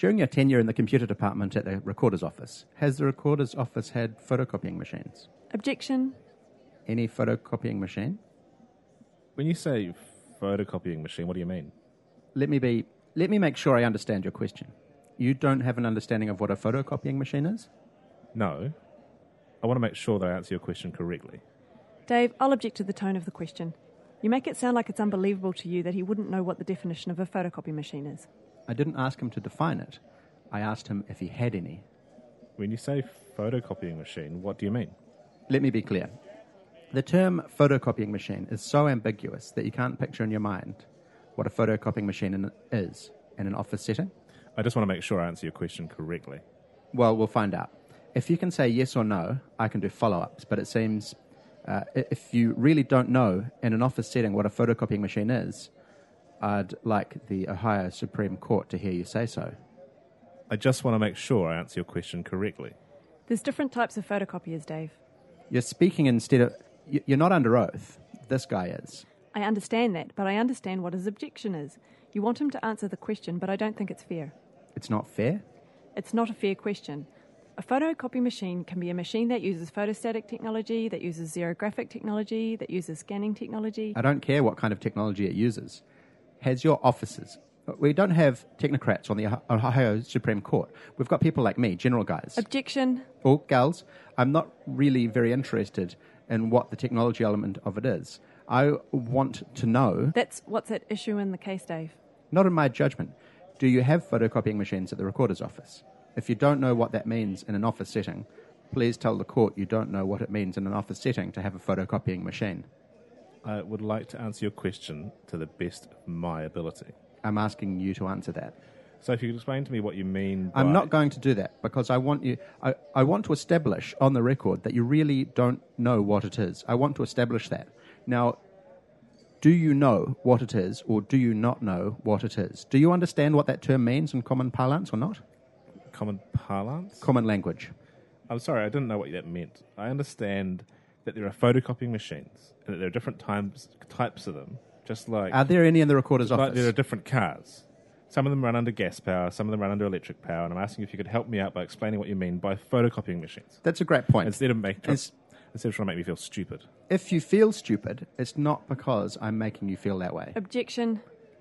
During your tenure in the computer department at the recorder's office, has the recorder's office had photocopying machines? Objection. Any photocopying machine? When you say photocopying machine, what do you mean? Let me make sure I understand your question. You don't have an understanding of what a photocopying machine is? No. I want to make sure that I answer your question correctly. Dave, I'll object to the tone of the question. You make it sound like it's unbelievable to you that he wouldn't know what the definition of a photocopy machine is. I didn't ask him to define it. I asked him if he had any. When you say photocopying machine, what do you mean? Let me be clear. The term photocopying machine is so ambiguous that you can't picture in your mind what a photocopying machine is in an office setting. I just want to make sure I answer your question correctly. Well, we'll find out. If you can say yes or no, I can do follow-ups, but it seems if you really don't know in an office setting what a photocopying machine is, I'd like the Ohio Supreme Court to hear you say so. I just want to make sure I answer your question correctly. There's different types of photocopiers, Dave. You're speaking instead of... You're not under oath. This guy is. I understand that, but I understand what his objection is. You want him to answer the question, but I don't think it's fair. It's not fair? It's not a fair question. A photocopy machine can be a machine that uses photostatic technology, that uses xerographic technology, that uses scanning technology. I don't care what kind of technology it uses. Has your officers... We don't have technocrats on the Ohio Supreme Court. We've got people like me, general guys. Objection. Or gals. I'm not really very interested in what the technology element of it is. I want to know... That's what's at issue in the case, Dave. Not in my judgment. Do you have photocopying machines at the recorder's office? If you don't know what that means in an office setting, please tell the court you don't know what it means in an office setting to have a photocopying machine. I would like to answer your question to the best of my ability. I'm asking you to answer that. So if you could explain to me what you mean by... I'm not going to do that because I want you... I want to establish on the record that you really don't know what it is. I want to establish that. Now, do you know what it is or do you not know what it is? Do you understand what that term means in common parlance or not? Common parlance? Common language. I'm sorry, I didn't know what that meant. I understand that there are photocopying machines and that there are different types of them, just like... Are there any in the recorder's office? Like there are different cars. Some of them run under gas power, some of them run under electric power, and I'm asking if you could help me out by explaining what you mean by photocopying machines. That's a great point. Instead of trying to make me feel stupid. If you feel stupid, it's not because I'm making you feel that way. Objection.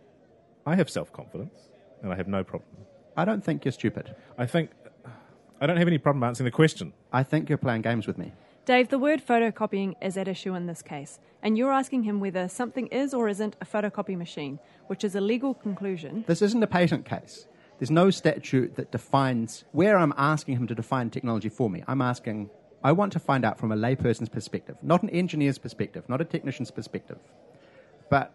I have self-confidence, and I have no problem. I don't think you're stupid. I don't have any problem answering the question. I think you're playing games with me. Dave, the word photocopying is at issue in this case, and you're asking him whether something is or isn't a photocopy machine, which is a legal conclusion. This isn't a patent case. There's no statute that defines where I'm asking him to define technology for me. I want to find out from a layperson's perspective, not an engineer's perspective, not a technician's perspective, but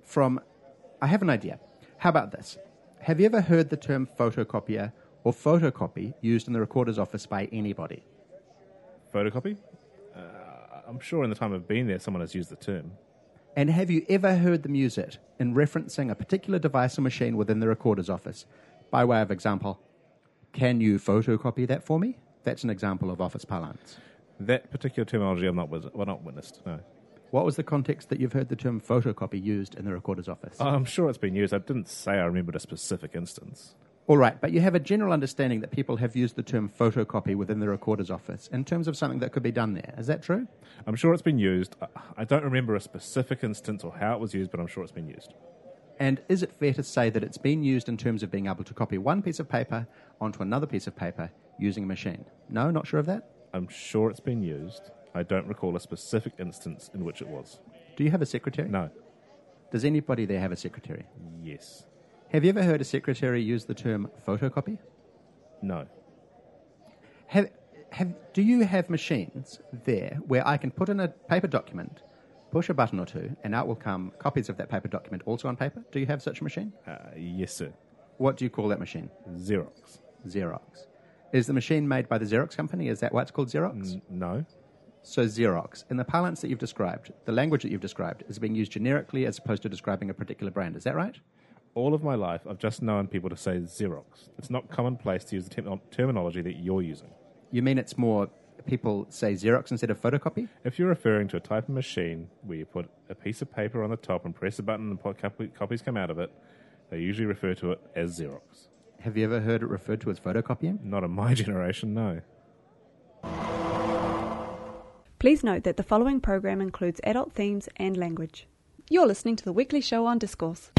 I have an idea. How about this? Have you ever heard the term photocopier or photocopy used in the recorder's office by anybody? Photocopy? I'm sure in the time I've been there, someone has used the term. And have you ever heard them use it in referencing a particular device or machine within the recorder's office? By way of example, can you photocopy that for me? That's an example of office parlance. That particular terminology I've not witnessed, no. What was the context that you've heard the term photocopy used in the recorder's office? I'm sure it's been used. I didn't say I remembered a specific instance. All right, but you have a general understanding that people have used the term photocopy within the recorder's office in terms of something that could be done there. Is that true? I'm sure it's been used. I don't remember a specific instance or how it was used, but I'm sure it's been used. And is it fair to say that it's been used in terms of being able to copy one piece of paper onto another piece of paper using a machine? No, not sure of that? I'm sure it's been used. I don't recall a specific instance in which it was. Do you have a secretary? No. Does anybody there have a secretary? Yes. Have you ever heard a secretary use the term photocopy? No. Do you have machines there where I can put in a paper document, push a button or two, and out will come copies of that paper document also on paper? Do you have such a machine? Yes, sir. What do you call that machine? Xerox. Xerox. Is the machine made by the Xerox company? Is that why it's called Xerox? No. So Xerox, in the parlance that you've described, the language that you've described, is being used generically as opposed to describing a particular brand. Is that right? All of my life, I've just known people to say Xerox. It's not commonplace to use the terminology that you're using. You mean it's more people say Xerox instead of photocopy? If you're referring to a type of machine where you put a piece of paper on the top and press a button and copies come out of it, they usually refer to it as Xerox. Have you ever heard it referred to as photocopying? Not in my generation, no. Please note that the following program includes adult themes and language. You're listening to the weekly show on Discourse.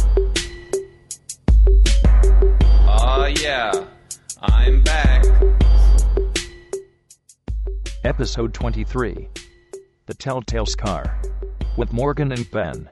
Oh yeah, I'm back. Episode 23. The Telltale Scar. With Morgan and Ben.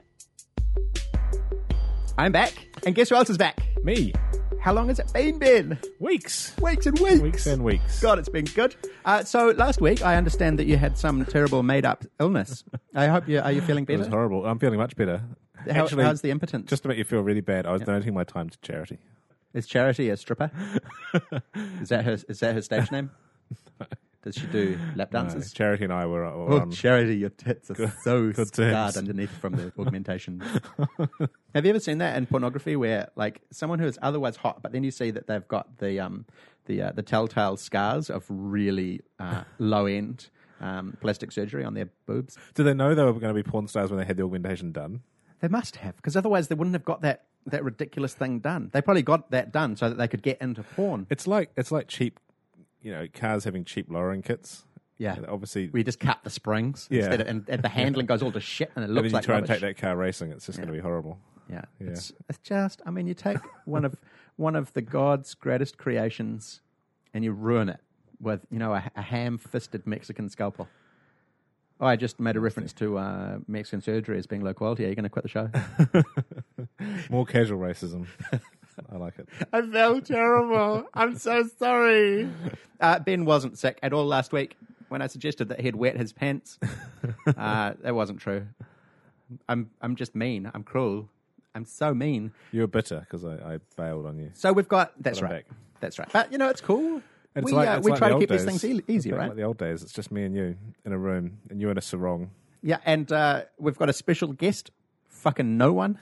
I'm back. And guess who else is back? Me. How long has it been, Ben? Weeks. Weeks and weeks. Weeks and weeks. God, it's been good. So last week, I understand that you had some terrible made-up illness. I hope are you feeling It better? was horrible. I'm feeling much better. Actually, how's the impotence? just to make you feel really bad, I was donating my time to charity. Is Charity a stripper? Is that her stage name? Does she do lap dances? No, Charity and I were Oh, on... Charity, your tits are so good scarred terms. underneath from the augmentation. Have you ever seen that in pornography where, like, someone who is otherwise hot, but then you see that they've got the telltale scars of really low-end plastic surgery on their boobs? Did they know they were going to be porn stars when they had the augmentation done? They must have, because otherwise they wouldn't have got that ridiculous thing done. They probably got that done so that they could get into porn. It's like cheap, cars having cheap lowering kits. Yeah. Obviously, We just cut the springs Yeah. instead of, and the handling goes all to shit and it and looks then you like try and rubbish. take that car racing, it's just going to be horrible. Yeah, Yeah. It's just. I mean, you take one of the God's greatest creations, and you ruin it with a ham-fisted Mexican scalpel. Oh, I just made a reference to Mexican surgery as being low quality. Are you going to quit the show? More casual racism. I like it. I felt terrible. I'm so sorry. Ben wasn't sick at all last week when I suggested that he'd wet his pants. That wasn't true. I'm just mean. I'm cruel. I'm so mean. You were bitter because I bailed on you. So we've got... That's But I'm right. back. That's right. But, it's cool. It's We like try the to old keep these days. things easy, It's right? like the old days. It's just me and you in a room, and you in a sarong. Yeah, and we've got a special guest. Fucking no one.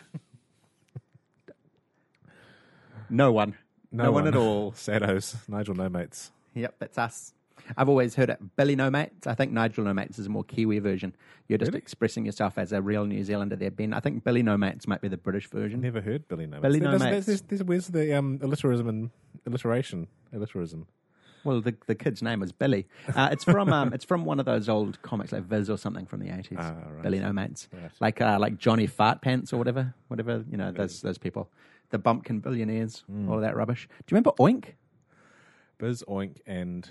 No one. No one at all. Sados. Nigel No Mates. Yep, that's us. I've always heard it Billy No Mates. I think Nigel No Mates is a more Kiwi version. You're just Really? expressing yourself as a real New Zealander there, Ben. I think Billy No Mates might be the British version. Never heard Billy No Mates. Billy No Mates. Where's the alliterism and alliteration? Alliterism. Well, the kid's name was Billy. It's from one of those old comics like Viz or something from the 80s. Ah, right. Billy No Mates. Right. Like Johnny Fart Pants or whatever, those people. The Bumpkin Billionaires, all of that rubbish. Do you remember Oink? Biz, Oink, and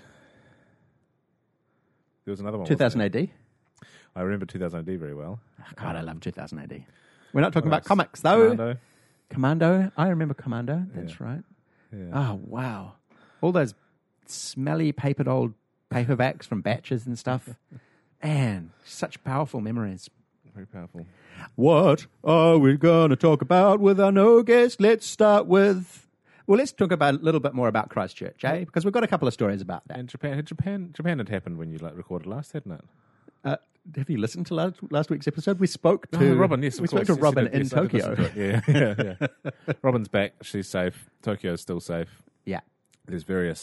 there was another one. 2000 wasn't there? AD? I remember 2000 AD very well. Oh, God, I love 2000 AD. We're not talking What about else? comics, though. Commando. Commando. I remember Commando. That's Yeah. right. Yeah. Oh, wow. All those smelly papered old paperbacks from Batches and stuff. Man, such powerful memories. Very powerful. What are we going to talk about with our no guest? Let's start with... Well, let's talk about a little bit more about Christchurch, eh? Because we've got a couple of stories about that. And Japan had happened when you recorded last, hadn't it? Have you listened to last week's episode? We spoke to Robin. Yes, we of spoke course. to Robin Yes, in yes, I did Tokyo. listen to it. Yeah. Robin's back. She's safe. Tokyo's still safe. Yeah, There's various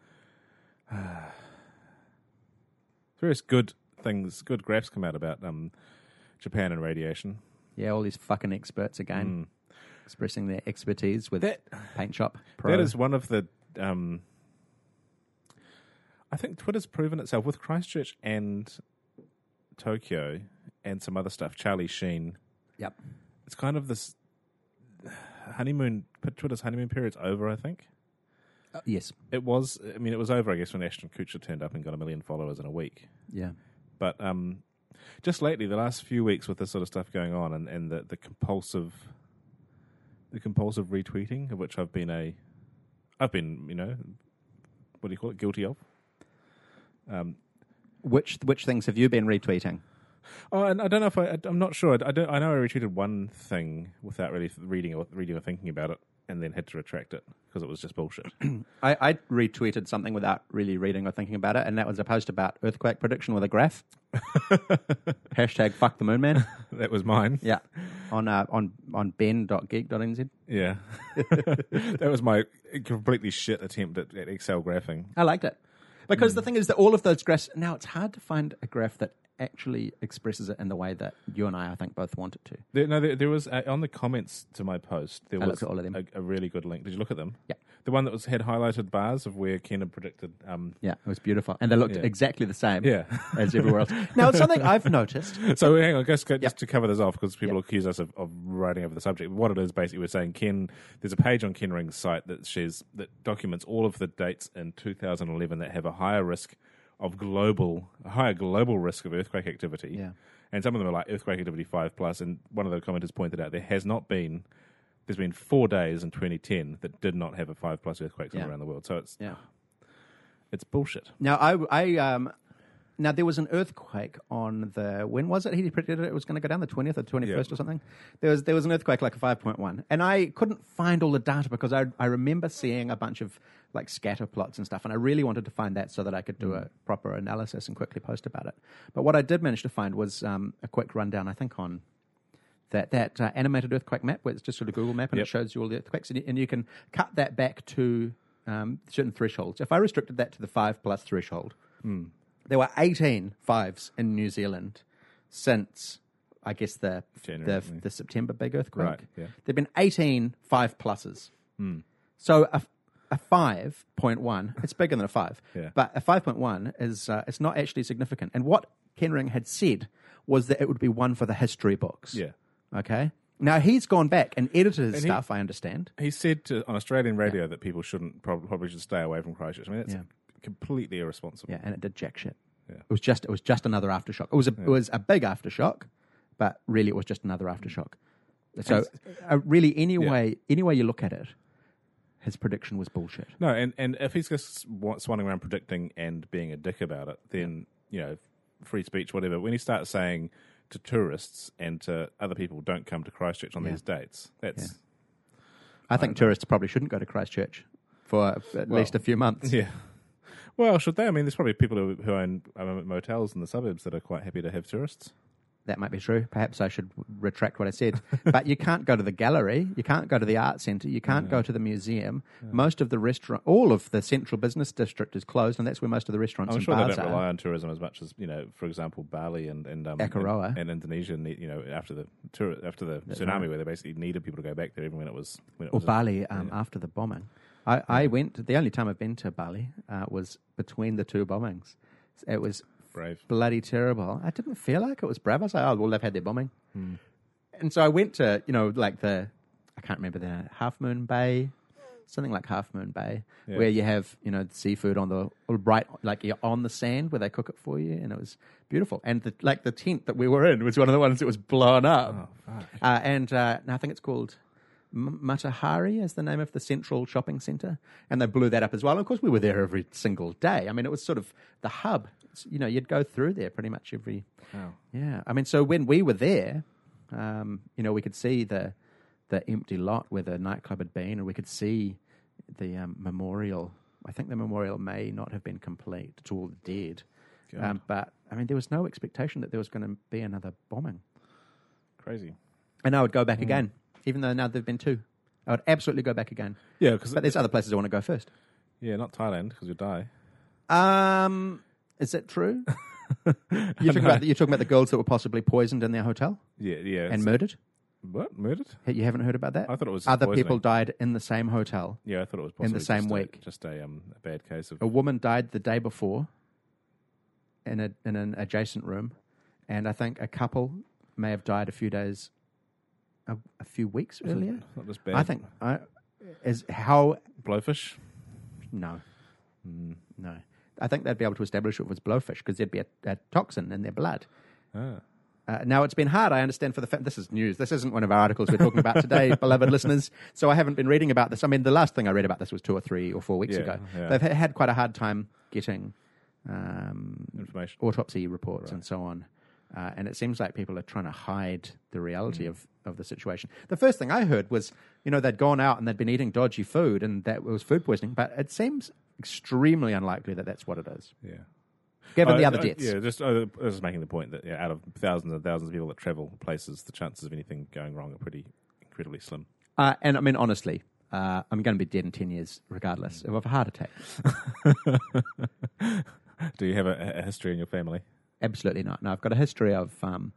good things, good graphs come out about Japan and radiation. yeah. All these fucking experts again expressing their expertise with That- Paint Shop Pro. That is one of the. I think Twitter's proven itself with Christchurch and Tokyo and some other stuff. Charlie Sheen. Yep. It's kind of this honeymoon. Twitter's honeymoon period's over. I think Yes. it was. I mean, it was over. I guess when Ashton Kutcher turned up and got 1 million followers in a week. Yeah. But just lately, the last few weeks with this sort of stuff going on, and the compulsive retweeting, of which I've been what do you call it, guilty of. Which things have you been retweeting? Oh, and I don't know if I'm not sure. I know I retweeted one thing without really reading or thinking about it, and then had to retract it because it was just bullshit. I retweeted something without really reading or thinking about it, and that was a post about earthquake prediction with a graph. Hashtag fuck the moon man. That was mine. Yeah. On ben.geek.nz. Yeah. That was my completely shit attempt at Excel graphing. I liked it. Because the thing is that all of those graphs, now it's hard to find a graph that actually expresses it in the way that you and I think, both want it to. There was on the comments to my post. There I was looked at all of them. a really good link. Did you look at them? Yeah. The one that had highlighted bars of where Ken had predicted. Yeah, it was beautiful. And they looked Yeah. exactly the same Yeah. as everywhere else. Now, it's something I've noticed. So hang on, just to cover this off, because people accuse us of writing over the subject. What it is, basically, we're saying there's a page on Ken Ring's site that documents all of the dates in 2011 that have a higher global risk of earthquake activity. Yeah. And some of them are like earthquake activity 5+. And one of the commenters pointed out there's been 4 days in 2010 that did not have a 5+ earthquakes around the world. So it's bullshit. Now, now there was an earthquake on when was it? He predicted it was going to go down the 20th or 21st or something. There was an earthquake like a 5.1, and I couldn't find all the data because I remember seeing a bunch of like scatter plots and stuff, and I really wanted to find that so that I could do a proper analysis and quickly post about it. But what I did manage to find was a quick rundown, I think, on that animated earthquake map, where it's just sort of Google map and it shows you all the earthquakes, and you can cut that back to certain thresholds. If I restricted that to the 5+ threshold, there were 18 5s in New Zealand since, I guess, the September big earthquake. Right, yeah. There've been 18 5+. So a 5.1, it's bigger than a 5, but a 5.1 is it's not actually significant. And what Ken Ring had said was that it would be one for the history books. Yeah. Okay. Now he's gone back and edited his stuff. I understand. He said on Australian radio that people probably should stay away from Christchurch. I mean, that's completely irresponsible. Yeah, and it did jack shit. Yeah. It was just another aftershock. It was a big aftershock, but really it was just another aftershock. So really, any way you look at it, his prediction was bullshit. No, and if he's just swanning around predicting and being a dick about it, then free speech, whatever. When he starts saying to tourists and to other people, don't come to Christchurch on these dates, that's. I think tourists probably shouldn't go to Christchurch for at least a few months. Yeah. Well, should they? I mean, there's probably people who own motels in the suburbs that are quite happy to have tourists. That might be true. Perhaps I should retract what I said. But you can't go to the gallery. You can't go to the art centre. You can't go to the museum. Most of the all of the central business district is closed, and that's where most of the restaurants and bars are. I'm sure they don't rely on tourism as much as, for example, Bali and Akaroa and Indonesia. After the tsunami, where they basically needed people to go back there, even when it was. Bali after the bombing. I went. The only time I've been to Bali was between the two bombings. It was brave, bloody terrible. I didn't feel like it was brave. I was like, oh, well, they've had their bombing. And so I went to, I can't remember the Half Moon Bay, something like Half Moon Bay, where you have, the seafood on the bright, like you're on the sand where they cook it for you, and it was beautiful. And the tent that we were in was one of the ones that was blown up. Oh, fuck. And I think it's called Matahari is the name of the central shopping centre, and they blew that up as well. And of course, we were there every single day. I mean, it was sort of the hub. You'd go through there pretty much every. Wow. Yeah, I mean, so when we were there, we could see the empty lot where the nightclub had been, and we could see the memorial. I think the memorial may not have been complete to all the dead, but I mean, there was no expectation that there was going to be another bombing. Crazy. And I would go back again. Even though now there've been 2. I would absolutely go back again. Yeah, but there's other places I want to go first. Yeah, not Thailand, because you'll die. Is that true? You're talking about the girls that were possibly poisoned in their hotel? Yeah. And murdered? What? Murdered? You haven't heard about that? I thought it was other poisoning. people died in the same hotel. Yeah, I thought it was possibly in the same week. Just a bad case of. A woman died the day before in an adjacent room, and I think a couple may have died a few weeks earlier. Not just bad. I think is how blowfish. No. I think they'd be able to establish if it was blowfish because there'd be a toxin in their blood. Now, it's been hard, I understand, for the fact this is news. This isn't one of our articles we're talking about today, beloved listeners. So I haven't been reading about this. I mean, the last thing I read about this was 2 or 3 or 4 weeks ago. Yeah. They've had quite a hard time getting information, autopsy reports and so on. And it seems like people are trying to hide the reality of the situation. The first thing I heard was, they'd gone out and they'd been eating dodgy food and that was food poisoning. But it seems extremely unlikely that that's what it is. Yeah. Given the other deaths. Yeah, I was making the point that out of thousands and thousands of people that travel places, the chances of anything going wrong are pretty incredibly slim. And I mean, honestly, I'm going to be dead in 10 years regardless of a heart attack. Do you have a history in your family? absolutely not. No, I've got a history of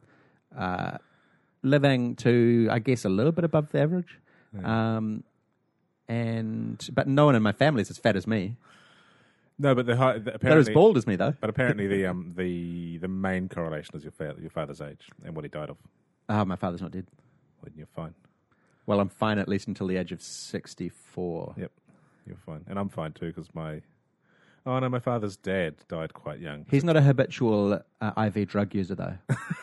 living to, I guess, a little bit above the average. But no one in my family is as fat as me. No, but They're apparently as bald as me, though. But apparently, the main correlation is your father's age and what he died of. Oh, my father's not dead. Well, you're fine. Well, I'm fine at least until the age of 64. Yep, you're fine, and I'm fine too because my father's dad died quite young. He's not a habitual IV drug user, though.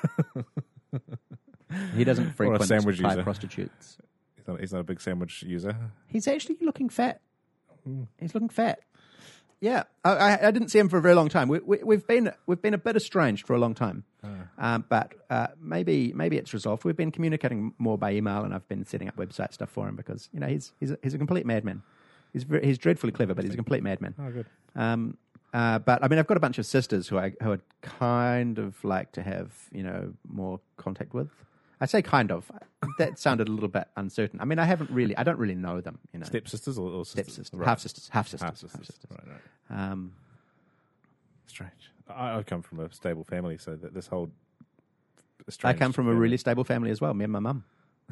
He doesn't frequent sandwich Thai user. prostitutes. He's not a big sandwich user. He's actually looking fat. He's looking fat. Yeah, I didn't see him for a very long time. We've been a bit estranged for a long time, but maybe it's resolved. We've been communicating more by email, and I've been setting up website stuff for him because he's a complete madman. He's dreadfully clever, but he's a complete madman. Oh, good. But I mean, I've got a bunch of sisters who I'd kind of like to have more contact with. I say kind of. That sounded a little bit uncertain. I mean, I don't really know them. Stepsisters or sisters? Stepsisters, Right. half sisters. Right. Strange. I come from a stable family, so that this whole. I come from a really stable family as well. Me and my mum.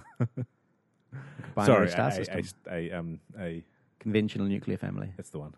Binary star system. A Conventional nuclear family. that's the one.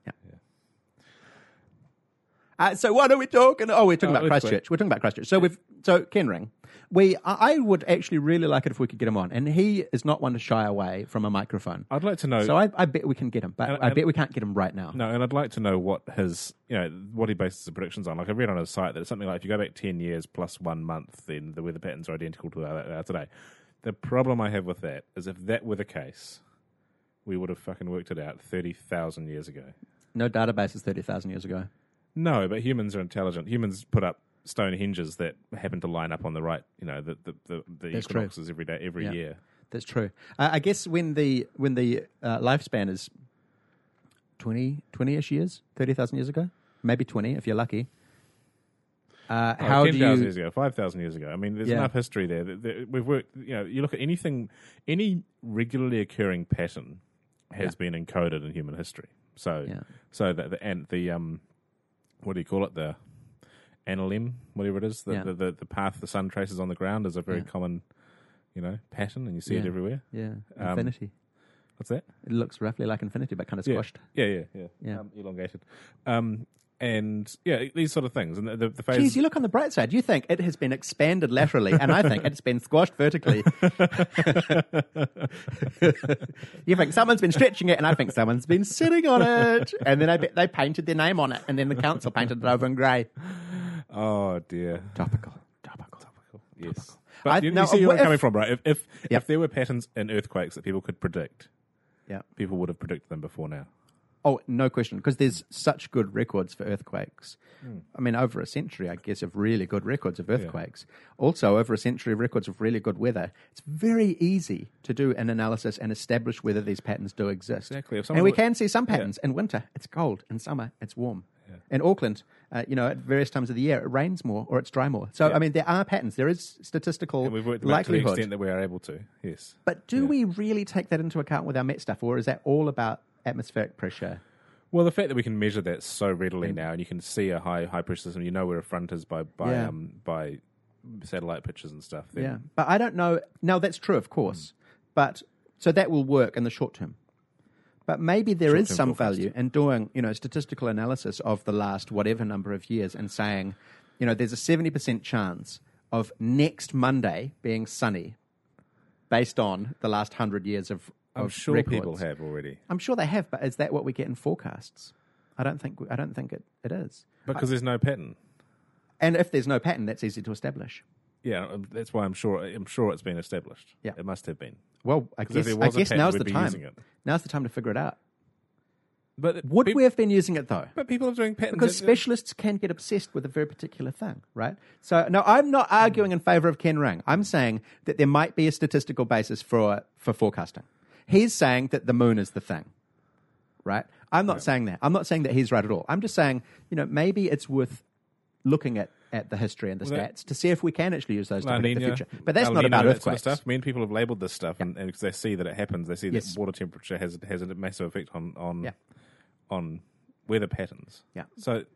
So what are we talking? Oh, we're talking about let's Christchurch. We're talking about Christchurch. So Ken Ring, I would actually really like it if we could get him on, and he is not one to shy away from a microphone. I'd like to know. So I bet we can get him, but I bet we can't get him right now. No, and I'd like to know what what he bases his predictions on. Like I read on his site that it's something like if you go back 10 years plus 1 month, then the weather patterns are identical to what they are today. The problem I have with that is if that were the case, we would have fucking worked it out 30,000 years ago. No databases 30,000 years ago. No, but humans are intelligent. Humans put up stone hinges that happen to line up on the right, the That's equinoxes every day, every year. That's true. I guess when the lifespan is 20-ish years, 30,000 years ago, maybe 20 if you're lucky. How 10,000 years ago, 5,000 years ago. I mean, there's Yeah. enough history there. We've worked. You look at any regularly occurring pattern has been encoded in human history. So the what do you call it? The NLM, whatever it is, the path the sun traces on the ground is a very common, pattern, and you see it everywhere. Yeah, infinity. What's that? It looks roughly like infinity, but kind of squashed. Yeah. Elongated. And these sort of things. And the phase. Geez, you look on the bright side. You think it has been expanded laterally, and I think it's been squashed vertically. You think someone's been stretching it, and I think someone's been sitting on it. And then I bet they painted their name on it, and then the council painted it over in grey. Oh dear. Topical. Yes. But you see where I'm coming from, right? If there were patterns in earthquakes that people could predict, people would have predicted them before now. Oh, no question, because there's such good records for earthquakes. I mean, over a century, I guess, of really good records of earthquakes. Also, over a century of records of really good weather. It's very easy to do an analysis and establish whether these patterns do exist. Exactly. And we can see some patterns. In winter, it's cold. In summer, it's warm. In Auckland, at various times of the year, it rains more or it's dry more. So, I mean, there are patterns. There is statistical And we've worked them out to the likelihood. extent that we are able to, yes. But do we really take that into account with our Met stuff, or is that all about atmospheric pressure? Well, the fact that we can measure that so readily now, and you can see a high pressure system, you know where a front is by satellite pictures and stuff. Then. Yeah, but I don't know. Now, that's true, of course. But so that will work in the short term. But maybe there is some value in doing, statistical analysis of the last whatever number of years and saying, there's a 70% chance of next Monday being sunny based on the last 100 years of I'm sure records. people have already. I'm sure they have, but is that what we get in forecasts? I don't think it is. Because there's no pattern. And if there's no pattern, that's easy to establish. Yeah, that's why I'm sure it's been established. Yeah. It must have been. Well, I Because if guess, there was a pattern, now's we'd the be time. using it. Now's the time to figure it out. But Would we have been using it, though? But people are doing patterns. Because specialists can get obsessed with a very particular thing, right? So, no, I'm not arguing in favour of Ken Ring. I'm saying that there might be a statistical basis for forecasting. He's saying that the moon is the thing, right? I'm not saying that. I'm not saying that he's right at all. I'm just saying, maybe it's worth looking at the history and the stats to see if we can actually use those to predict the future. But that's not about that earthquakes. Sort of stuff. I mean, people have labelled this stuff, and because they see that it happens, they see that water temperature has a massive effect on weather patterns. Yeah. So,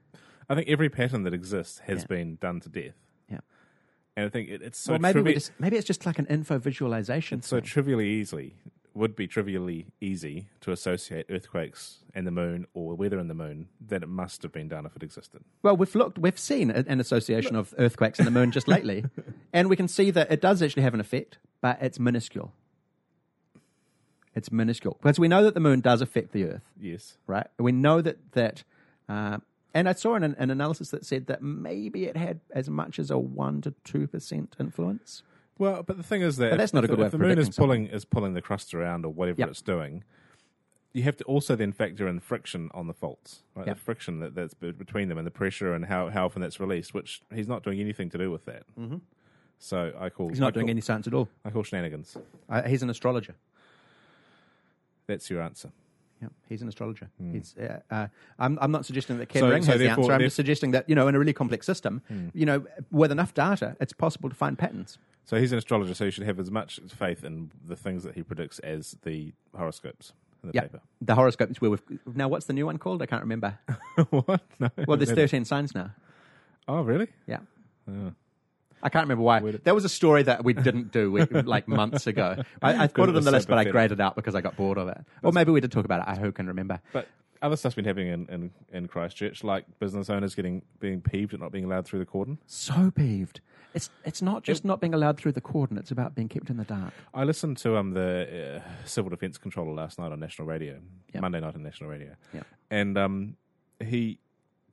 I think every pattern that exists has Yeah. been done to death. Yeah. And I think it's so Well, maybe trivial. maybe it's just like an info visualization. It's so thing. would be trivially easy to associate earthquakes and the moon or weather in the moon that it must have been done if it existed. Well, we've seen an association of earthquakes and the moon just lately, and we can see that it does actually have an effect, but it's minuscule. It's minuscule because we know that the moon does affect the Earth, Yes. right? We know that, and I saw an analysis that said that maybe it had as much as a 1 to 2% influence. Well, but the thing is that But that's not a good way if of the moon predicting is pulling the crust around or whatever Yep. it's doing, you have to also then factor in friction on the faults, right? Yep. The friction that's between them and the pressure and how often that's released, which he's not doing anything to do with that. Mm-hmm. So He's not doing any science at all. I call shenanigans. He's an astrologer. That's your answer. Yeah, he's an astrologer. He's. I'm not suggesting that Ken So- Ring so has the therefore- answer. I'm theref- just suggesting that in a really complex system, with enough data, it's possible to find patterns. So he's an astrologer, so you should have as much faith in the things that he predicts as the horoscopes in the Yeah, paper. the horoscope is where we've now. What's the new one called? I can't remember. What? No. Well, there's 13 signs now. Oh, really? Yeah. Oh. I can't remember why. There was a story that we didn't do like months ago. I put it on the list, but I grayed it out because I got bored of it. Or maybe we did talk about it. Who can remember? But other stuff's been happening in Christchurch, like business owners being peeved at not being allowed through the cordon. So peeved. It's not just not being allowed through the cordon. It's about being kept in the dark. I listened to the Civil Defence Controller last night on National Radio, Yep. Monday night on National Radio. Yep. And he...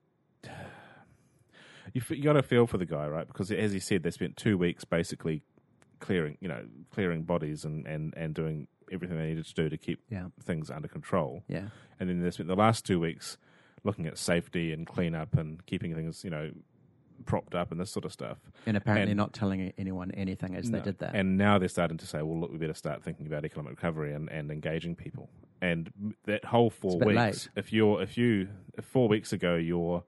You got to feel for the guy, right? Because as he said, they spent 2 weeks basically clearing bodies and doing everything they needed to do to keep Yeah. things under control. Yeah. And then they spent the last 2 weeks looking at safety and cleanup and keeping things, propped up and this sort of stuff. And apparently And- not telling anyone anything as they No. did that. And now they're starting to say, well, look, we better start thinking about economic recovery and engaging people. And that whole 4 It's a bit weeks, if 4 weeks ago your,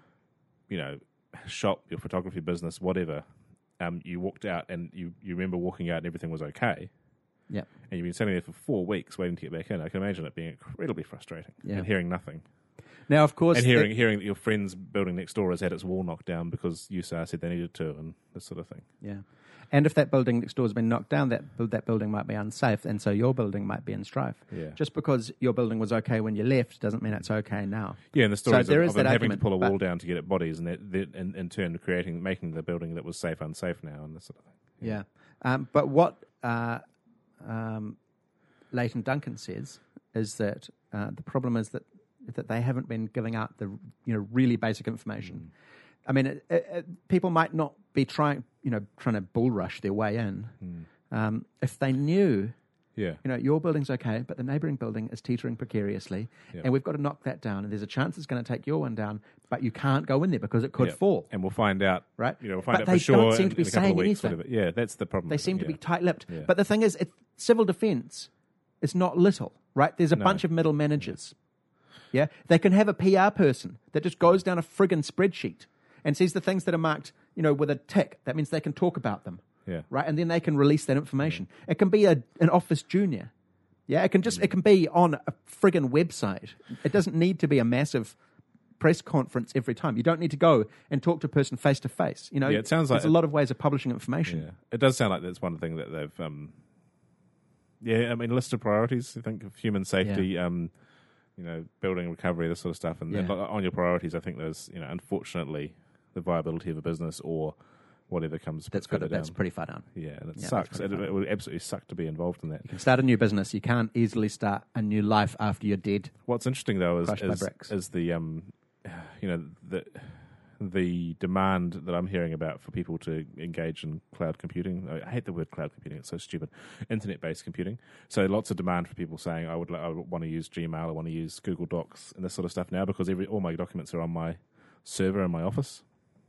shop, your photography business, whatever, you walked out and you remember walking out and everything was okay, Yeah. and you've been sitting there for 4 weeks waiting to get back in, I can imagine it being incredibly frustrating Yeah. and hearing nothing. Now, of course, And hearing that your friend's building next door has had its wall knocked down because USAR said they needed to, and this sort of thing. yeah. And if that building next door has been knocked down, that building might be unsafe, and so your building might be in strife. Yeah. Just because your building was okay when you left doesn't mean it's okay now. Yeah, and the stories there of is them that having to argument, pull a but- wall down to get at bodies, and that in turn making the building that was safe unsafe now, and this sort of thing. Yeah. But what Leighton Duncan says is that the problem is that they haven't been giving out the really basic information. I mean, people might not be trying to bull rush their way in. If they knew, Yeah. your building's okay, but the neighbouring building is teetering precariously, Yeah. and we've got to knock that down. And there's a chance it's going to take your one down, but you can't go in there because it could Yeah. fall. And we'll find out, Right. We'll But find out they for sure don't seem to be in a couple saying of weeks, anything. whatever. Yeah, that's the problem. They with it, seem to be yeah. tight-lipped. Yeah. But the thing is, civil defence is not little, right? There's a No. bunch of middle managers. Yeah, they can have a PR person that just goes down a friggin' spreadsheet and sees the things that are marked, with a tick. That means they can talk about them, Yeah. right? And then they can release that information. It can be an office junior. Yeah, it can be on a friggin' website. It doesn't need to be a massive press conference every time. You don't need to go and talk to a person face to face. Yeah, it sounds like there's a lot of ways of publishing information. Yeah. It does sound like that's one thing that they've. List of priorities. I think of human safety. Building recovery, this sort of stuff, and Yeah. on your priorities, I think there's, unfortunately, the viability of a business or whatever comes. That's further good. That's down. pretty far down. Yeah, and it Yeah, sucks. that's pretty It would absolutely suck to be involved in that. You can start a new business. You can't easily start a new life after you're dead. What's interesting though Crushed by bricks. is the the demand that I'm hearing about for people to engage in cloud computing. I hate the word cloud computing; it's so stupid. Internet-based computing. So lots of demand for people saying, "I would want to use Gmail, I want to use Google Docs, and this sort of stuff now because all my documents are on my server in my office."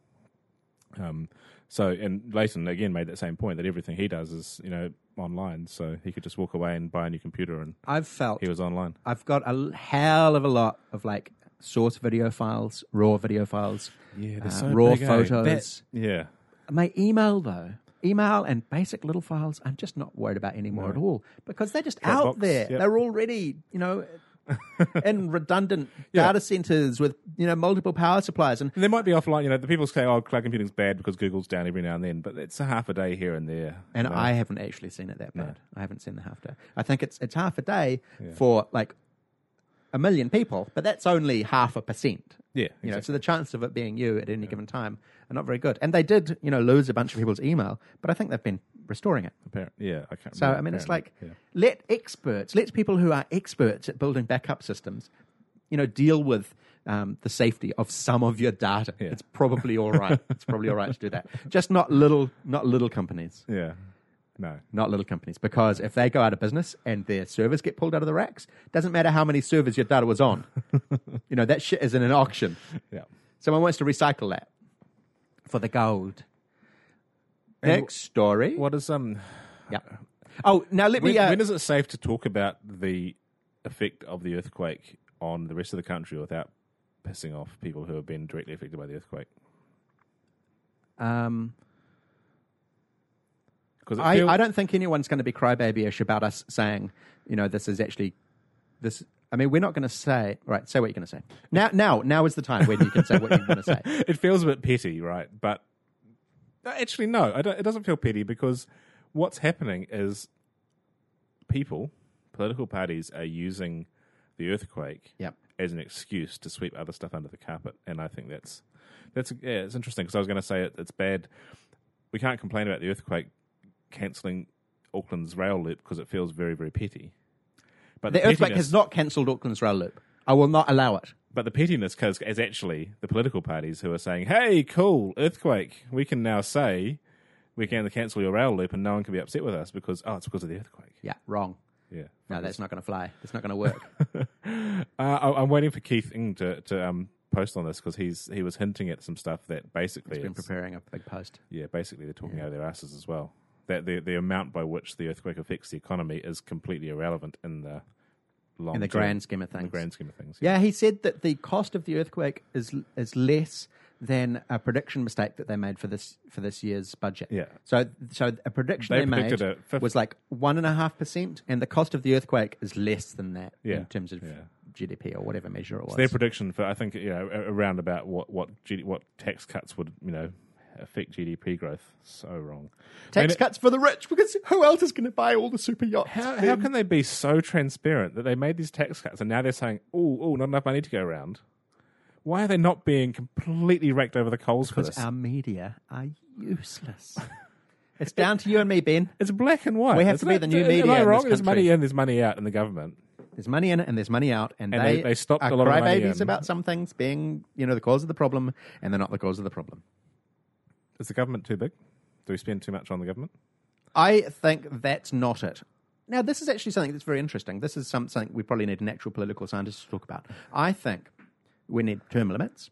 And Leighton again made that same point that everything he does is online, so he could just walk away and buy a new computer, and I've felt he was online. I've got a hell of a lot of source video files, raw video files, Yeah, raw photos. Yeah. My email and basic little files, I'm just not worried about anymore at all because they're just out Dropbox, there. yep. They're already, in redundant data centers with multiple power supplies. And They might be offline. The people say, "Oh, cloud computing's bad because Google's down every now and then," but it's a half a day here and there. And I haven't actually seen it that bad. I haven't seen the half day. I think it's half a day for like 1 million people, but that's only 0.5%. Yeah, So the chance of it being you at any given time are not very good. And they did, lose a bunch of people's email, but I think they've been restoring it. Apparently, I can't. So, remember, it's like, apparently, let people who are experts at building backup systems, deal with the safety of some of your data. Yeah. It's probably all right. It's probably all right to do that. Just not little companies. Yeah. No. Not little companies, because if they go out of business and their servers get pulled out of the racks, doesn't matter how many servers your data was on. That shit is in an auction. Yeah. Someone wants to recycle that for the gold. Next story. What is Yeah. Oh, now let me. When is it safe to talk about the effect of the earthquake on the rest of the country without pissing off people who have been directly affected by the earthquake? Because I don't think anyone's going to be crybaby-ish about us saying, this is actually this. I mean, we're not going to say. Right, say what you're going to say. Now is the time when you can say what you're going to say. It feels a bit petty, right? But actually, no, it doesn't feel petty, because what's happening is political parties are using the earthquake as an excuse to sweep other stuff under the carpet, and I think it's interesting, because I was going to say it's bad. We can't complain about the earthquake cancelling Auckland's rail loop because it feels very, very petty. But the earthquake has not cancelled Auckland's rail loop. I will not allow it. But the pettiness is actually the political parties who are saying, "Hey, cool, earthquake. We can now say we can cancel your rail loop and no one can be upset with us because it's because of the earthquake." Yeah, wrong. Yeah. No, that's not going to fly. It's not going to work. I'm waiting for Keith Ing to post on this, because he was hinting at some stuff that basically He's been preparing a big post. Yeah, basically they're talking out of their asses as well. That the amount by which the earthquake affects the economy is completely irrelevant in the long in the term, grand scheme of things. In the grand scheme of things. Yeah, he said that the cost of the earthquake is less than a prediction mistake that they made for this year's budget. Yeah. So a prediction they made was like 1.5%, and the cost of the earthquake is less than that in terms of GDP or whatever measure it was. So their prediction for, I think, around about what tax cuts would affect GDP growth. So wrong. Tax cuts for the rich, because who else is going to buy all the super yachts? How can they be so transparent that they made these tax cuts and now they're saying, oh, not enough money to go around? Why are they not being completely raked over the coals for this? Because our media are useless. It's down to you and me, Ben. It's black and white. We have to be the new media. Am I wrong? In this There's country. money in, there's money out in the government. There's money in it and there's money out, and they stopped are a lot of money crybabies in. about some things being, the cause of the problem, and they're not the cause of the problem. Is the government too big? Do we spend too much on the government? I think that's not it. Now, this is actually something that's very interesting. This is something we probably need an actual political scientist to talk about. I think we need term limits.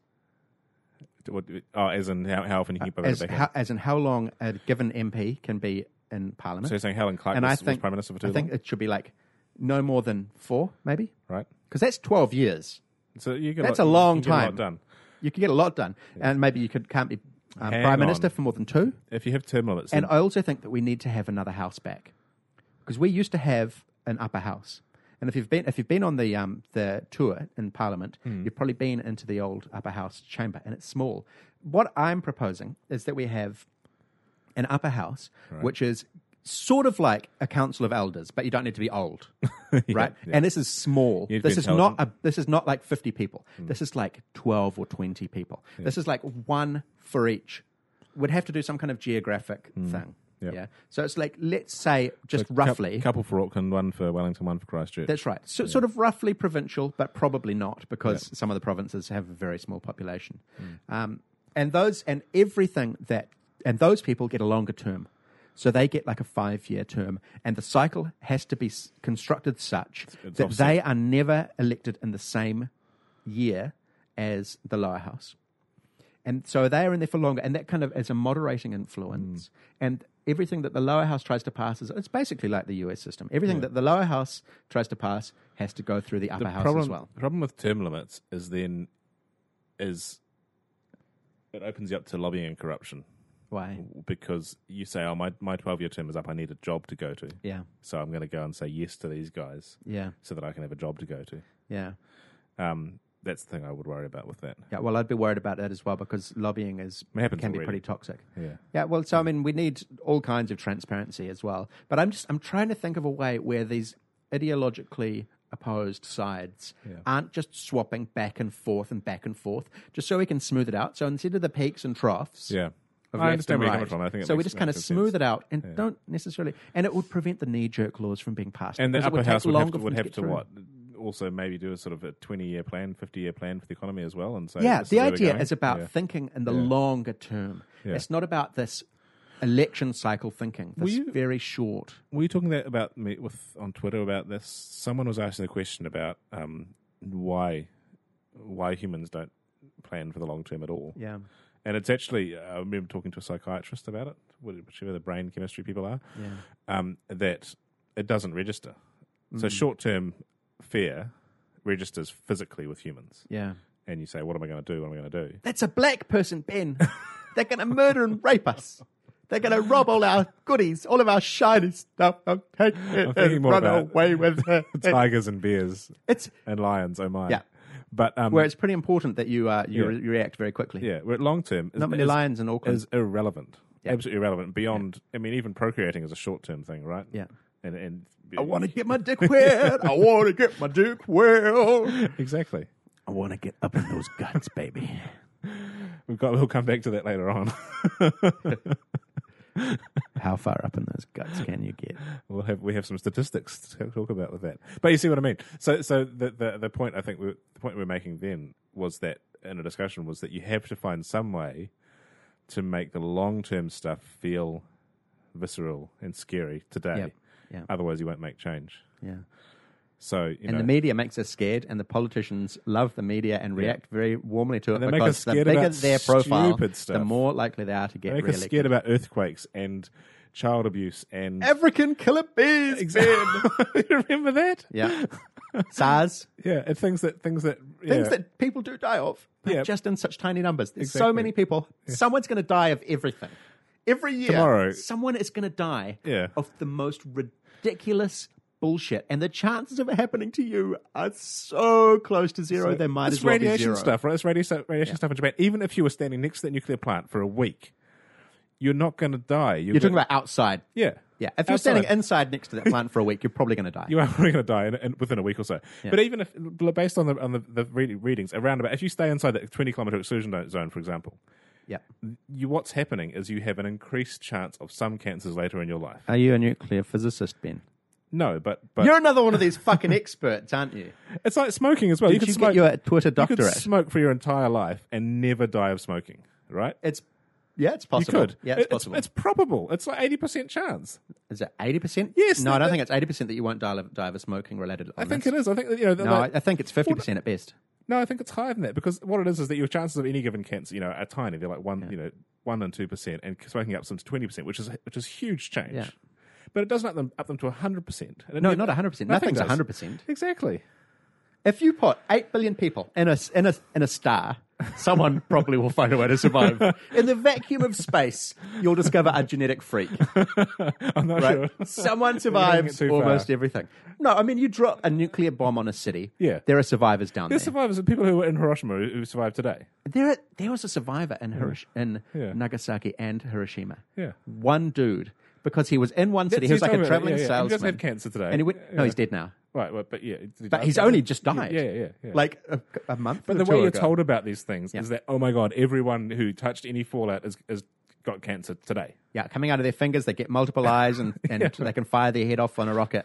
As in how often you can keep back? As in how long a given MP can be in Parliament. So you're saying Helen Clark and was Prime Minister for too long? I think it should be like no more than 4, maybe. Right. Because that's 12 years. So that's a long time. You can get a lot done. You can get a lot done. Yeah. And maybe you can't be Prime Minister for more than 2. If you have term limits. And I also think that we need to have another house back. Because we used to have an upper house. And if you've been on the tour in Parliament, you've probably been into the old upper house chamber, and it's small. What I'm proposing is that we have an upper house, which is sort of like a council of elders, but you don't need to be old, right? Yeah. And this is small. This is not like 50 people. This is like 12 or 20 people. Yeah. This is like one for each. We'd have to do some kind of geographic thing. Yep. Yeah. So it's like, let's say, just roughly. A couple for Auckland, one for Wellington, one for Christchurch. That's right. So, sort of roughly provincial, but probably not, because some of the provinces have a very small population. And those people get a longer term. So they get like a 5-year term, and the cycle has to be constructed such that they are never elected in the same year as the lower house. And so they are in there for longer, and that kind of is a moderating influence. And everything that the lower house tries to pass it's basically like the US system. Everything that the lower house tries to pass has to go through the upper house as well. The problem with term limits is it opens you up to lobbying and corruption. Why? Because you say, "Oh, my 12-year term is up. I need a job to go to." Yeah. So I'm going to go and say yes to these guys, Yeah. so that I can have a job to go to. Yeah. That's the thing I would worry about with that. Yeah, well, I'd be worried about that as well because lobbying Happens can be already. pretty toxic. Yeah. Yeah, well, so I mean, we need all kinds of transparency as well. But I'm trying to think of a way where these ideologically opposed sides aren't just swapping back and forth, just so we can smooth it out. So instead of the peaks and troughs, Yeah. of I left understand and where you're right, coming from. I think it so we makes- just kind of makes smooth sense. it out and don't necessarily, and it would prevent the knee-jerk laws from being passed. And the because it upper take house would longer for have them to get through. what? Also maybe do a sort of a 20-year plan, 50-year plan for the economy as well. And so Yeah, this the is where we're idea going. is about Yeah. thinking in the Yeah. longer term. Yeah. It's not about this election cycle thinking. This you- very short. Were you talking about me on Twitter about this? Someone was asking a question about why humans don't plan for the long term at all. Yeah, And it's actually, I remember talking to a psychiatrist about it, whichever the brain chemistry people are, that it doesn't register. So short-term fear registers physically with humans. yeah. And you say, what am I going to do? What am I going to do? That's a black person, Ben. They're going to murder and rape us. They're going to rob all our goodies, all of our shiny stuff. I'll take it I'm thinking and more run about away with it. Tigers and bears It's and lions, oh my. Yeah. But, where it's pretty important that you react very quickly. yeah, we're at long-term. Not many lions in Auckland. Is irrelevant. Yeah. Absolutely irrelevant. Beyond, I mean, even procreating is a short-term thing, right? Yeah. And I want to get my dick wet. I want to get my dick wet. Exactly. I want to get up in those guts, baby. We'll come back to that later on. How far up in those guts can you get? We have some statistics to talk about with that. But you see what I mean. So the point I think the point we were making then was that in a discussion was that you have to find some way to make the long-term stuff feel visceral and scary today. Yep. Yeah. Otherwise, you won't make change. Yeah. So And the media makes us scared, and the politicians love the media and react very warmly to it And they make because us the scared bigger about their profile, stupid stuff. the more likely they are to get they make us re-elected. scared about earthquakes and child abuse and African killer bees. exactly. You remember that? Yeah. SARS. Yeah, and things that Things that people do die of, but Yeah. just in such tiny numbers. There's so Exactly. many people. Someone's going to die of everything. Every year, Tomorrow. someone is going to die Yeah. of the most ridiculous bullshit. And the chances of it happening to you are so close to zero, they might It's as well be radiation zero. stuff, right? It's radiation stuff in Japan. Even if you were standing next to that nuclear plant for a week, you're not going to die. You're talking about outside. Yeah. Yeah, if you're Outside. standing inside next to that plant for a week, you're probably going to die. You are probably going to die within a week or so. But even if, based on the readings, around about, if you stay inside that 20-kilometer exclusion zone, for example, Yeah. what's happening is you have an increased chance of some cancers later in your life. Are you a nuclear physicist, Ben? No, but You're another one of these fucking experts, aren't you? it's like smoking as well. Did you get your Twitter You could doctorate? smoke for your entire life and never die of smoking, right? It's possible. You could. Yeah, it's possible. It's probable. It's like 80% chance. Is it 80%? Yes, No, I don't that- think it's 80% that you won't die of a smoking related illness. I think it is. I think that, No, I think it's 50% at best. No, I think it's higher than that because what it is that your chances of any given cancer, are tiny. They're like 1 and 2%, and smoking up some to 20%, which is huge change. Yeah. But it doesn't up them to 100%. And No, not 100%. Nothing's does. 100%. Exactly. If you put 8 billion people in a star, someone probably will find a way to survive. In the vacuum of space, you'll discover a genetic freak. I'm not Right? sure. Someone You're survives taking it too almost far. everything. No, I mean, you drop a nuclear bomb on a city. Yeah. There are survivors down There's there. survivors and people who were in Hiroshima who survived today. There was a survivor in Yeah. Nagasaki and Hiroshima. Yeah. One dude, because he was in one city. He you was like told a me traveling that, yeah. salesman. He doesn't have cancer today. And he went, no, Yeah. he's dead now. Right, well, but yeah. But he's only just died. Yeah. Like a month But or the two way you're ago. told about these things Yeah. is that, oh my God, everyone who touched any fallout has got cancer today. Yeah, coming out of their fingers, they get multiple eyes and they can fire their head off on a rocket.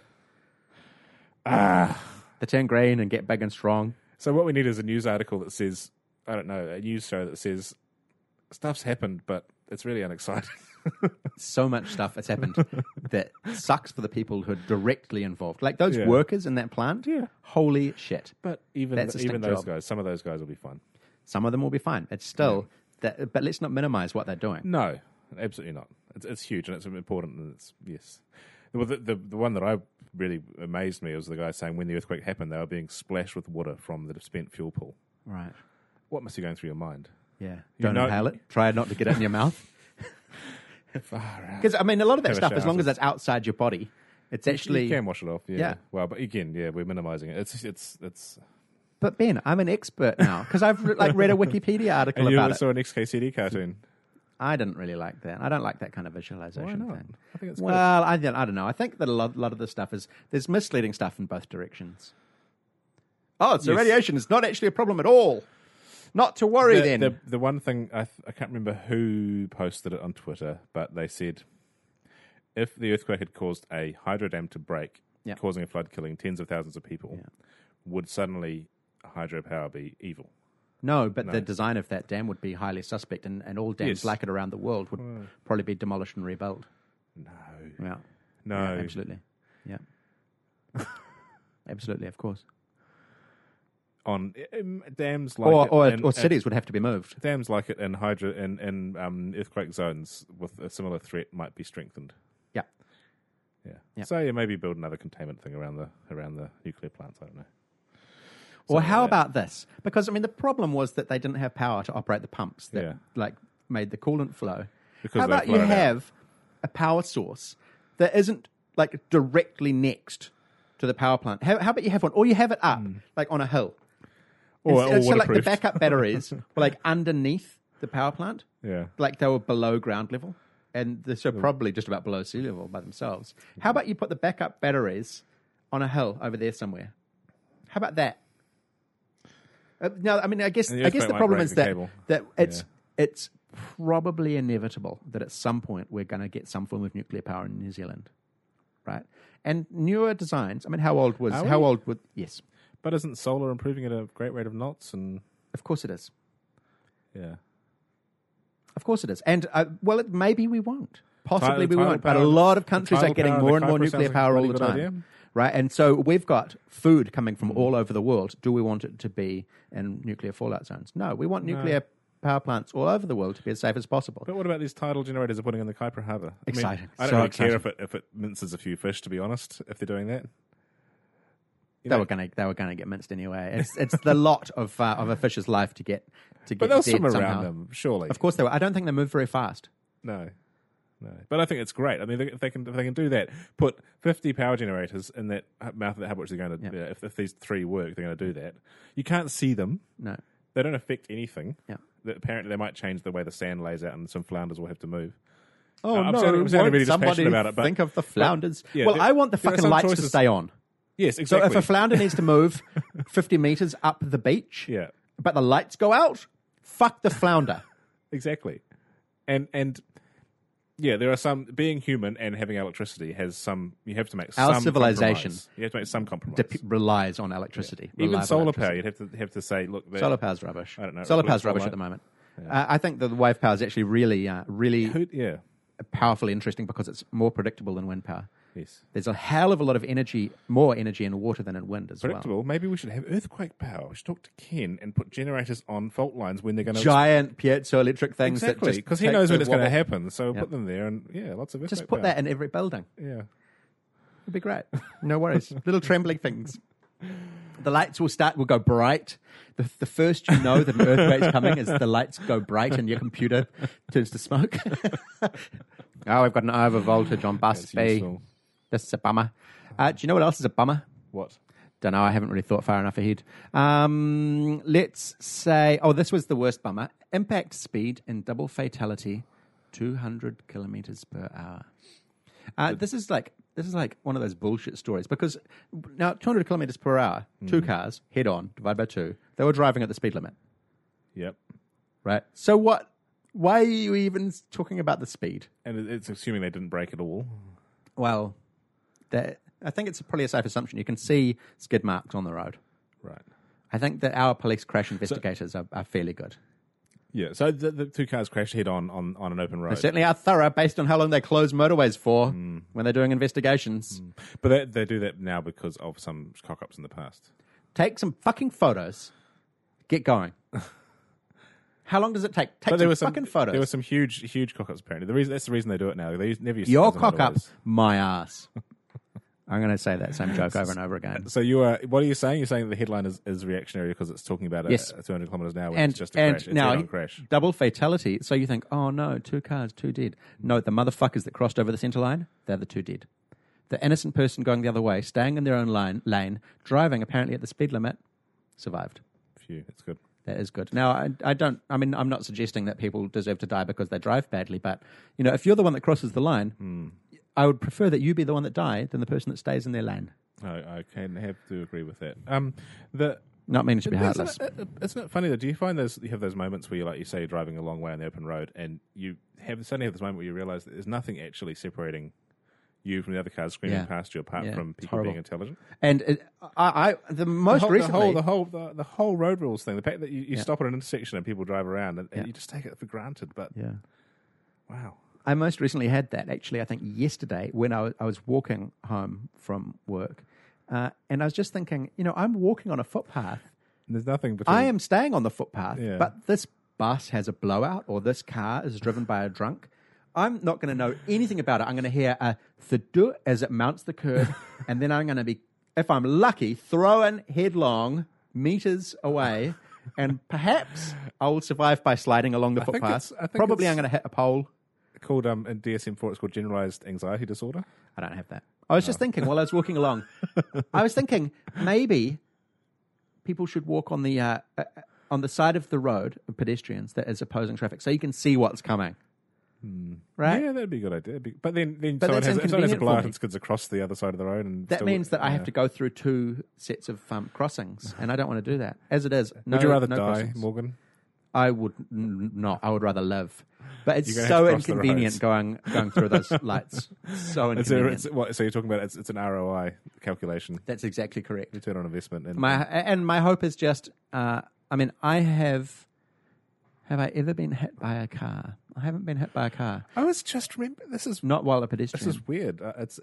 They turn green and get big and strong. So what we need is a news article that says, I don't know, a news show that says, stuff's happened, but it's really unexciting. So much stuff has happened that sucks for the people who are directly involved. Like those Yeah. workers in that plant. Yeah. Holy shit. But even That's a stink those job. guys, some of those guys will be fine. Some of them will be fine. It's still, but let's not minimize what they're doing. No, absolutely not. It's huge and it's important. And it's yes. Well, the one that I really amazed me was the guy saying when the earthquake happened, they were being splashed with water from the spent fuel pool. Right. What must be going through your mind? Yeah. You Don't know- inhale it. Try not to get it in your mouth. Because, I mean, a lot of that Have a stuff, as shower. long as it's outside your body, it's actually... You can wash it off, yeah. Yeah. Well, but again, we're minimising it. It's But Ben, I'm an expert now because I've read a Wikipedia article and you about it. saw an XKCD cartoon. I didn't really like that. I don't like that kind of visualization Why not? thing. I think it's well, I don't know. I think that a lot of the stuff there's misleading stuff in both directions. Oh, so Yes. radiation is not actually a problem at all. Not to worry then. The one thing, I can't remember who posted it on Twitter, but they said if the earthquake had caused a hydro dam to break, Yeah. causing a flood, killing tens of thousands of people, would suddenly hydropower be evil? No, but the design of that dam would be highly suspect, and all dams Yes. like it around the world would probably be demolished and rebuilt. No. Yeah. No. Yeah, absolutely. Yeah. Absolutely, of course. On dams like Or cities would have to be moved. dams like it in earthquake zones with a similar threat might be strengthened. Yeah. Yeah. So maybe build another containment thing around the nuclear plants. I don't know. Or Something how like that. about this? Because, I mean, the problem was that they didn't have power to operate the pumps that, made the coolant flow. Because how they about you flow it out. have a power source that isn't, directly next to the power plant? How about you have one, or you have it up, on a hill? Or so, the waterproofed. backup batteries were, underneath the power plant. Yeah. They were below ground level. And so probably just about below sea level by themselves. How about you put the backup batteries on a hill over there somewhere? How about that? No, I mean, I guess And the earthquake might problem break is the that cable. it's probably inevitable that at some point we're going to get some form of nuclear power in New Zealand, right? And newer designs. I mean, how old would yes? But isn't solar improving at a great rate of knots? And Of course it is. yeah. Of course it is. And maybe we won't. Possibly we Tidal won't. But a power- lot of countries are tidal getting power, more the and more Kuiper nuclear sounds like power a all really the good time. idea. Right? And so we've got food coming from all over the world. Do we want it to be in nuclear fallout zones? No, we want nuclear power plants all over the world to be as safe as possible. But what about these tidal generators they're putting in the Kuiper Harbour? Exciting. I don't So really care exciting. if it minces a few fish, to be honest, if they're doing that. You They know, were going to get minced anyway. It's the lot of a fish's life to get but they'll dead swim somehow. around them, surely. Of course they will. I don't think they move very fast. No. But I think it's great. I mean, if they can do that, put 50 power generators in that mouth of the harbour, which they're going to. If these three work, they're going to do that. You can't see them. No. They don't affect anything. Yeah. Apparently, they might change the way the sand lays out, and some flounders will have to move. Oh I'm no! sounding won't really somebody dispassionate about it, but think of the flounders. yeah, I want the there are fucking some lights to choices- stay on. Yes, So exactly. if a flounder needs to move 50 meters up the beach, Yeah. but the lights go out, fuck the flounder. Exactly. And yeah, there are some, being human and having electricity has some, you have to make Our some civilization compromise. You have to make some compromise. Relies on electricity. Even Reliable solar electricity. power, you'd have to say, look, Solar power's rubbish. I don't know, Solar it power's looks rubbish like- at the moment. I think that the wave power is actually really yeah, powerfully interesting because it's more predictable than wind power. yes. There's a hell of a lot of energy, more energy in water than in wind as Predictable. Maybe we should have earthquake power. We should talk to Ken and put generators on fault lines when they're going well. to... Giant piezoelectric things Exactly, that because he knows when it's going to happen. happen. So we'll Yeah. put them there and, yeah, lots of earthquake Just put power. that in every building. Yeah. It'd be great. No worries. Little trembling things. The lights will go bright. The first you know that an earthquake's coming is the lights go bright and your computer turns to smoke. Oh, we've got an over voltage on bus That's B. useful. This is a bummer. Do you know what else is a bummer? What? Don't know. I haven't really thought far enough ahead. Let's say, this was the worst bummer. Impact speed in double fatality, 200 kilometers per hour. This is like one of those bullshit stories because now 200 kilometers per hour, two cars head on, divide by two. They were driving at the speed limit, Yep. right? So what? Why are you even talking about the speed? And it's assuming they didn't break at all. Well, I think it's probably a safe assumption. You can see skid marks on the road. Right. I think that our police crash investigators are fairly good. Yeah, so the two cars crashed head on an open road. They certainly are thorough based on how long they close motorways for when they're doing investigations. But they do that now because of some cock-ups in the past. Take some fucking photos. Get going. How long does it take? Take But there some were fucking photos. There were some huge cock-ups apparently. That's the reason they do it now. They never used to Your do those on cock up, motorways. my ass. I'm going to say that same joke over and over again. So what are you saying? You're saying the headline is reactionary because it's talking about Yes. 200 kilometers an hour, which And, is just a crash. It's now, a crash. double fatality. So you think, oh no, 2 cars, 2 dead. No, the motherfuckers that crossed over the centre line, they're the 2 dead. The innocent person going the other way, staying in their own lane, driving apparently at the speed limit, survived. Phew, that's good. That is good. Now, I'm not suggesting that people deserve to die because they drive badly, but, if you're the one that crosses the line, I would prefer that you be the one that died than the person that stays in their lane. I can have to agree with that. Not meaning to be heartless. Isn't it funny though? Do you find you have those moments where you say you're driving a long way on the open road and you suddenly have this moment where you realise that there's nothing actually separating you from the other cars screaming past you apart from people being intelligent? And recently... The whole road rules thing, the fact that you stop at an intersection and people drive around and you just take it for granted, but wow. I most recently had that, actually, I think yesterday when I was walking home from work. And I was just thinking, I'm walking on a footpath. There's nothing between... I am staying on the footpath, Yeah. but this bus has a blowout or this car is driven by a drunk. I'm not going to know anything about it. I'm going to hear a thudu as it mounts the curb, and then I'm going to be, if I'm lucky, thrown headlong meters away, and perhaps I will survive by sliding along the footpath. Probably I'm going to hit a pole. Called in DSM-4, it's called generalized anxiety disorder. I don't have that. I was just thinking while I was walking along, I was thinking maybe people should walk on the side of the road of pedestrians that is opposing traffic, so you can see what's coming. Right? Yeah, that'd be a good idea. But then But someone that's has a inconvenient blowout for me. and skids across the other side of the road, and That means that I have to go through 2 sets of crossings, and I don't want to do that. As it is, Would you rather no die, crossings. Morgan? I would not. I would rather live. But it's You're gonna so have to cross the inconvenient going through those lights. So inconvenient. So you're talking about it's an ROI calculation, That's exactly correct. return on investment. And My hope is just. I have I ever been hit by a car? I haven't been hit by a car. I was just remember this is Not while a pedestrian. This is weird.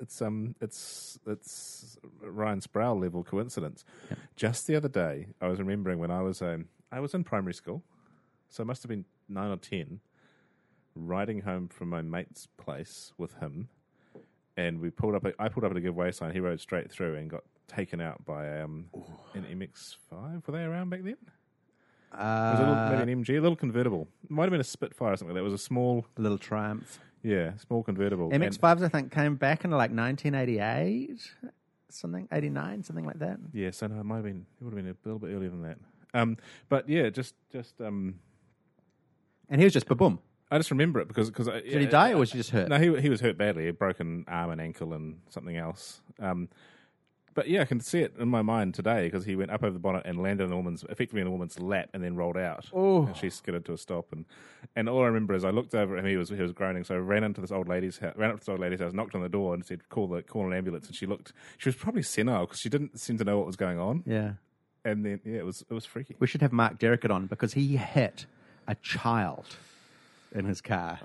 It's Ryan Sproul level coincidence. Yep. Just the other day, I was remembering when I was in primary school, so it must have been 9 or 10, riding home from my mate's place with him, and I pulled up at a giveaway sign. He rode straight through and got taken out by an MX-5. Were they around back then? It was maybe an MG, a little convertible. It might have been a Spitfire or something. That was a small, Little Triumph. small convertible. MX-5s, I think, came back in like 1988, something, 89, something like that. Yeah, so no, it would have been a little bit earlier than that. But yeah, And he was just ba-boom. I just remember it because Did he die or was he just hurt? No, he was hurt badly. A broken arm and ankle and something else. But yeah, I can see it in my mind today because he went up over the bonnet and landed effectively in the woman's lap and then rolled out. Oh. And she skidded to a stop. And all I remember is I looked over at him. He was groaning. So I ran up to this old lady's house, knocked on the door and said, call an ambulance. And she was probably senile because she didn't seem to know what was going on. Yeah. And then, it was freaky. We should have Mark Derrickett on because he hit a child in his car.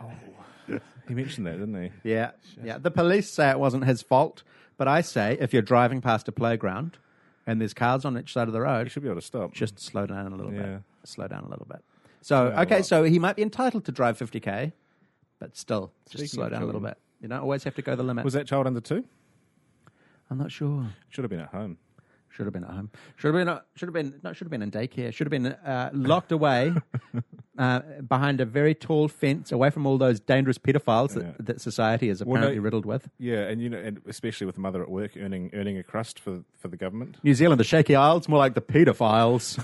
He mentioned that, didn't he? Yeah. Yeah. The police say it wasn't his fault, but I say if you're driving past a playground and there's cars on each side of the You road, should be able to stop. just slow down a little Yeah. bit. Slow down a little bit. So, Yeah, okay, well- so he might be entitled to drive 50k, but still, just Speaking slow of down a little children. bit. You don't always have to go the limit. Was that child under 2? I'm not sure. Should have been at home. Should have been at home. Should have been in daycare. Should have been locked away behind a very tall fence, away from all those dangerous pedophiles that society is apparently riddled with. Yeah, and especially with the mother at work earning a crust for the government. New Zealand, the Shaky Isles, more like the pedophiles.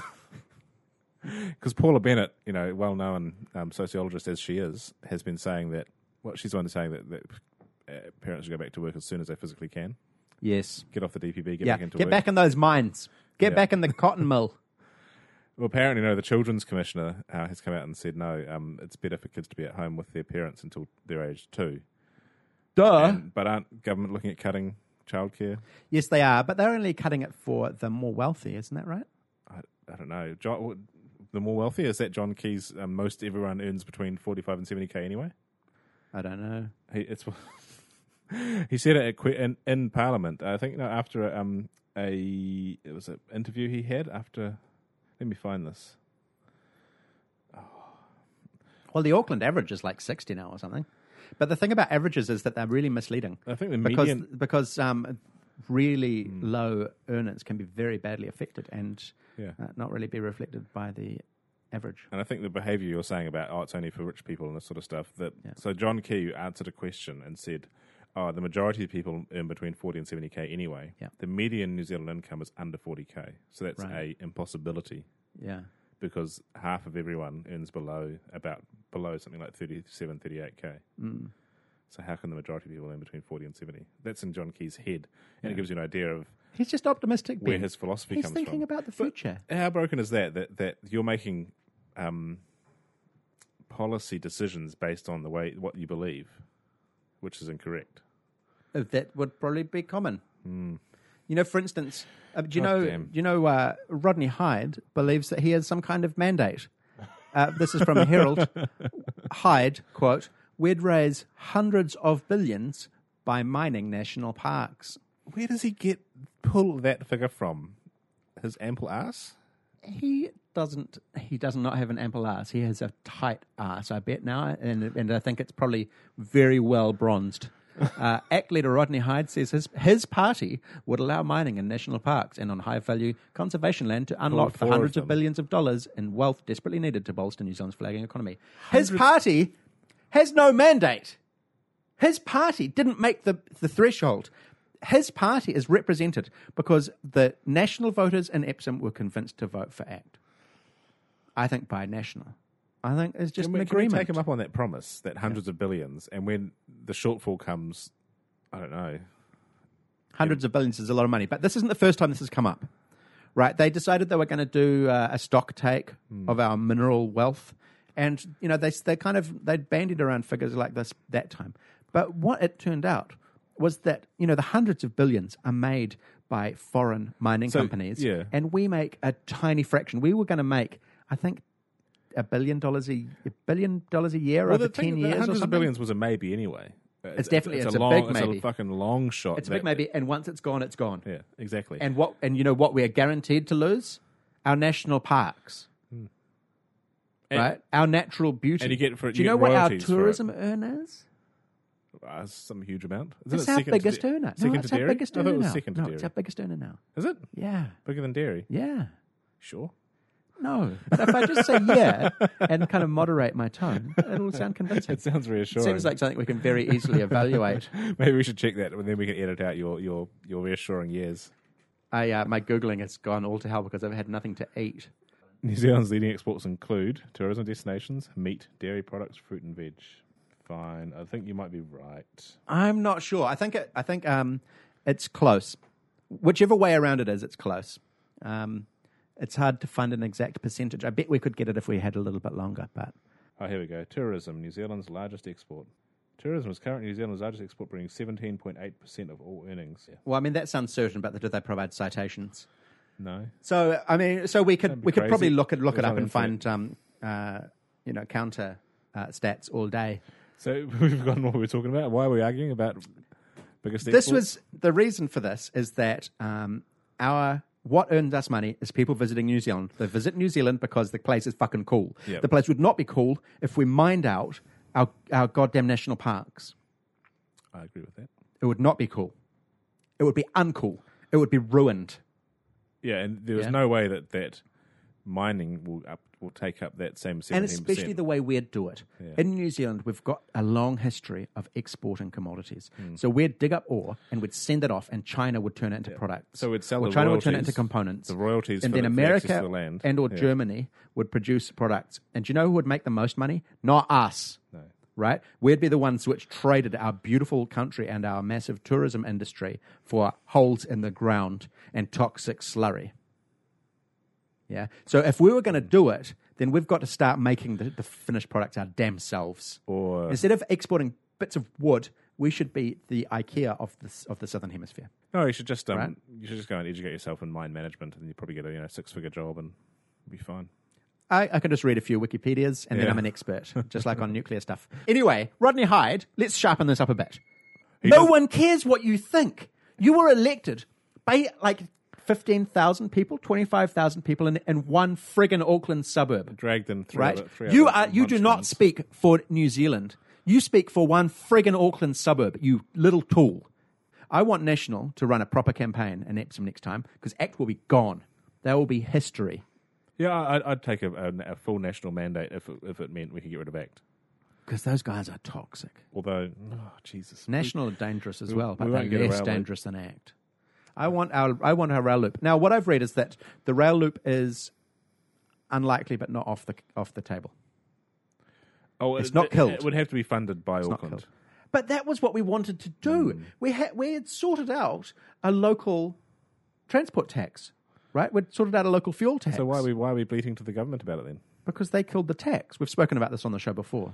Because Paula Bennett, well-known sociologist as she is, has been saying that. Well, she's the one saying that parents should go back to work as soon as they physically can. Yes. Get off the DPP, Get back into work. back in those mines. Get Yeah. back in the cotton mill. Well, apparently, no. The Children's Commissioner has come out and said no. It's better for kids to be at home with their parents until they're aged 2. Duh. But aren't government looking at cutting childcare? Yes, they are, but they're only cutting it for the more wealthy, isn't that right? I don't know. The more wealthy is that John Key's. Most everyone earns between 45 and 70k anyway. I don't know. He said it in Parliament. I think after it was an interview he had after. Let me find this. Well, the Auckland average is like 60 now or something. But the thing about averages is that they're really misleading. I think the median because really low earners can be very badly affected and Yeah. not really be reflected by the average. And I think the behaviour you're saying about, it's only for rich people and this sort of stuff, so John Key answered a question and said, the majority of people earn between 40 and 70k anyway. Yeah. The median New Zealand income is under 40k. So that's Right. a impossibility Yeah. because half of everyone earns below something like 37, 38k. So how can the majority of people earn between 40 and 70? That's in John Key's head. And it gives you an idea of He's just optimistic, where Ben. his philosophy He's comes thinking from. about the future. How broken is that you're making policy decisions based on what you believe, which is incorrect. That would probably be common. You know, for instance, do damn. you know Rodney Hyde believes that he has some kind of mandate. This is from Herald. Hyde, quote, "We'd raise hundreds of billions by mining national parks." Where does he pull that figure from? His ample ass? He does not have an ample ass. He has a tight ass, I bet now, and I think it's probably very well bronzed. ACT leader Rodney Hyde says his party would allow mining in national parks and on high-value conservation land to unlock the four of hundreds of them. billions of dollars in wealth desperately needed to bolster New Zealand's flagging economy. His party has no mandate. His party didn't make the threshold. His party is represented because the national voters in Epsom were convinced to vote for ACT. I think by national. I think it's just an Can we agreement. take him up on that promise, that hundreds of billions, and when the shortfall comes, I don't know. Hundreds of billions is a lot of money, but this isn't the first time this has come up, right? They decided they were going to do a stock take of our mineral wealth, and you know they'd bandied around figures like this that time. But what it turned out was that the hundreds of billions are made by foreign mining companies, and we make a tiny fraction. We were going to make, I think, $1 billion a year over 10 years or hundreds something. of billions was a maybe anyway. It's definitely a a long, big maybe. It's a fucking long shot. It's a big maybe, and once it's gone, it's gone. Yeah, exactly. And you know what we're guaranteed to lose? Our national parks. Right? Our natural beauty. And you get Do you know what our royalties for it. tourism earn is? Some huge amount. Isn't It's it our second to biggest earner. Second No, to it's our dairy? biggest I thought earner it was now. second to No, dairy. it's our biggest earner now. Is it? Yeah. Bigger than dairy? Yeah. Sure. No. But if I just say yeah and kind of moderate my tone, it'll sound convincing. It sounds reassuring. Seems like something we can very easily evaluate. Maybe we should check that, and then we can edit out your reassuring years. My Googling has gone all to hell because I've had nothing to eat. New Zealand's leading exports include tourism destinations, meat, dairy products, fruit and veg. Fine. I think you might be right. I'm not sure. I think it's close. Whichever way around it is, it's close. It's hard to find an exact percentage. I bet we could get it if we had a little bit longer, but Oh, here we go. Tourism, New Zealand's largest export. Tourism is currently New Zealand's largest export, bringing 17.8% of all earnings. Yeah. well, I mean that's uncertain. But do they provide citations? No. So I mean, so we could That'd be probably crazy. look it It's up on and the find counter stats all day. So we've forgotten what we were talking about. Why are we arguing about biggest This exports? was the reason for this is that what earns us money is people visiting New Zealand. They visit New Zealand because the place is fucking cool. Yep. The place would not be cool if we mined out our goddamn national parks. I agree with that. It would not be cool. It would be uncool. It would be ruined. Yeah, and there was Yeah. no way that mining will take up that same 17%. And especially the way we'd do it. Yeah. In New Zealand, we've got a long history of exporting commodities. Hmm. So we'd dig up ore and we'd send it off, and China would turn it into products. So we'd sell Or the China would turn it royalties- into components. the royalties and for then the access America to the land. and or Yeah. Germany would produce products. And do you know who would make the most money? Not us. No. Right? We'd be the ones which traded our beautiful country and our massive tourism industry for holes in the ground and toxic slurry. Yeah. So if we were going to do it, then we've got to start making the finished products our damn selves. Or Instead of exporting bits of wood, we should be the IKEA of the Southern Hemisphere. no, you should just Right. you should just go and educate yourself in mine management, and you probably get a 6-figure job and be fine. I can just read a few Wikipedias and then Yeah. I'm an expert, just like on nuclear stuff. Anyway, Rodney Hyde, let's sharpen this up a bit. No one cares what you think. You were elected by like 15,000 people, 25,000 people in one friggin' Auckland suburb. Dragged in three Right? other You do not munchkins. speak for New Zealand. You speak for one friggin' Auckland suburb, you little tool. I want National to run a proper campaign in Epsom next time because ACT will be gone. They will be history. Yeah, I'd take a full national mandate if it meant we could get rid of ACT. Because those guys are toxic. Although, Jesus. National are dangerous as well, but we they're won't get a less rail loop. dangerous than ACT. I want our rail loop. Now, what I've read is that the rail loop is unlikely, but not off the table. Oh, It's not killed. It would have to be funded by It's not Auckland. killed. But that was what we wanted to do. We had sorted out a local transport tax, right? We'd sorted out a local fuel tax. So why are we bleating to the government about it then? Because they killed the tax. We've spoken about this on the show before.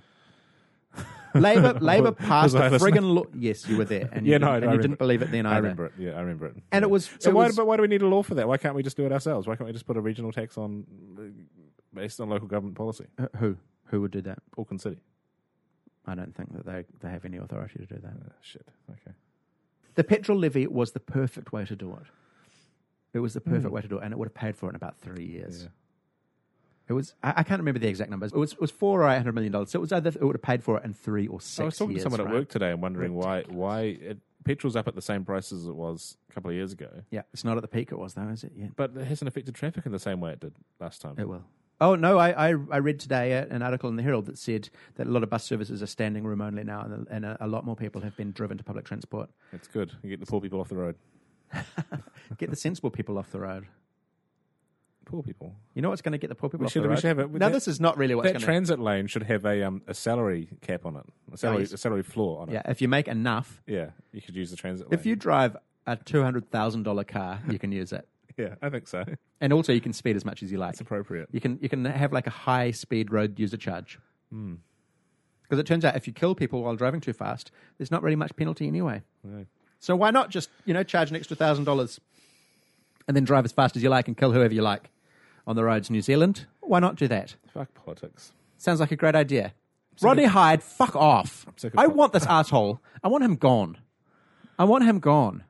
Labour passed a Was I listening? friggin' law. Yes, you were there, and you, Yeah, didn't, no, and I you remember didn't it. believe it then either. I remember it. Yeah, I remember it. And Yeah. it was. So it why was- do we need a law for that? Why can't we just do it ourselves? Why can't we just put a regional tax on based on local government policy? Who would do that? Auckland City. I don't think that they have any authority to do that. Shit. Okay. The petrol levy was the perfect way to do it. It was the perfect way to do it, and it would have paid for it in about 3 years. Yeah. It was. I can't remember the exact numbers. It was $400 or $800 million. So it was either it would have paid for it in 3 or 6 years. I was talking to someone right? at work today and wondering why petrol's up at the same price as it was a couple of years ago, Yeah, it's not at the peak it was though, is it? Yeah, but it hasn't affected traffic in the same way it did last time. it will. Oh no, I read today an article in the Herald that said that a lot of bus services are standing room only now, and a lot more people have been driven to public transport. It's good. You get the poor people off the road. Get the sensible people off the road. Poor people. You know what's going to get the poor people We off should- the we road? should have it- No, that- this is not really what's That going to... transit lane should have a salary cap on it, yes. a salary floor on it. Yeah, if you make enough, Yeah, you could use the transit lane. if you drive a $200,000 car, you can use it. Yeah, I think so. And also you can speed as much as you like. It's appropriate. You can have like a high speed road user charge. Because it turns out if you kill people while driving too fast, there's not really much penalty anyway. No. So why not just, charge an extra $1,000 and then drive as fast as you like and kill whoever you like on the roads in New Zealand? Why not do that? Fuck politics. Sounds like a great idea. Rodney Hyde, fuck off. sick of I pol- want this asshole. I want him gone. I want him gone.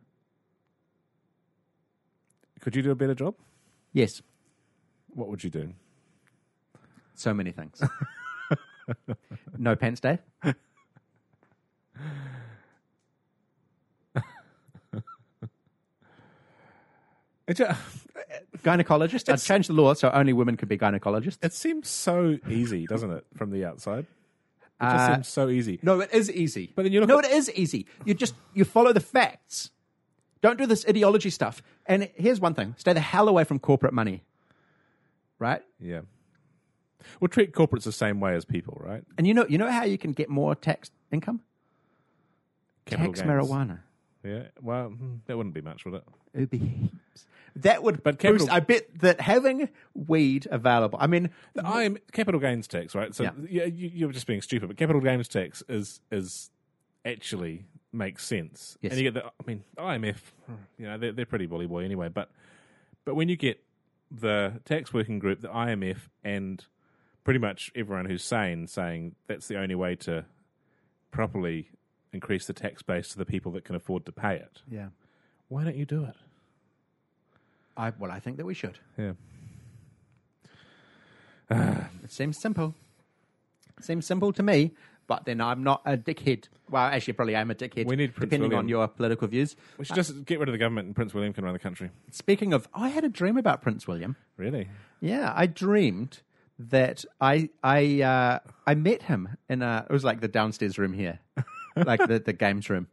Could you do a better job? Yes, What would you do? so many things. No pants day. Gynecologist. I'd change the law so only women could be gynecologists. It seems so easy, doesn't it, from the outside? It just seems so easy. No, it is easy. But then you look no, at- it is easy. You follow the facts. Don't do this ideology stuff. And here's one thing: stay the hell away from corporate money. Right? Yeah. We'll treat corporates the same way as people, right? And you know how you can get more tax income? Capital Tax gains. marijuana. Yeah. Well, that wouldn't be much, would it? It would be heaps. That would But boost. capital- I bet that having weed available. I mean, I'm capital gains tax, right? So Yeah. you're just being stupid, but capital gains tax is actually makes sense. Yes. And you get IMF, they're pretty bully boy anyway. But when you get the tax working group, the IMF, and pretty much everyone who's sane saying that's the only way to properly increase the tax base to the people that can afford to pay it. yeah. Why don't you do it? I think that we should. Yeah. It seems simple. It seems simple to me, but then I'm not a dickhead. Well, actually, probably I'm a dickhead. We need Prince depending William. on your political views. We should just get rid of the government and Prince William can run the country. Speaking of, I had a dream about Prince William. Really? Yeah, I dreamed that I met him in it was like the downstairs room here, like the games room,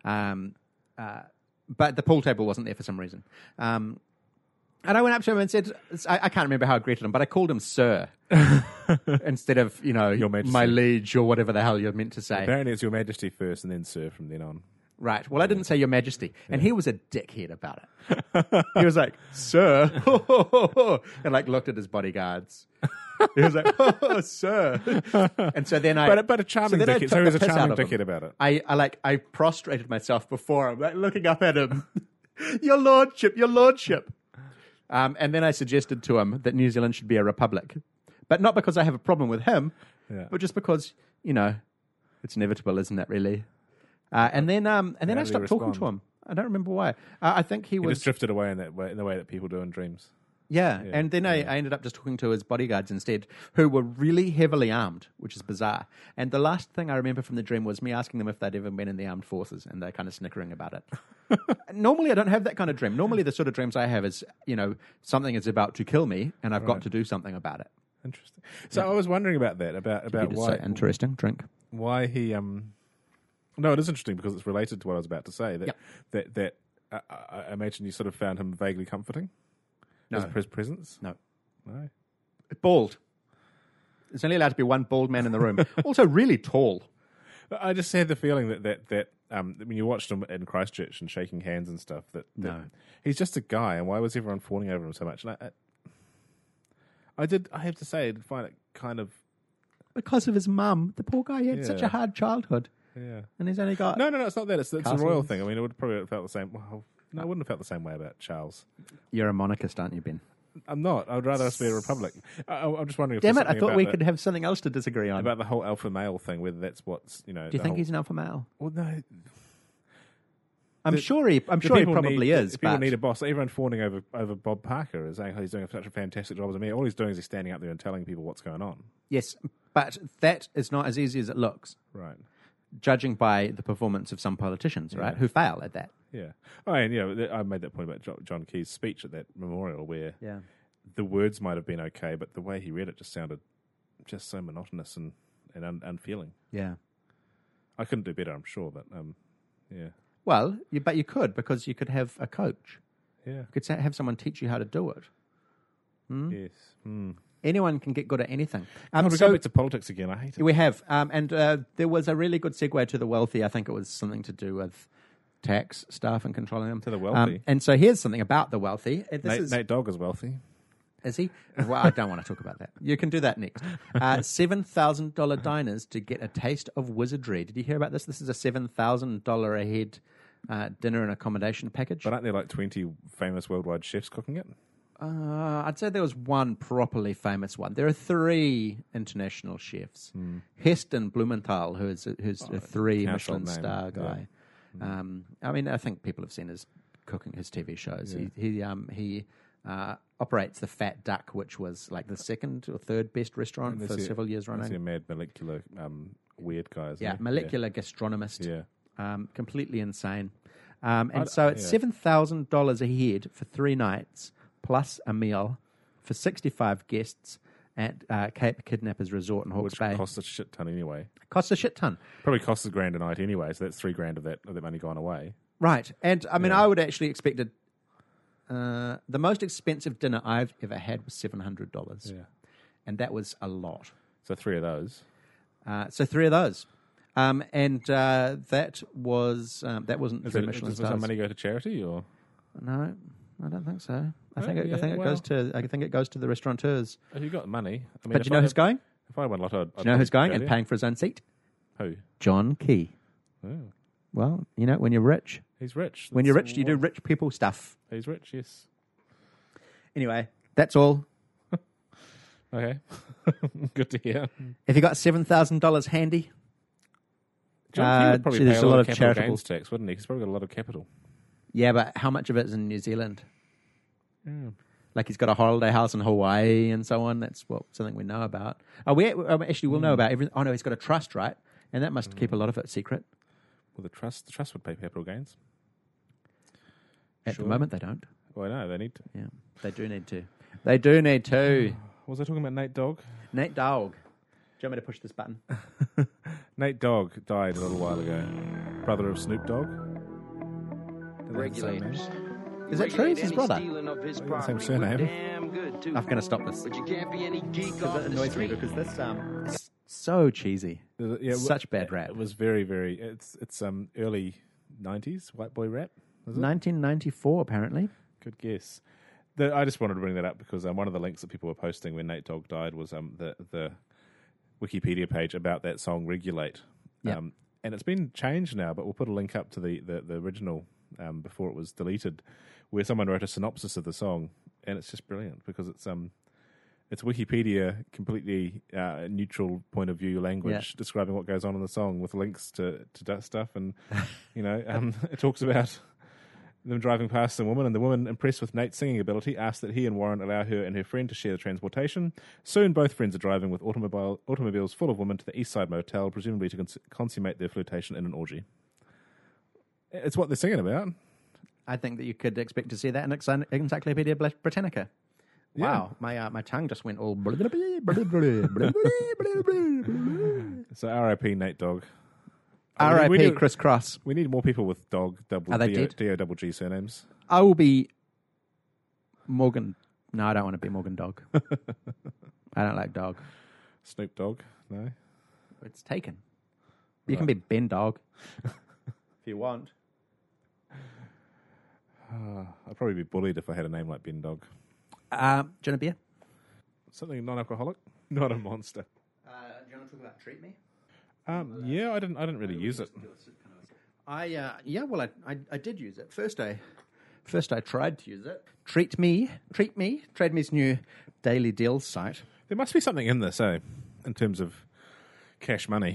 but the pool table wasn't there for some reason. And I went up to him and said, I can't remember how I greeted him, but I called him Sir instead of, Your Majesty. my liege or whatever the hell you're meant to say. Apparently it's Your Majesty first and then Sir from then on. Right. Well, I didn't say Your Majesty. And he was a dickhead about it. He was like, Sir. And like looked at his bodyguards. He was like, oh, Sir. And so then But a charming so then I dickhead. took So he was the a piss out charming of him. dickhead about it. I prostrated myself before him, like looking up at him. Your lordship, your lordship. And then I suggested to him that New Zealand should be a republic. But not because I have a problem with him, Yeah. but just because, it's inevitable, isn't it, really? And then I did he stopped talking to respond? him. I don't remember why. I think he He was... just drifted away in the way that people do in dreams. Yeah, Yeah, and then I ended up just talking to his bodyguards instead, who were really heavily armed, which is bizarre. And the last thing I remember from the dream was me asking them if they'd ever been in the armed forces, and they're kind of snickering about it. Normally, I don't have that kind of dream. Normally, the sort of dreams I have is, something is about to kill me, and I've got to do something about it. Interesting. So I was wondering about that, about why Interesting. Drink. why he. No, it is interesting because it's related to what I was about to say. That I imagine you sort of found him vaguely comforting. No. His presence. No. No. Bald. There's only allowed to be one bald man in the room. Also, really tall. I just had the feeling that when you watched him in Christchurch and shaking hands and stuff, that he's just a guy, and why was everyone fawning over him so much? And I have to say, I find it kind of Because of his mum. The poor guy, he had such a hard childhood. Yeah. And he's only got... No, it's not that. It's a castles. royal thing. I mean, it would probably have felt the same. Well, no, I wouldn't have felt the same way about Charles. You're a monarchist, aren't you, Ben? I'm not. I would rather us be a republic. I'm just wondering if Damn there's it, I something thought we about could have something else to disagree on. about the whole alpha male thing, whether that's what's, Do you think he's an alpha male? Well, no. I'm sure he probably is. People But need a boss. Everyone fawning over Bob Parker is saying, he's doing such a fantastic job as a mayor. All he's doing is he's standing up there and telling people what's going on. yes, but that is not as easy as it looks, Right. judging by the performance of some politicians, right, who fail at that. Yeah. Oh, and I made that point about John Key's speech at that memorial where the words might have been okay, but the way he read it just sounded just so monotonous and unfeeling. Yeah. I couldn't do better, I'm sure, but yeah. Well, but you could, because you could have a coach. Yeah. You could have someone teach you how to do it. Yes. Anyone can get good at anything. We go back to politics again. I hate it. We have. And there was a really good segue to the wealthy. I think it was something to do with tax stuff and controlling them. To the wealthy. And so here's something about the wealthy. Nate Dogg is wealthy. Is he? Well, I don't want to talk about that. You can do that next. $7,000 diners to get a taste of wizardry. Did you hear about this? This is a $7,000 a head dinner and accommodation package. But aren't there like 20 famous worldwide chefs cooking it? I'd say there was one properly famous one. There are 3 international chefs. Heston Blumenthal, who's a 3 Michelin name. star guy. Yeah. I mean, I think people have seen his TV shows. Yeah. He operates the Fat Duck, which was like the 2nd or 3rd best restaurant for several years running. He's a mad molecular weird guy, isn't he? Molecular gastronomist. Yeah. Completely insane. So it's $7,000 a head for 3 nights, plus a meal for 65 guests at Cape Kidnappers Resort in Hawke's Bay. Which costs a shit ton anyway. Costs a shit ton. Probably costs $1,000 a night anyway, so that's $3,000 of that money gone away. Right. And I mean, I would actually expect it. The most expensive dinner I've ever had was $700. Yeah. And that was a lot. So 3 of those. So 3 of those. That wasn't 3 Michelin Does stars. some money go to charity or? No, I don't think so. I think yeah, it goes to the restaurateurs. If you've got money. I mean, But do you know who's going? If I won lotto, Do you know who's going and paying for his own seat? Who? John Key. Oh. Well, when you're rich. He's rich. When you're rich, you do rich people stuff. He's rich, yes. Anyway, that's all. Okay. Good to hear. If you got $7,000 handy, John Key would probably there's pay a lot of capital charitable gains tax, wouldn't he? He's probably got a lot of capital. yeah, but how much of it is in New Zealand? Yeah. Like he's got a holiday house in Hawaii and so on. That's something we know about. We'll know about everything. Oh no, he's got a trust, right? And that must keep a lot of it secret. Well, the trust would pay capital gains. At the moment, they don't. Well, no, they need to. Yeah, they do need to. They do need to. Was I talking about Nate Dogg? Nate Dogg. Do you want me to push this button? Nate Dogg died a little while ago. Brother of Snoop Dogg. Regulators. Is that true? It's his brother. Same surname. I'm going to stop this. But you can't be any geek Because off it the annoys me street. because this is so cheesy. Yeah, Such bad rap. It was very, very. It's early 90s white boy rap. Was it? 1994, apparently. Good guess. I just wanted to bring that up because one of the links that people were posting when Nate Dogg died was the Wikipedia page about that song "Regulate." Yep. And it's been changed now, but we'll put a link up to the original before it was deleted, where someone wrote a synopsis of the song, and it's just brilliant because it's Wikipedia completely neutral point of view language describing what goes on in the song with links to stuff, and it talks about them driving past some woman, and the woman, impressed with Nate's singing ability, asked that he and Warren allow her and her friend to share the transportation. Soon, both friends are driving with automobiles full of women to the East Side Motel, presumably to consummate their flirtation in an orgy. It's what they're singing about. I think that you could expect to see that in Encyclopedia Britannica. Yeah. Wow, my tongue just went all... So R.I.P. Nate Dogg. R.I.P. Chris Cross. We need more people with Dog, Are they dead? D-O-double-G surnames. I will be Morgan... No, I don't want to be Morgan Dog. I don't like Dog. Snoop Dogg? No? It's taken. You can be Ben Dog. If you want. I'd probably be bullied if I had a name like Ben Dog. Do you want a beer? Something non-alcoholic, not a monster. Do you want to talk about Treat Me? Yeah, I didn't really use it. I did use it. First I tried to use it. Treat Me, Trade Me's new daily deals site. There must be something in this, in terms of cash money.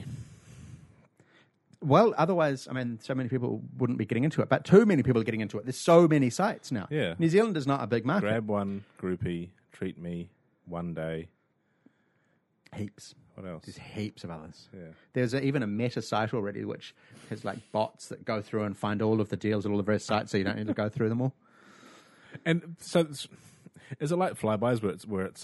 Well, otherwise, I mean, so many people wouldn't be getting into it, but too many people are getting into it. There's so many sites now. Yeah. New Zealand is not a big market. Grab One, Groupie, Treat Me, One Day. Heaps. What else? There's heaps of others. Yeah. There's even a meta site already, which has like bots that go through and find all of the deals at all the various sites, so you don't need to go through them all. And so, is it like Flybys where it's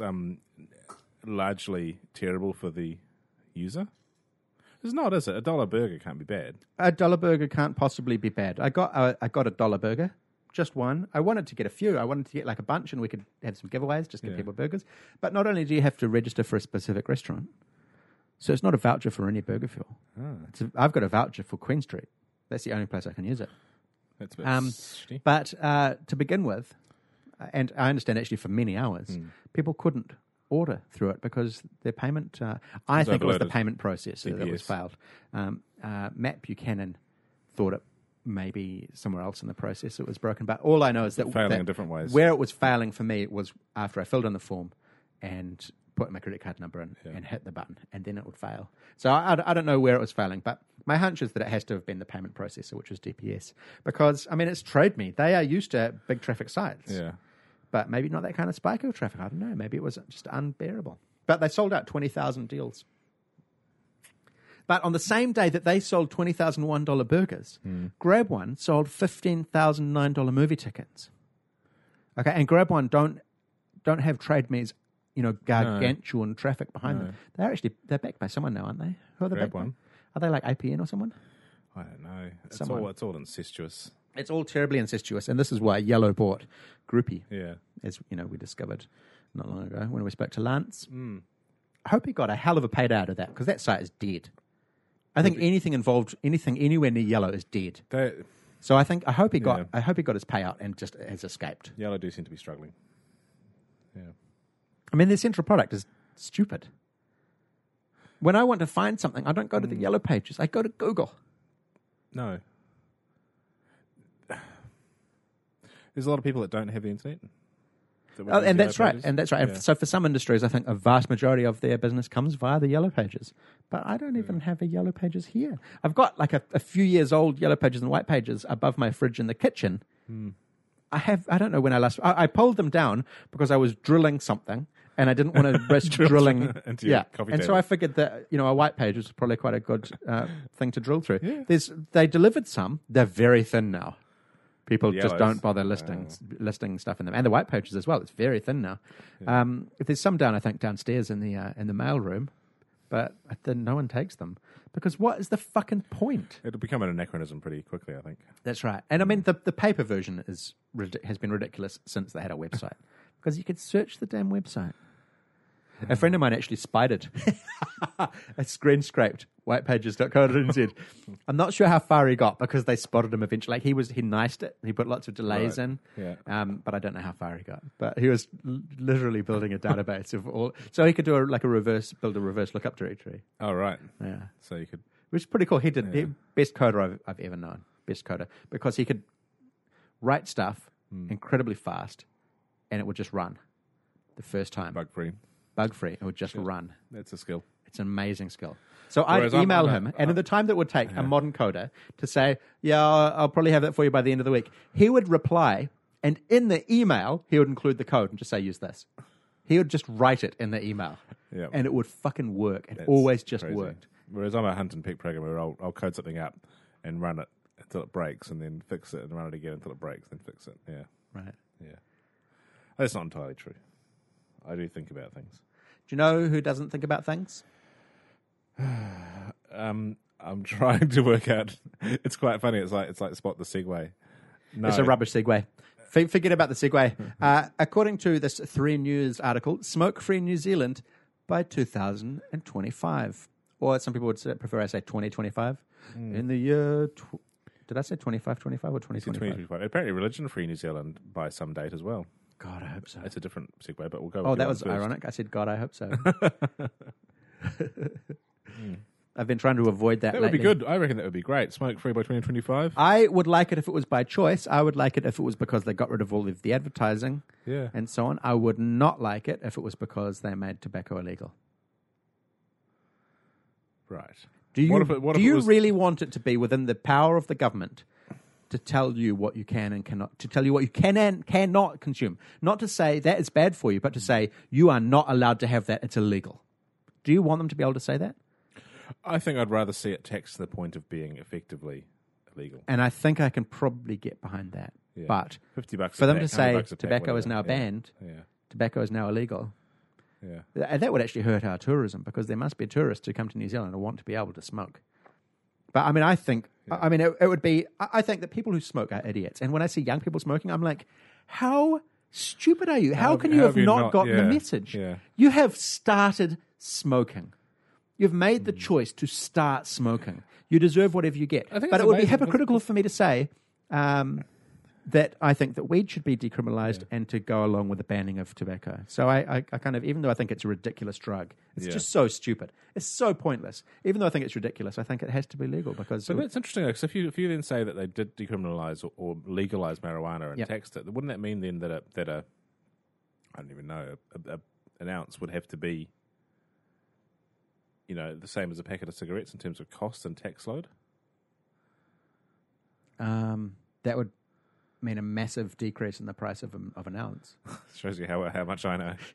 largely terrible for the user? It's not, is it? $1 burger can't be bad. $1 burger can't possibly be bad. I got a $1 burger, just one. I wanted to get a few. I wanted to get like a bunch, and we could have some giveaways, just give people burgers. But not only do you have to register for a specific restaurant, so it's not a voucher for any burger fuel. I've got a voucher for Queen Street. That's the only place I can use it. That's a bit shitty. But to begin with, and I understand actually for many hours, people couldn't order through it because their payment, I think it was the payment process that was failed. Matt Buchanan thought it maybe somewhere else in the process it was broken, but all I know is that failing in different ways. Where it was failing for me was after I filled in the form and put my credit card number in and hit the button, and then it would fail. So I don't know where it was failing, but my hunch is that it has to have been the payment processor, which was DPS, because, I mean, it's Trade Me. They are used to big traffic sites. Yeah. But maybe not that kind of spike of traffic. I don't know. Maybe it was just unbearable. But they sold out 20,000 deals. But on the same day that they sold 20,000 $1 burgers, Grab One sold 15,000 $9 movie tickets. Okay, and Grab One don't have Trade Me's, gargantuan traffic behind them. They're backed by someone now, aren't they? Who are they Grab backed by? One? Are they like APN or someone? I don't know. It's Someone. all incestuous. It's all terribly incestuous, and this is why Yellow bought Groupie. Yeah. As we discovered not long ago when we spoke to Lance. I hope he got a hell of a paid out of that, because that site is dead. I think anything anywhere near Yellow is dead. So I hope he got his payout and just has escaped. Yellow do seem to be struggling. Yeah. I mean, their central product is stupid. When I want to find something, I don't go to the Yellow pages. I go to Google. No. There's a lot of people that don't have the internet. And that's right. Pages. And that's right. Yeah. So for some industries, I think a vast majority of their business comes via the Yellow pages. But I don't even have a Yellow pages here. I've got like a few years old Yellow pages and White pages above my fridge in the kitchen. I don't know when I pulled them down because I was drilling something and I didn't want to risk drilling. Into your coffee and table. so I figured that, a White page was probably quite a good thing to drill through. Yeah. They delivered some. They're very thin now. People just Yellows. don't bother listing stuff in them, and the White pages as well. It's very thin now. If there's some downstairs in the mail room, but then no one takes them because what is the fucking point? It'll become an anachronism pretty quickly, I think. That's right. And I mean the paper version has been ridiculous since they had a website because you could search the damn website. A friend of mine actually spidered a screen scraped whitepages.co.nz. I'm not sure how far he got because they spotted him eventually. Like he niced it. He put lots of delays in. Yeah. But I don't know how far he got. But he was literally building a database of all. So he could do build a reverse lookup directory. Oh, right. Yeah. So you could. Which is pretty cool. He did best coder I've ever known. Best coder. Because he could write stuff incredibly fast and it would just run the first time. Bug free. Bug free. It would just run. That's a skill. It's an amazing skill. So I'd Whereas I'm- email I'm- him, and in the time that would take a modern coder to say, yeah, I'll probably have that for you by the end of the week, he would reply, and in the email, he would include the code and just say, use this. He would just write it in the email, Yeah. and it would fucking work. It It's always just crazy. worked. Whereas I'm a hunt and pick programmer, I'll code something up and run it until it breaks, and then fix it, and run it again until it breaks, then fix it. Yeah, Right. yeah. That's not entirely true. I do think about things. Do you know who doesn't think about things? I'm trying to work out. It's quite funny. It's like spot the Segway. No, It's a rubbish segue. Forget about the segue. According to this 3 News article, smoke-free New Zealand by 2025. Or some people would prefer I say 2025. In the year... did I say 2525 or 2025? 2025. Apparently, religion-free New Zealand by some date as well. God, I hope so. It's a different Segway, but we'll go. Oh, with that your was one first. ironic. I said, God, I hope so. I've been trying to avoid that That would be lately. good. I reckon that would be great. Smoke-free by 2025. I would like it if it was by choice. I would like it if it was because they got rid of all of the advertising Yeah. and so on. I would not like it if it was because they made tobacco illegal. Right. Do you, What if it do you was- really want it to be within the power of the government to tell you what you can and cannot, to tell you what you can and cannot consume? Not to say that it's bad for you, but to say you are not allowed to have that, it's illegal. Do you want them to be able to say that? I think I'd rather see it taxed to the point of being effectively illegal. And I think I can probably get behind that. Yeah. But $50 for them a to pack, say $100 a pack, tobacco is whatever. now Yeah. banned, Yeah. tobacco is now illegal, Yeah. that would actually hurt our tourism because there must be tourists who come to New Zealand and want to be able to smoke. But I mean, I think, I mean, it would be, I think that people who smoke are idiots. And when I see young people smoking, I'm like, how stupid are you? How can you have not gotten the message? Yeah. You have started smoking. You've made the choice to start smoking. You deserve whatever you get. I think But it's it would be amazing. hypocritical for me to say that I think that weed should be decriminalized and to go along with the banning of tobacco. So I kind of, even though I think it's a ridiculous drug, it's Yeah. just so stupid. It's so pointless. Even though I think it's ridiculous, I think it has to be legal because... So that's interesting, because if you then say that they did decriminalise or legalise marijuana and Yep. taxed it, wouldn't that mean then that a I don't even know, an ounce would have to be, you know, the same as a packet of cigarettes in terms of cost and tax load? that would mean a massive decrease in the price of an ounce. Shows you how much I know.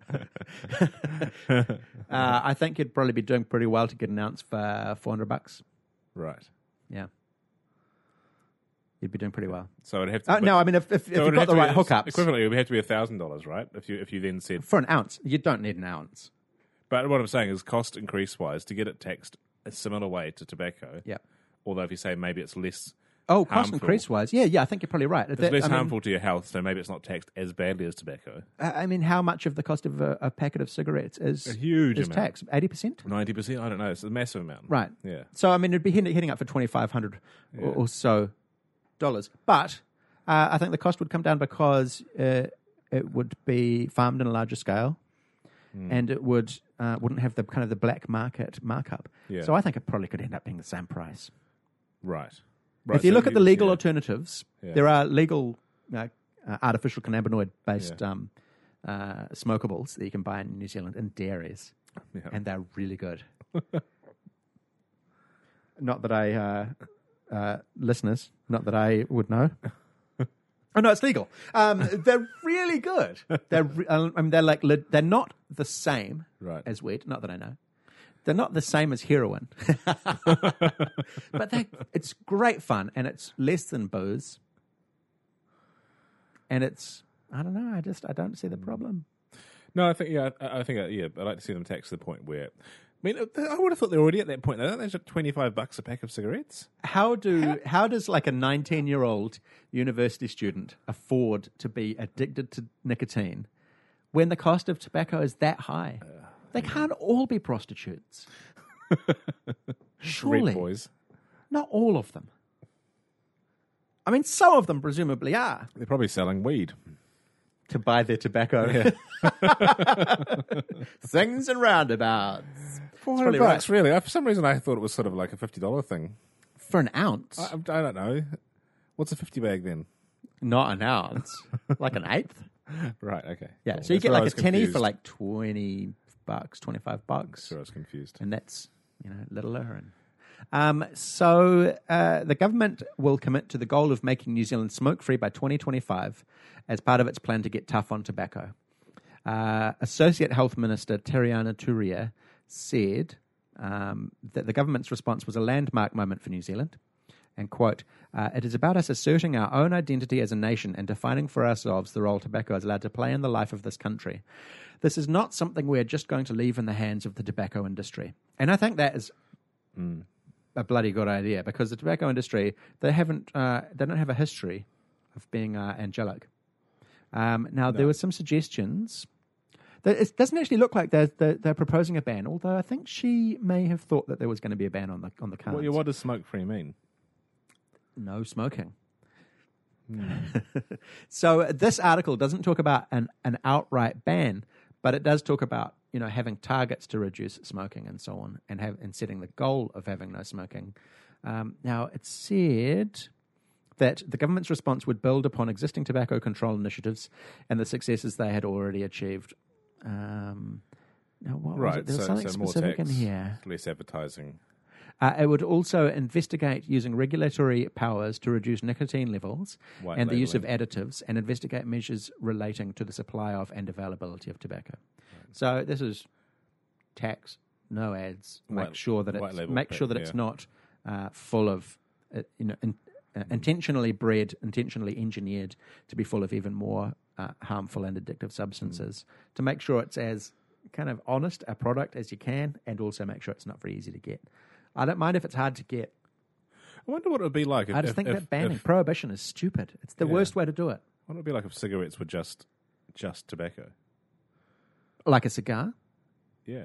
I think you'd probably be doing pretty well to get an ounce for $400. Right. Yeah. You'd be doing pretty well. So it'd have to. No, I mean, if so you've it'd got have the to right be, hookups. equivalently, it would have to be $1,000, right? If you then said. For an ounce, you don't need an ounce. But what I'm saying is, cost increase wise, to get it taxed a similar way to tobacco. Yeah. Although if you say maybe it's less. Oh, cost harmful. increase wise, yeah, I think you're probably right. It's less harmful to your health, so maybe it's not taxed as badly as tobacco. I mean, how much of the cost of a packet of cigarettes is A huge is amount. taxed? 80%? 90%? I don't know. It's a massive amount. Right. Yeah. So, I mean, it'd be hitting up for $2,500 or so dollars. But I think the cost would come down because it would be farmed in a larger scale, and it wouldn't have the kind of the black market markup. Yeah. So I think it probably could end up being the same price. Right. If you so look at the legal yeah. alternatives, Yeah. there are legal artificial cannabinoid-based smokables that you can buy in New Zealand in dairies, Yeah. and they're really good. Not that I, listeners, not that I would know. Oh no, it's legal. They're really good. They're not the same Right. as weed. Not that I know. They're not the same as heroin, but it's great fun, and it's less than booze, and it's I don't know. I don't see the problem. No, I think I'd like to see them tax to the point where. I mean, I would have thought they're already at that point. Though, don't they? $25 a pack of cigarettes. How does like a 19-year-old university student afford to be addicted to nicotine when the cost of tobacco is that high? They can't all be prostitutes. Surely. Red boys. Not all of them. I mean, some of them presumably are. They're probably selling weed. To buy their tobacco. Things and roundabouts. $400, right. really? For some reason, I thought it was sort of like a $50 thing. For an ounce. I don't know. What's a 50 bag then? Not an ounce. Like an eighth. Right. Okay. Yeah, Cool. so you That's get where I like was a tenny confused. for like 25 bucks, $25, Sure, I was confused. and that's littler. And so the government will commit to the goal of making New Zealand smoke-free by 2025 as part of its plan to get tough on tobacco. Associate Health Minister Tariana Turia said that the government's response was a landmark moment for New Zealand. And, quote, it is about us asserting our own identity as a nation and defining for ourselves the role tobacco is allowed to play in the life of this country. This is not something we're just going to leave in the hands of the tobacco industry. And I think that is a bloody good idea, because the tobacco industry, they don't have a history of being angelic. There were some suggestions. It doesn't actually look like they're proposing a ban, although I think she may have thought that there was going to be a ban on the cards. What does smoke-free mean? No smoking. So this article doesn't talk about an outright ban, but it does talk about having targets to reduce smoking and so on, and setting the goal of having no smoking. Now it said that the government's response would build upon existing tobacco control initiatives and the successes they had already achieved. Now, what was it? There was something specific more tax, in here. less advertising. It would also investigate using regulatory powers to reduce nicotine levels and the use of additives, and investigate measures relating to the supply of and availability of tobacco. Right. So this is tax, no ads. Make sure that it's not full of intentionally bred, intentionally engineered to be full of even more harmful and addictive substances. To make sure it's as kind of honest a product as you can, and also make sure it's not very easy to get. I don't mind if it's hard to get. I wonder what it would be like. I just think that banning prohibition is stupid. It's the worst way to do it. What would it be like if cigarettes were just tobacco? Like a cigar? Yeah.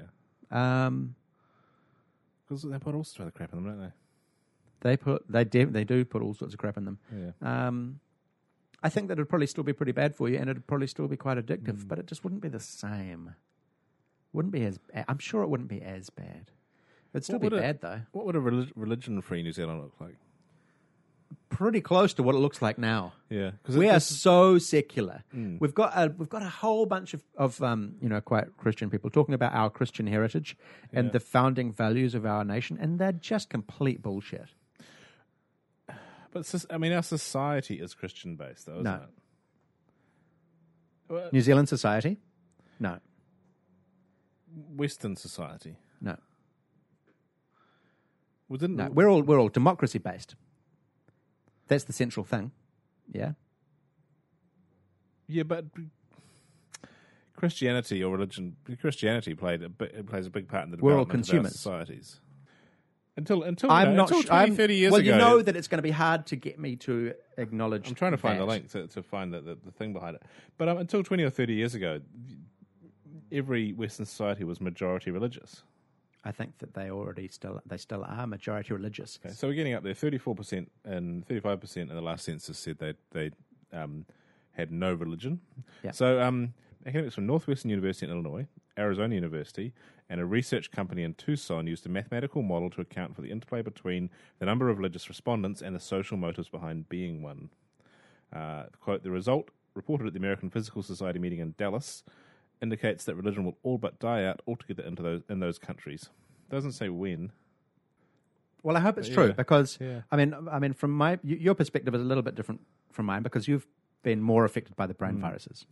Because they put all sorts of other crap in them, don't they? They do put all sorts of crap in them. Yeah. I think that it'd probably still be pretty bad for you, and it'd probably still be quite addictive, but it just wouldn't be the same. I'm sure it wouldn't be as bad. It'd still be bad, though. What would a religion-free New Zealand look like? Pretty close to what it looks like now. Yeah, we are so secular. We've got a whole bunch of quite Christian people talking about our Christian heritage and the founding values of our nation, and they're just complete bullshit. But our society is Christian based, though, isn't it? Well, New Zealand society? No. Western society? No. No, we're all democracy based. That's the central thing. Yeah. Yeah, but Christianity plays a big part in the development of our societies. Until 20, 30 years ago. Well, you know that it's going to be hard to get me to acknowledge. I'm trying to find the link to find the thing behind it. But until 20 or 30 years ago, every Western society was majority religious. I think that they still are majority religious. Okay, so we're getting up there. 34% and 35% in the last census said they had no religion. Yeah. So academics from Northwestern University in Illinois, Arizona University, and a research company in Tucson used a mathematical model to account for the interplay between the number of religious respondents and the social motives behind being one. Quote, the result, reported at the American Physical Society meeting in Dallas, indicates that religion will all but die out altogether in those countries. Doesn't say when. Well, I hope it's true, because I mean, from your perspective is a little bit different from mine, because you've been more affected by the mind viruses.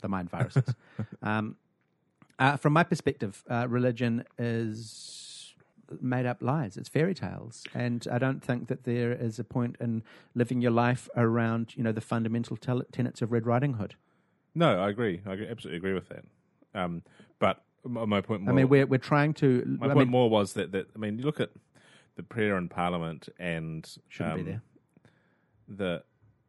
From my perspective, religion is made up lies. It's fairy tales, and I don't think that there is a point in living your life around the fundamental tenets of Red Riding Hood. No, I agree. I absolutely agree with that. But my point more... I mean, we're trying to... My point more was that you look at the prayer in Parliament and... Shouldn't be there.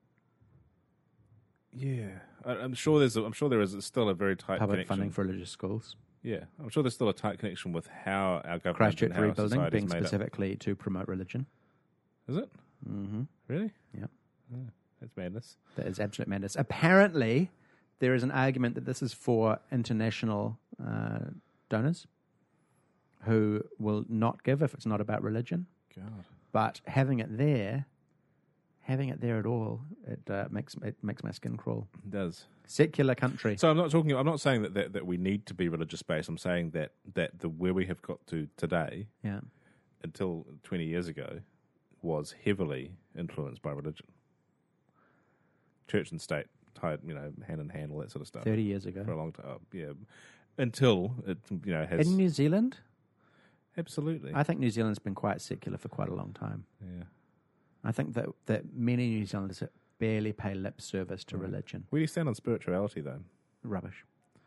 I'm sure there is still a very tight public connection. Funding for religious schools. Yeah, I'm sure there's still a tight connection with how our government Christchurch and how rebuilding our being made specifically to promote religion. Is it? Mm-hmm. Really? Yeah. That's madness. That is absolute madness. Apparently, there is an argument that this is for international donors who will not give if it's not about religion. God. But having it there having it there at all, it makes my skin crawl. It does. Secular country. So I'm not saying that we need to be religious based. I'm saying that the where we have got to today, Yeah. until 20 years ago, was heavily influenced by religion. Church and state tied, hand in hand, all that sort of stuff. 30 years ago. For a long time, until it, has. In New Zealand? Absolutely. I think New Zealand's been quite secular for quite a long time. Yeah. I think that many New Zealanders barely pay lip service to religion. Where do you stand on spirituality, though? Rubbish.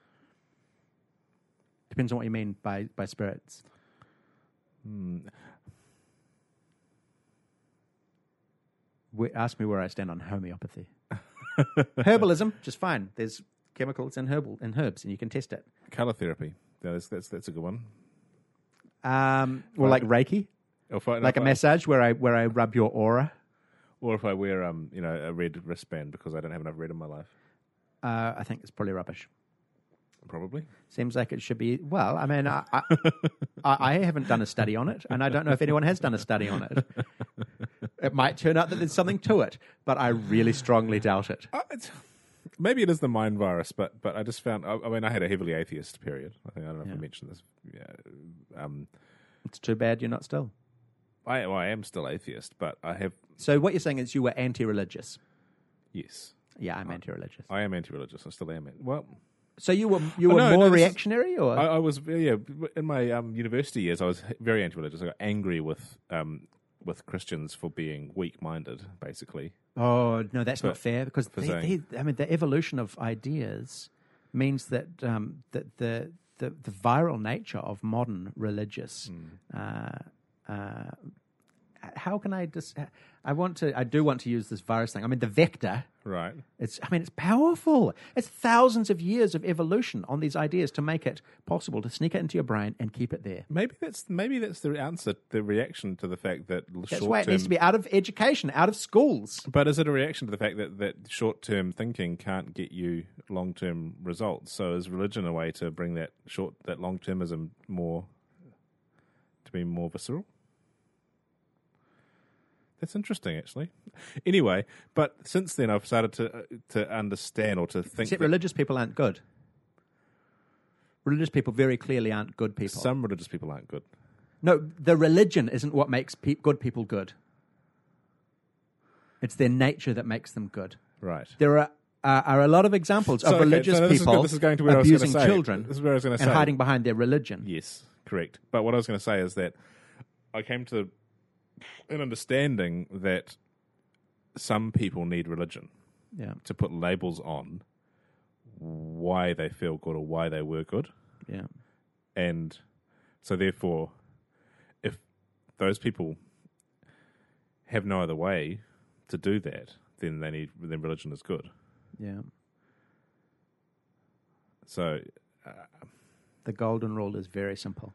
Depends on what you mean by spirits. Ask me where I stand on homeopathy. Herbalism, just fine. There's chemicals in herbs, and you can test it. Colour therapy. That's a good one. Or like Reiki, like a massage where I rub your aura. Or if I wear a red wristband because I don't have enough red in my life. I think it's probably rubbish. Probably. Seems like it should be. Well, I mean, I haven't done a study on it, and I don't know if anyone has done a study on it. It might turn out that there's something to it, but I really strongly doubt it. Maybe it is the mind virus, but I just found. I had a heavily atheist period. I don't know if I mentioned this. Yeah, It's too bad you're not still. I am still atheist, but I have. So what you're saying is you were anti-religious. Yes. Yeah, I'm anti-religious. I am anti-religious. I still am. Well. So you were more reactionary, or I was in my university years. I was very anti-religious. I got angry with Christians for being weak-minded, basically. Oh no, that's not fair because the evolution of ideas means that the viral nature of modern religious. How can I just? I do want to use this virus thing. I mean, the vector. Right. It's powerful. It's thousands of years of evolution on these ideas to make it possible to sneak it into your brain and keep it there. Maybe that's the answer, the reaction to the fact that that's why it needs to be out of education, out of schools. But is it a reaction to the fact that short-term thinking can't get you long-term results? So is religion a way to bring that long-termism to be more visceral? That's interesting, actually. Anyway, but since then I've started to understand or to think. Except religious people aren't good. Religious people very clearly aren't good people. Some religious people aren't good. No, the religion isn't what makes good people good. It's their nature that makes them good. Right. There are a lot of examples of religious people abusing children and hiding behind their religion. Yes, correct. But what I was going to say is that I came to an understanding that some people need religion to put labels on why they feel good or why they were good. Yeah. And so therefore, if those people have no other way to do that, then then religion is good. Yeah. So the golden rule is very simple.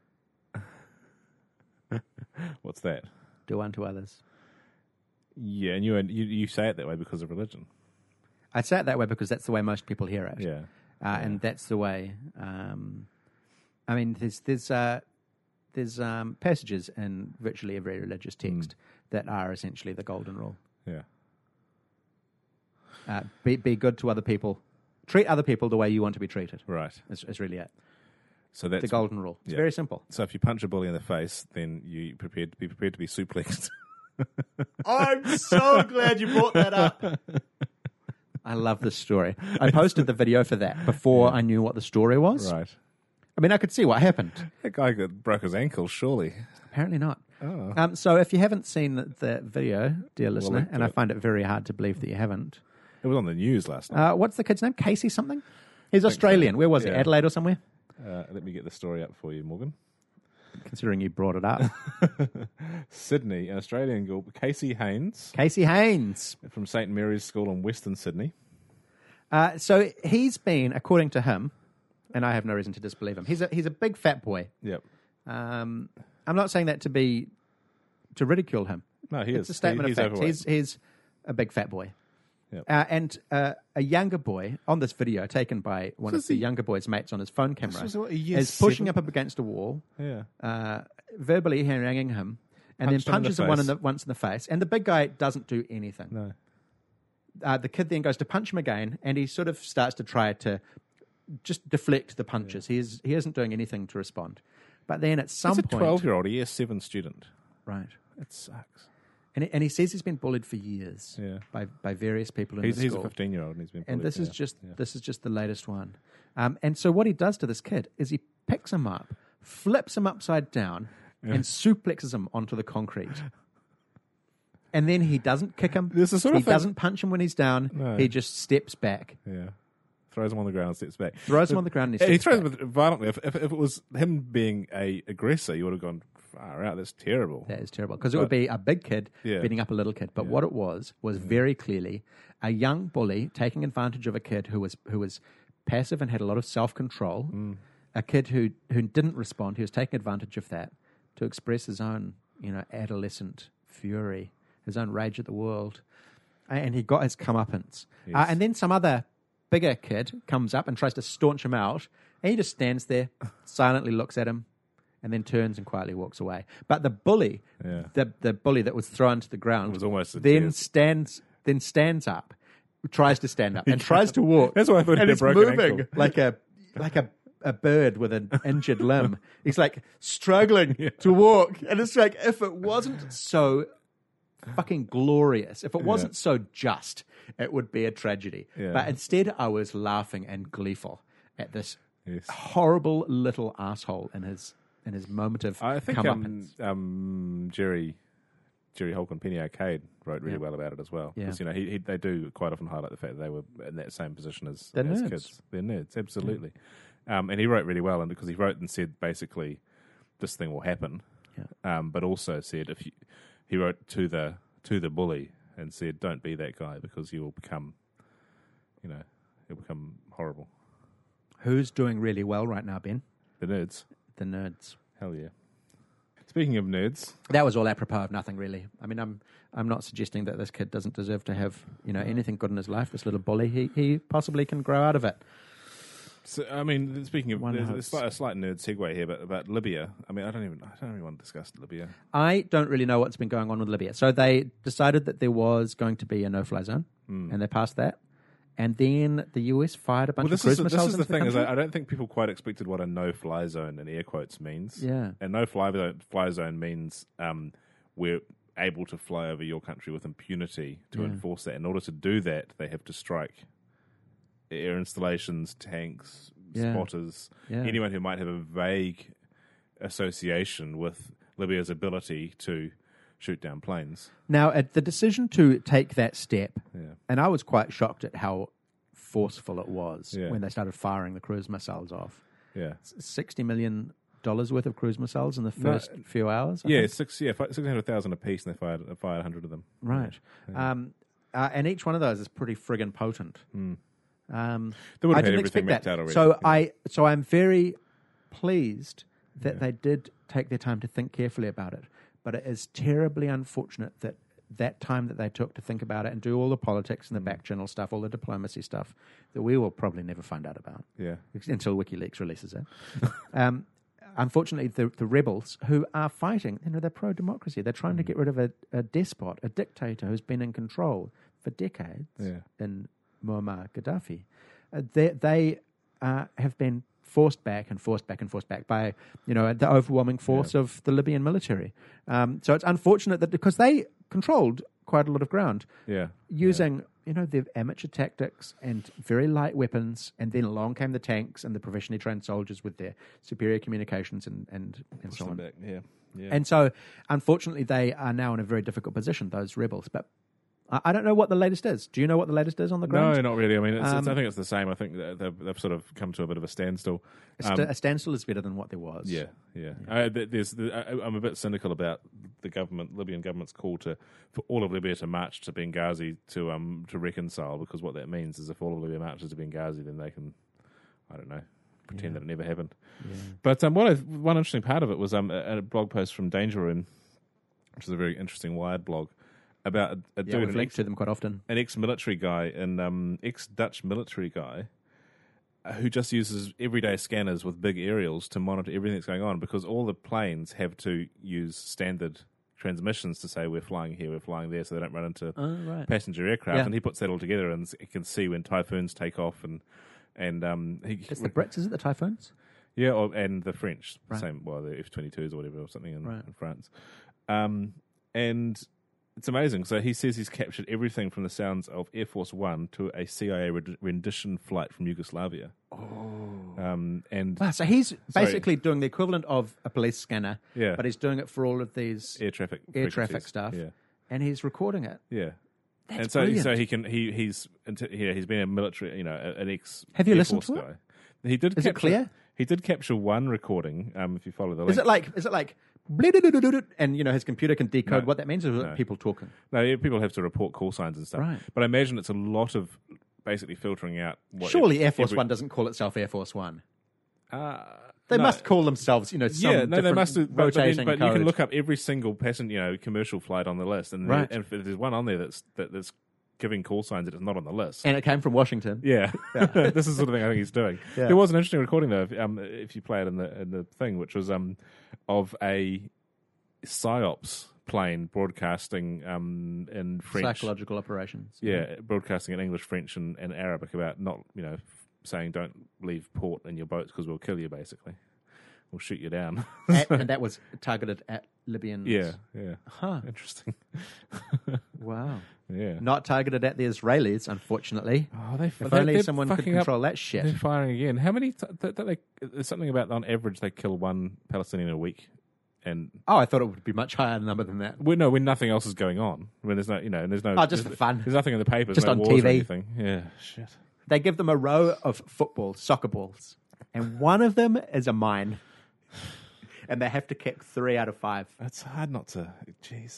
What's that? Do unto others. Yeah, and you say it that way because of religion. I say it that way because that's the way most people hear it. Yeah. And that's the way. I mean, there's passages in virtually every religious text that are essentially the golden rule. Yeah. Be good to other people. Treat other people the way you want to be treated. Right. Is really it. So that's the golden rule. It's very simple. So if you punch a bully in the face, then be prepared to be suplexed. I'm so glad you brought that up. I love this story. I posted the video for that before I knew what the story was. Right. I mean, I could see what happened. That guy broke his ankle, surely. Apparently not. Oh. So if you haven't seen the video, dear listener, and I find it very hard to believe that you haven't. It was on the news last night. What's the kid's name? Casey something? He's Australian. So. Where was he? Adelaide or somewhere? Let me get the story up for you, Morgan. Considering you brought it up. Sydney, an Australian girl, Casey Haynes. Casey Haynes. From St. Mary's School in Western Sydney. So he's been, according to him, and I have no reason to disbelieve him, he's a big fat boy. Yep. I'm not saying that to ridicule him. No, he is. It's a statement of fact. He's a big fat boy. Yep. And a younger boy on this video, taken by one of the younger boy's mates on his phone camera, is pushing up against a wall, verbally haranguing him, and Punched then him in the punches him face. once in the face. And the big guy doesn't do anything. No. The kid then goes to punch him again, and he sort of starts to try to just deflect the punches. He isn't doing anything to respond. But then at some He's a point... 12-year-old, a year 7 student. Right. It sucks. And he says he's been bullied for years Yeah. by various people in He's the a school. 15-year-old and he's been And bullied this is for- just yeah. this is just the latest one. And so what he does to this kid is he picks him up, flips him upside down, and suplexes him onto the concrete. And then he doesn't kick him. This is sort he of thing- doesn't punch him when he's down. No. He just steps back, Yeah. Throws him on the ground and steps back. throws him on the ground, and He he steps throws back. him violently. If it was him being a aggressor, you would have gone far out. That's terrible. That is terrible because it would be a big kid Yeah. beating up a little kid. But what it was very clearly a young bully taking advantage of a kid who was passive and had a lot of self-control. A kid who didn't respond. He was taking advantage of that to express his own adolescent fury, his own rage at the world, and he got his comeuppance. Yes. And then some other bigger kid comes up and tries to staunch him out, and he just stands there, silently looks at him, and then turns and quietly walks away. But the bully, Yeah. the bully that was thrown to the ground, Was almost in then tears. stands up, tries to stand up, and tries to walk. That's why I thought he and had he's a broken moving ankle. like a bird with an injured limb. He's like struggling to walk, and it's like if it wasn't so fucking glorious, if it wasn't so just, it would be a tragedy. Yeah. But instead, I was laughing and gleeful at this Yes. horrible little asshole in his moment of I think comeuppance. Jerry Holcomb, Penny Arcade, wrote really well about it as well. Yeah. Because, they do quite often highlight the fact that they were in that same position as They're nerds. kids. They're nerds, absolutely. And he wrote really well, and because he wrote and said basically, this thing will happen. Yeah. But also said he wrote to the bully and said, don't be that guy because you will become, you'll become horrible. Who's doing really well right now, Ben? The nerds, The nerds. hell yeah. Speaking of nerds, That was all apropos of nothing, really. I mean, I'm not suggesting that this kid doesn't deserve to have anything good in his life. This little bully, he possibly can grow out of it. so, I mean, speaking of, One there's hopes. a slight nerd segue here, but about Libya. I mean, I don't even want to discuss Libya. I don't really know what's been going on with Libya. So they decided that there was going to be a no-fly zone, and they passed that. And then the US fired a bunch of cruise this missiles is the into thing is country. I don't think people quite expected what a no-fly zone in air quotes means. Yeah. And no-fly zone means we're able to fly over your country with impunity to enforce that. In order to do that, they have to strike air installations, tanks, Yeah. spotters, Yeah. anyone who might have a vague association with Libya's ability to shoot down planes. Now, at the decision to take that step, Yeah. and I was quite shocked at how forceful it was Yeah. when they started firing the cruise missiles off. Yeah. $600,000 $60 million worth of cruise missiles in the first few hours. I think. 600,000 a piece, and they fired 100 of them. Right. And each one of those is pretty friggin' potent. They would I have had didn't everything expect mapped that. out already. So Yeah. I'm very pleased that they did take their time to think carefully about it. But it is terribly unfortunate that time that they took to think about it and do all the politics and the back channel stuff, all the diplomacy stuff, that we will probably never find out about Yeah. until WikiLeaks releases it. Unfortunately, the rebels who are fighting, they're pro-democracy. They're trying to get rid of a despot, a dictator who's been in control for decades in Muammar Gaddafi. They have been forced back by the overwhelming force of the Libyan military. So it's unfortunate that because they controlled quite a lot of ground, using their amateur tactics and very light weapons, and then along came the tanks and the professionally trained soldiers with their superior communications and so on. Back. Yeah. Yeah. And so, unfortunately, they are now in a very difficult position, those rebels. But I don't know what the latest is. Do you know what the latest is on the ground? No, not really. I mean, I think it's the same. I think that they've sort of come to a bit of a standstill. A standstill is better than what there was. Yeah. I'm a bit cynical about the Libyan government's call for all of Libya to march to Benghazi to reconcile, because what that means is if all of Libya marches to Benghazi, then they can, I don't know, pretend that it never happened. Yeah. But one interesting part of it was a blog post from Danger Room, which is a very interesting Wired blog, about a Yeah, dude, we've linked to them quite often. an ex-military guy, ex-Dutch military guy, who just uses everyday scanners with big aerials to monitor everything that's going on, because all the planes have to use standard transmissions to say we're flying here, we're flying there, so they don't run into right. passenger aircraft. Yeah. And he puts that all together, and he can see when typhoons take off, and It's the Brits, is it the Typhoons? yeah, and the French, Right. same, well, the F-22s or whatever, or something in Right. France. And it's amazing. So he says he's captured everything from the sounds of Air Force One to a CIA rendition flight from Yugoslavia. And Wow, so he's Sorry. basically doing the equivalent of a police scanner, Yeah. but he's doing it for all of these air traffic air frequencies. traffic stuff, Yeah. and he's recording it. Yeah. That's And so, brilliant. so he's been a military, an ex. Have you Air listened Force to guy. He did. Is it capture, clear? He did capture one recording. If you follow the link, Is it like and his computer can decode No. what that means, or is it No. people talking? No, yeah, people have to report call signs and stuff. Right. But I imagine it's a lot of basically filtering out. What Surely Air Force every- One doesn't call itself Air Force One. They no. must call themselves, some Yeah, no, they different must do. But rotating you code. can look up every single passenger, commercial flight on the list, and, Right. and if there's one on there that's giving call signs that is not on the list. And it came from Washington. Yeah, this is the sort of thing I think he's doing. Yeah. There was an interesting recording though, if you play it in the thing, which was of a psyops plane broadcasting in French. Psychological operations. Yeah, broadcasting in English, French, and Arabic about not saying don't leave port in your boats because we'll kill you. Basically, we'll shoot you down. And that was targeted at Libyans. yeah. Huh. Interesting. Wow. Yeah. Not targeted at the Israelis, unfortunately. Oh, If only someone could control that shit. They're firing again. How many? There's something about on average they kill one Palestinian a week, and Oh, I thought it would be much higher number than that. when nothing else is going on. When there's no, and there's no. Oh, just there's, for fun. There's nothing in the papers. Just no on wars or TV. anything. Yeah. Shit. They give them a row of soccer balls, and one of them is a mine. And they have to kick 3 out of 5. It's hard not to. Jeez.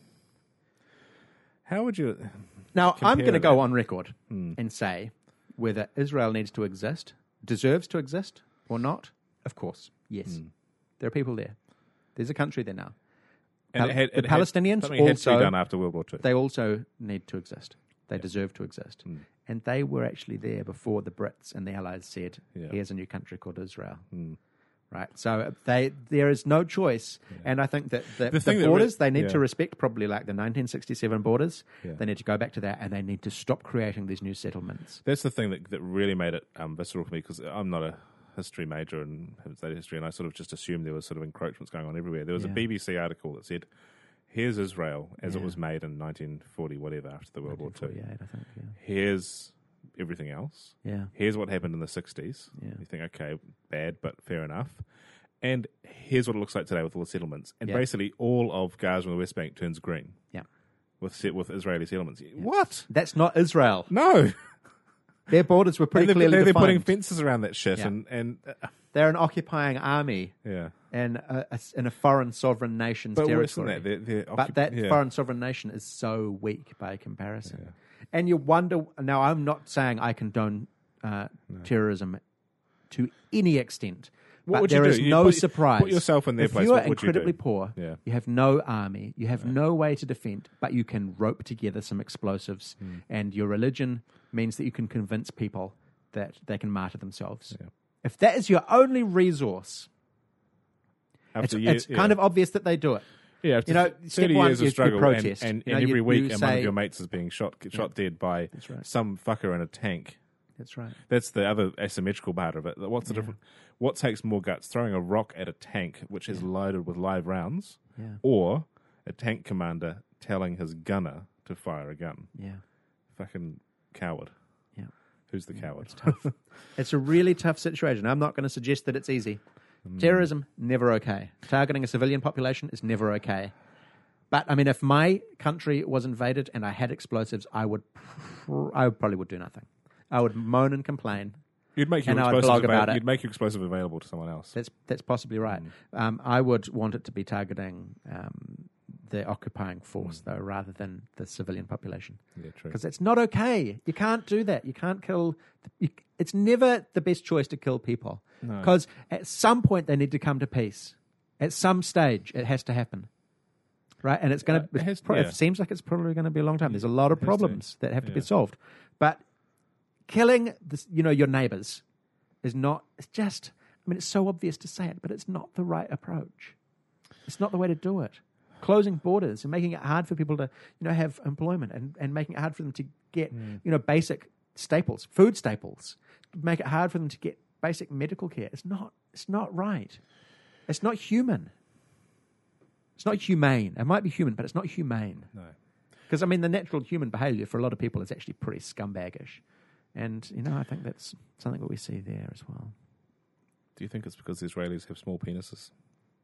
How would you? Now, I'm compare going to go that? on record and say whether Israel needs to exist, deserves to exist, or not. Of course, yes. There are people there. There's a country there now. And The Palestinians something had to be also- done after World War II. They also need to exist. They deserve to exist. And they were actually there before the Brits and the Allies said, Yeah. here's a new country called Israel. Right? So there is no choice. And I think that the thing that borders, re- they need yeah. to respect probably like the 1967 borders. Yeah. They need to go back to that and they need to stop creating these new settlements. That's the thing that really made it visceral for me because I'm not a history major and haven't studied history, and I sort of just assumed there was sort of encroachments going on everywhere. There was a Yeah. BBC article that said, "Here's Israel as it was made in 1940, whatever, after the World War II. 48, I think. Yeah. Here's everything else. Yeah. Here's what happened in the 60s. Yeah. You think, okay, bad, but fair enough. And here's what it looks like today with all the settlements. And Yeah. basically, all of Gaza and the West Bank turns green Yeah. with Israeli settlements. What? That's not Israel. No. Their borders were pretty clearly They're putting defined. fences around that shit, Yeah. and They're an occupying army yeah. in a foreign sovereign nation's But worse than territory. that, they're But that yeah. foreign sovereign nation is so weak by comparison. And you wonder, now I'm not saying I condone terrorism to any extent. What but would you there do? is You no put- surprise. put yourself in their if place, you are what would you do? incredibly poor, Yeah. you have no army, you have no way to defend, but you can rope together some explosives, and your religion means that you can convince people that they can martyr themselves. Yeah. If that is your only resource, After it's kind of obvious that they do it. yeah, after you know, 30 step one, years of you struggle, protest. and You know, every you week, and one say- of your mates is being shot dead by right. some fucker in a tank. That's right. That's the other asymmetrical part of it. What's the difference? What takes more guts? Throwing a rock at a tank which is loaded with live rounds, Yeah. or a tank commander telling his gunner to fire a gun? Yeah. Fucking coward. Yeah. Who's the coward? It's a really tough situation. I'm not going to suggest that it's easy. Terrorism, never okay. Targeting a civilian population is never okay. But, I mean, if my country was invaded and I had explosives, I probably would do nothing. I would moan and complain. You'd make your And I would explosive blog about it. You'd make your explosive available to someone else. That's possibly right. I would want it to be targeting the occupying force, though, rather than the civilian population. Yeah, true. Because it's not okay. You can't do that. You can't kill. It's never the best choice to kill people. Because at some point they need to come to peace. At some stage, it has to happen. Right? And it's going to. It seems like it's probably going to be a long time. There's a lot of problems that have to be solved. But killing your neighbors is not. It's just. I mean, it's so obvious to say it, but it's not the right approach. It's not the way to do it. closing borders and making it hard for people to, have employment and making it hard for them to get, basic staples, food staples, make it hard for them to get basic medical care. It's not right. It's not human. It's not humane. It might be human, but it's not humane. No. Because, the natural human behavior for a lot of people is actually pretty scumbaggish. And, I think that's something that we see there as well. Do you think it's because the Israelis have small penises?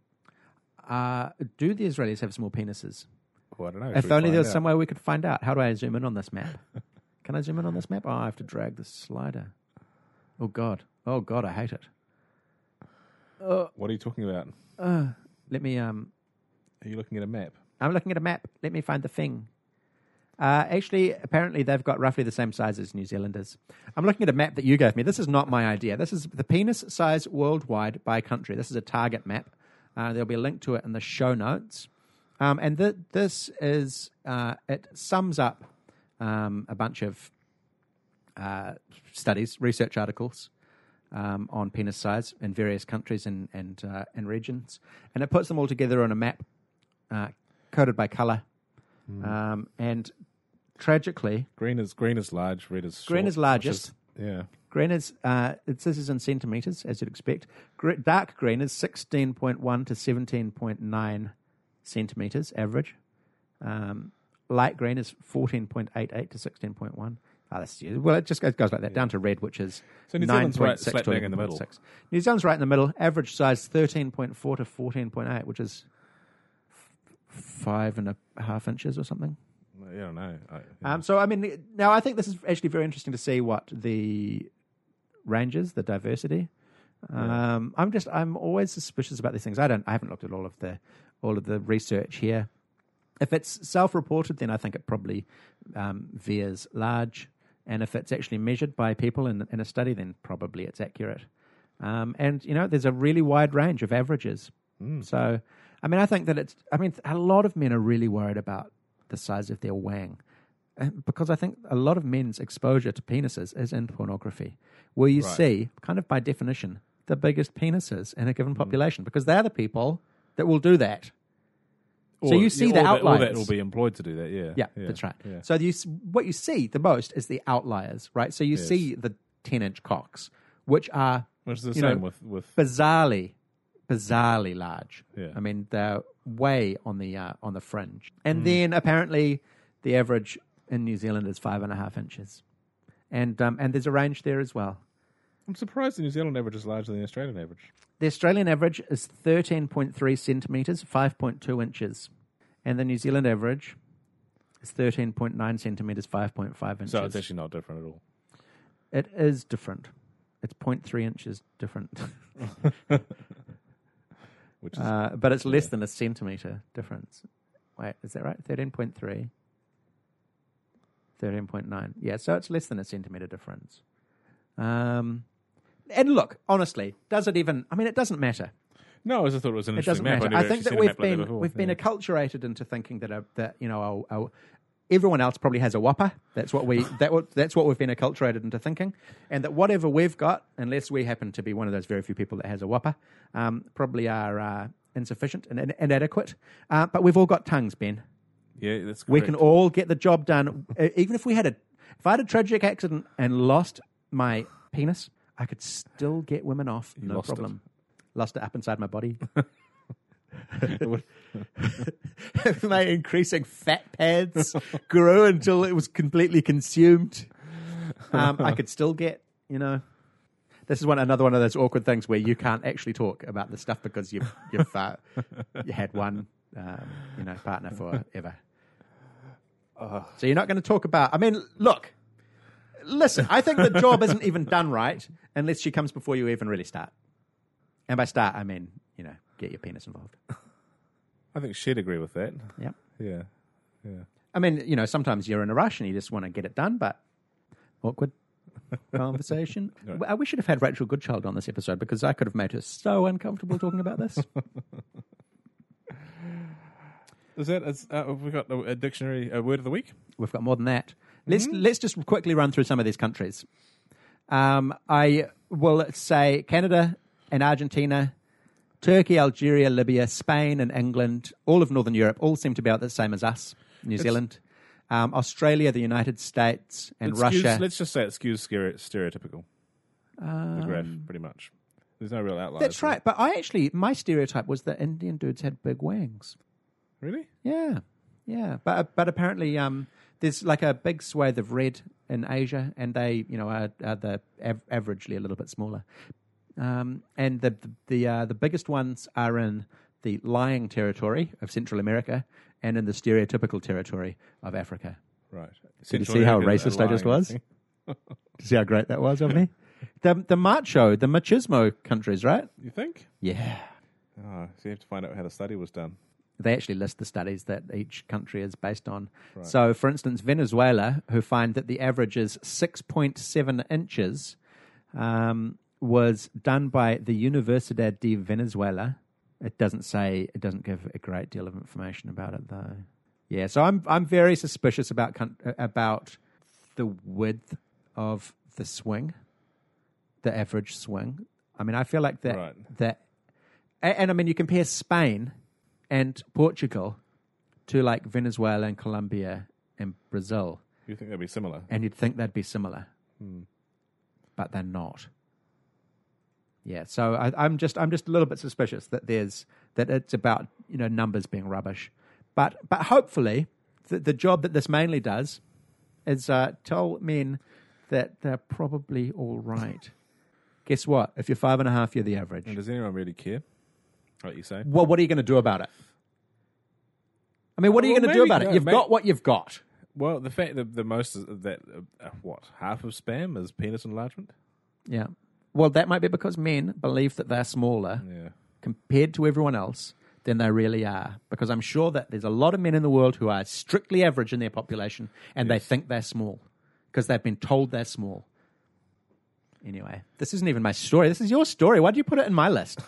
Do the Israelis have small penises? Well, I don't know. If only there was some way we could find out. How do I zoom in on this map? Can I zoom in on this map? Oh, I have to drag the slider. Oh, God, I hate it. What are you talking about? Let me... Are you looking at a map? I'm looking at a map. Let me find the thing. Actually, apparently they've got roughly the same size as New Zealanders. I'm looking at a map that you gave me. This is not my idea. This is the penis size worldwide by country. This is a target map. There'll be a link to it in the show notes. And this is, it sums up a bunch of studies, research articles on penis size in various countries and regions. And it puts them all together on a map coded by colour. And tragically, green is large, red is short. Green is largest. Green is this is in centimetres, as you'd expect. Dark green is 16.1 to 17.9 centimetres average. Light green is 14.88 to 16.1. Well, it just goes like that down to red, which is so New Zealand's right 9.6 slap to bang in the middle. 11.6. New Zealand's right in the middle. Average size 13.4 to 14.8, which is 5.5 inches or something. I don't know. So now I think this is actually very interesting to see what the range is, the diversity. I'm always suspicious about these things. I haven't looked at all of the research here. If it's self-reported, then I think it probably veers large, and if it's actually measured by people in a study, then probably it's accurate. And there's a really wide range of averages. So, I think that a lot of men are really worried about the size of their wang, because I think a lot of men's exposure to penises is in pornography, where you see, kind of by definition, the biggest penises in a given population, because they're the people that will do that. So you see the outliers. Or that will be employed to do that, Yeah, that's right. Yeah. So what you see the most is the outliers, right? So you see the 10-inch cocks, which is the same with bizarrely large. Yeah. They're way on the fringe. And then apparently the average in New Zealand is 5.5 inches. And there's a range there as well. I'm surprised the New Zealand average is larger than the Australian average. The Australian average is 13.3 centimetres, 5.2 inches. And the New Zealand average is 13.9 centimetres, 5.5 inches. So it's actually not different at all. It is different. It's 0.3 inches different. Which is, but it's less than a centimetre difference. Wait, is that right? 13.3. 13.9. Yeah, so it's less than a centimetre difference. And look, honestly, does it even... it doesn't matter. No, I just thought it was an interesting map. I think that we've been acculturated into thinking that everyone else probably has a whopper. That's what we've been acculturated into thinking, and that whatever we've got, unless we happen to be one of those very few people that has a whopper, probably are insufficient and inadequate. But we've all got tongues, Ben. Yeah, that's correct. We can all get the job done, even if I had a tragic accident and lost my penis, I could still get women off, no problem. Lost it up inside my body. My increasing fat pads grew until it was completely consumed. I could still get, This is another one of those awkward things where you can't actually talk about the stuff because you had one, partner forever. So you're not going to talk about. Look. Listen, I think the job isn't even done right unless she comes before you even really start. And by start, I mean, get your penis involved. I think she'd agree with that. Yep. Yeah. Sometimes you're in a rush and you just want to get it done, but awkward conversation. Right. We should have had Rachel Goodchild on this episode because I could have made her so uncomfortable talking about this. Have we got a dictionary word of the week? We've got more than that. Let's just quickly run through some of these countries. I will say Canada and Argentina Turkey, Algeria, Libya, Spain, and England, all of Northern Europe, all seem to be about the same as us. New Zealand, Australia, the United States, and Russia. Let's just say it skews stereotypical. The graph, pretty much. There's no real outliers. That's right. But my stereotype was that Indian dudes had big wings. Really? Yeah. But apparently, there's like a big swathe of red in Asia, and they, are averagely a little bit smaller. And the biggest ones are in the lying territory of Central America and in the stereotypical territory of Africa. Right. Did you see how racist I just was? Did you see how great that was of me? The machismo countries, right? You think? Yeah. Oh, so you have to find out how the study was done. They actually list the studies that each country is based on. Right. So, for instance, Venezuela, who find that the average is 6.7 inches, was done by the Universidad de Venezuela. It doesn't give a great deal of information about it, though. Yeah, so I'm very suspicious about the width of the swing, the average swing. I mean, I feel like that, and I mean, you compare Spain and Portugal to like Venezuela and Colombia and Brazil. You think they'd be similar? And you'd think they'd be similar, but they're not. Yeah, so I'm just a little bit suspicious that it's about numbers being rubbish, but hopefully the job that this mainly does is tell men that they're probably all right. Guess what? If you're 5.5, you're the average. And does anyone really care? What you say? Well, what are you going to do about it? I mean, what are you going to do about it? You've got what you've got. Well, the fact that the most is that half of spam is penis enlargement. Yeah. Well, that might be because men believe that they're smaller compared to everyone else than they really are. Because I'm sure that there's a lot of men in the world who are strictly average in their population and they think they're small because they've been told they're small. Anyway, this isn't even my story. This is your story. Why did you put it in my list?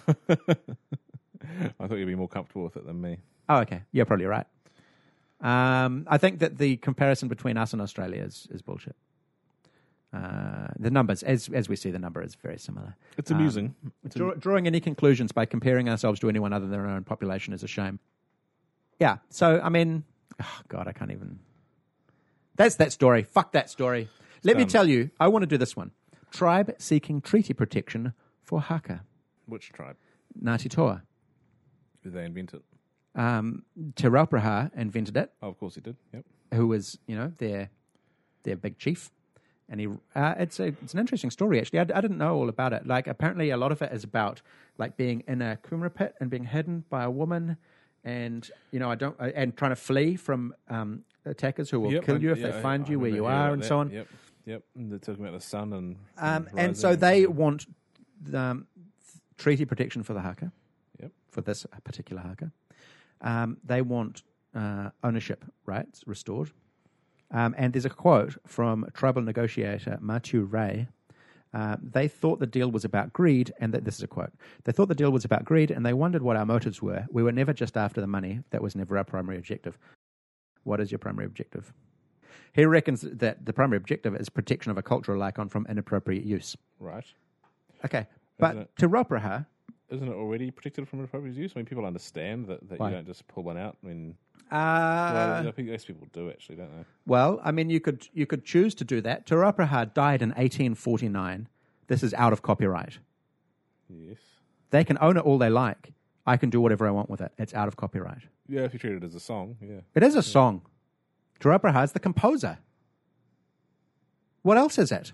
I thought you'd be more comfortable with it than me. Oh, okay. You're probably right. I think that the comparison between us and Australia is bullshit. The numbers, as we see, the number is very similar. It's amusing. Drawing any conclusions by comparing ourselves to anyone other than our own population is a shame. Yeah, so, I mean, oh God, I can't even... That's that story. Fuck that story. Let me tell you, I want to do this one. Tribe seeking treaty protection for haka. Which tribe? Ngāti Toa. Did they invent it? Te Raupraha invented it. Oh, of course he did. Yep. Who was, their big chief. And it's an interesting story, actually. I didn't know all about it. Like, apparently a lot of it is about, like, being in a kumara pit and being hidden by a woman and, and trying to flee from attackers who will kill you if they find you where you are and so on. Yep. And they're talking about the sun and so they want treaty protection for the haka. Yep. For this particular haka. They want ownership rights restored. And there's a quote from tribal negotiator Matu Ray. They thought the deal was about greed, and this is a quote. They thought the deal was about greed, and they wondered what our motives were. We were never just after the money. That was never our primary objective. What is your primary objective? He reckons that the primary objective is protection of a cultural icon from inappropriate use. Right. Okay, but Te Raupraha... Isn't it already protected from inappropriate use? I mean, people understand that you don't just pull one out. I mean... I think most people do, actually, don't they? Well, I mean, you could choose to do that. Te Raupraha died in 1849. This is out of copyright. Yes. They can own it all they like. I can do whatever I want with it. It's out of copyright. Yeah, if you treat it as a song, yeah. It is a song. Te Raupraha is the composer. What else is it?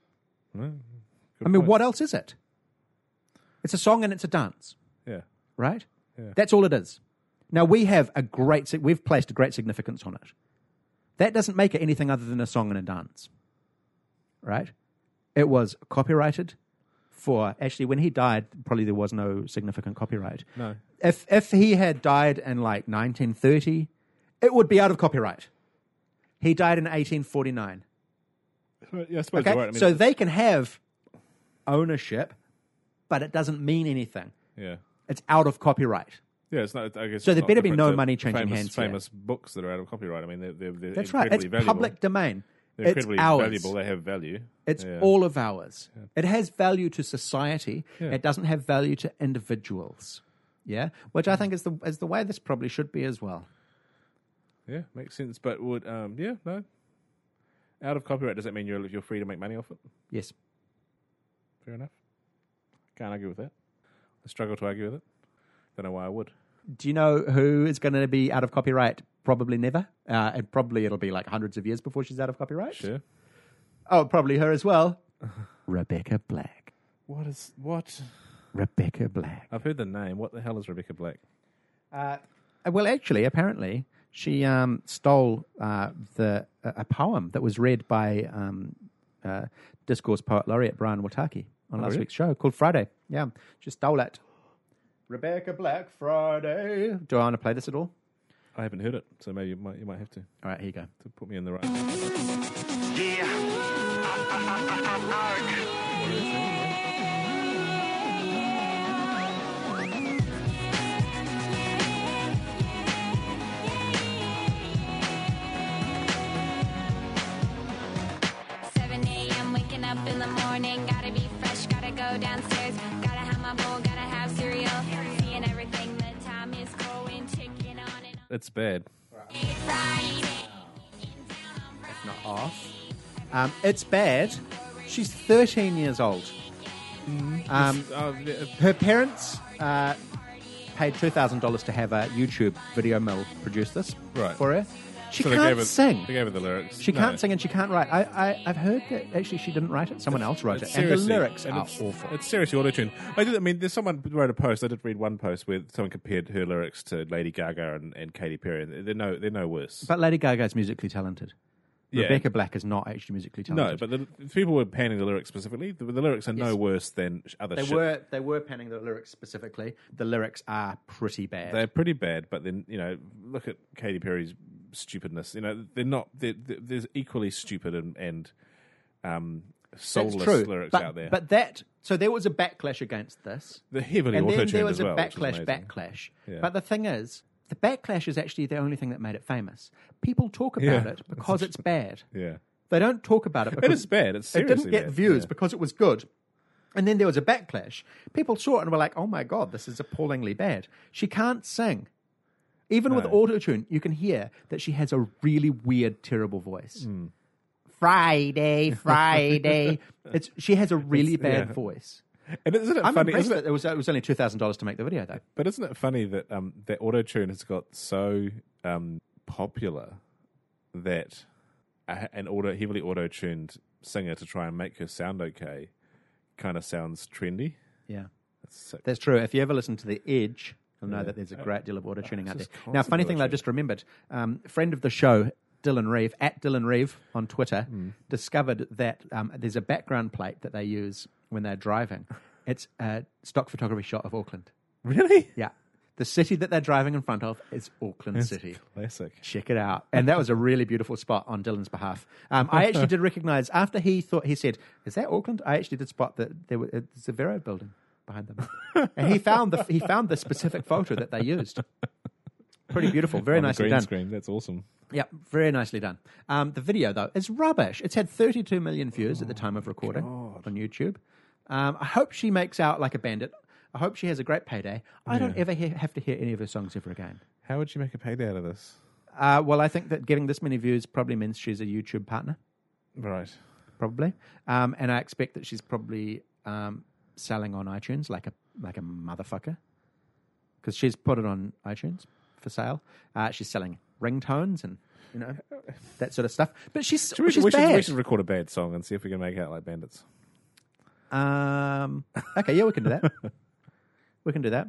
What else is it? It's a song and it's a dance. Yeah. Right? Yeah. That's all it is. Now, we've placed a great significance on it. That doesn't make it anything other than a song and a dance. Right? It was copyrighted for, actually, when he died, probably there was no significant copyright. No. If he had died in like 1930, it would be out of copyright. He died in 1849. Yeah, I suppose you're right. I mean, so they can have ownership, but it doesn't mean anything. Yeah. It's out of copyright. Yeah, it's not. I guess so it's there not better be different no to money changing famous, hands. Famous books that are out of copyright. I mean, they're that's right. It's valuable. public domain. They're It's incredibly ours. valuable. They have value. It's Yeah. all of ours. It has value to society. Yeah. It doesn't have value to individuals. Yeah, which I think is the way this probably should be as well. Yeah, makes sense. But would no. Out of copyright, does that mean you're free to make money off it? Yes. Fair enough. Can't argue with that. I struggle to argue with it. Don't know why I would. Do you know who is going to be out of copyright? Probably never. And probably it'll be like hundreds of years before she's out of copyright. Sure. Oh, probably her as well. Rebecca Black. What? Rebecca Black. I've heard the name. What the hell is Rebecca Black? Well, actually, apparently, she stole a poem that was read by Discourse Poet Laureate Brian Wataki on last really? week's show called Friday. Yeah, she stole it. Rebecca Black, Friday. Do I want to play this at all? I haven't heard it, so maybe you might have to All right, here you go. put me in the right. Waking up in the morning, gotta be fresh, gotta go downstairs, gotta have my bowl, gotta have cereal, seeing everything, the time is going, ticking on and on. It's bad. Not off. It's bad. She's 13 years old. Her parents paid $2,000 to have a YouTube video mill produce this Right. for her. She So they can't gave her, sing. They gave her the lyrics. She No. can't sing and she can't write. I've heard that actually she didn't write it. Someone else wrote it. It's And the seriously- lyrics and are it's, awful. It's seriously auto-tuned. I mean, there's someone wrote a post. I did read one post where someone compared her lyrics to Lady Gaga and Katy Perry. And they're no worse. But Lady Gaga's musically talented. Yeah. Rebecca Black is not actually musically No, talented. but the people were panning the lyrics specifically. The lyrics are no Yes. worse than other They shit. were panning the lyrics specifically. The lyrics are pretty bad. They're pretty bad, but then, look at Katy Perry's stupidness. They're not. There's equally stupid and soulless That's true. lyrics but, out there. But so there was a backlash against this. They're heavily And then auto-tuned there was as well, a which is amazing. backlash. Yeah. But the thing is, the backlash is actually the only thing that made it famous. People talk about Yeah. it because it's bad. Yeah, They don't talk about it because it is bad. It's it seriously didn't get bad. views Yeah. because it was good. And then there was a backlash. People saw it and were like, oh my God, this is appallingly bad. She can't sing. Even with No. autotune, you can hear that she has a really weird, terrible voice. Hmm. Friday. She has a really bad voice. And isn't it I'm funny? impressed Isn't that it was only $2,000 to make the video, though. But isn't it funny that that auto-tune has got so popular that an heavily auto-tuned singer to try and make her sound okay kind of sounds trendy? Yeah. That's sick. That's true. If you ever listen to The Edge, you'll know Yeah. that there's a great deal of auto-tuning out there. just Now, constant funny thing that I auto-tune. just remembered, friend of the show, Dylan Reeve, at Dylan Reeve on Twitter, discovered that there's a background plate that they use when they're driving. It's a stock photography shot of Auckland. Really? Yeah. The city that they're driving in front of is Auckland City. Classic. Check it out. And that was a really beautiful spot on Dylan's behalf. I actually did recognize, after he said, is that Auckland? I actually did spot that there's a Vero building behind them. And he found the specific photo that they used. Pretty beautiful. Very On the nicely green done. screen. That's awesome. Yeah, very nicely done. The video, though, is rubbish. It's had 32 million views at the time of recording on YouTube. I hope she makes out like a bandit. I hope she has a great payday. I don't ever have to hear any of her songs ever again. How would you make a payday out of this? Well, I think that getting this many views probably means she's a YouTube partner, Right. probably. And I expect that she's probably selling on iTunes like a motherfucker, because she's put it on iTunes for sale. She's selling ringtones and that sort of stuff. But she's We bad. should record a bad song and see if we can make out like bandits. Okay, yeah, we can do that. We can do that.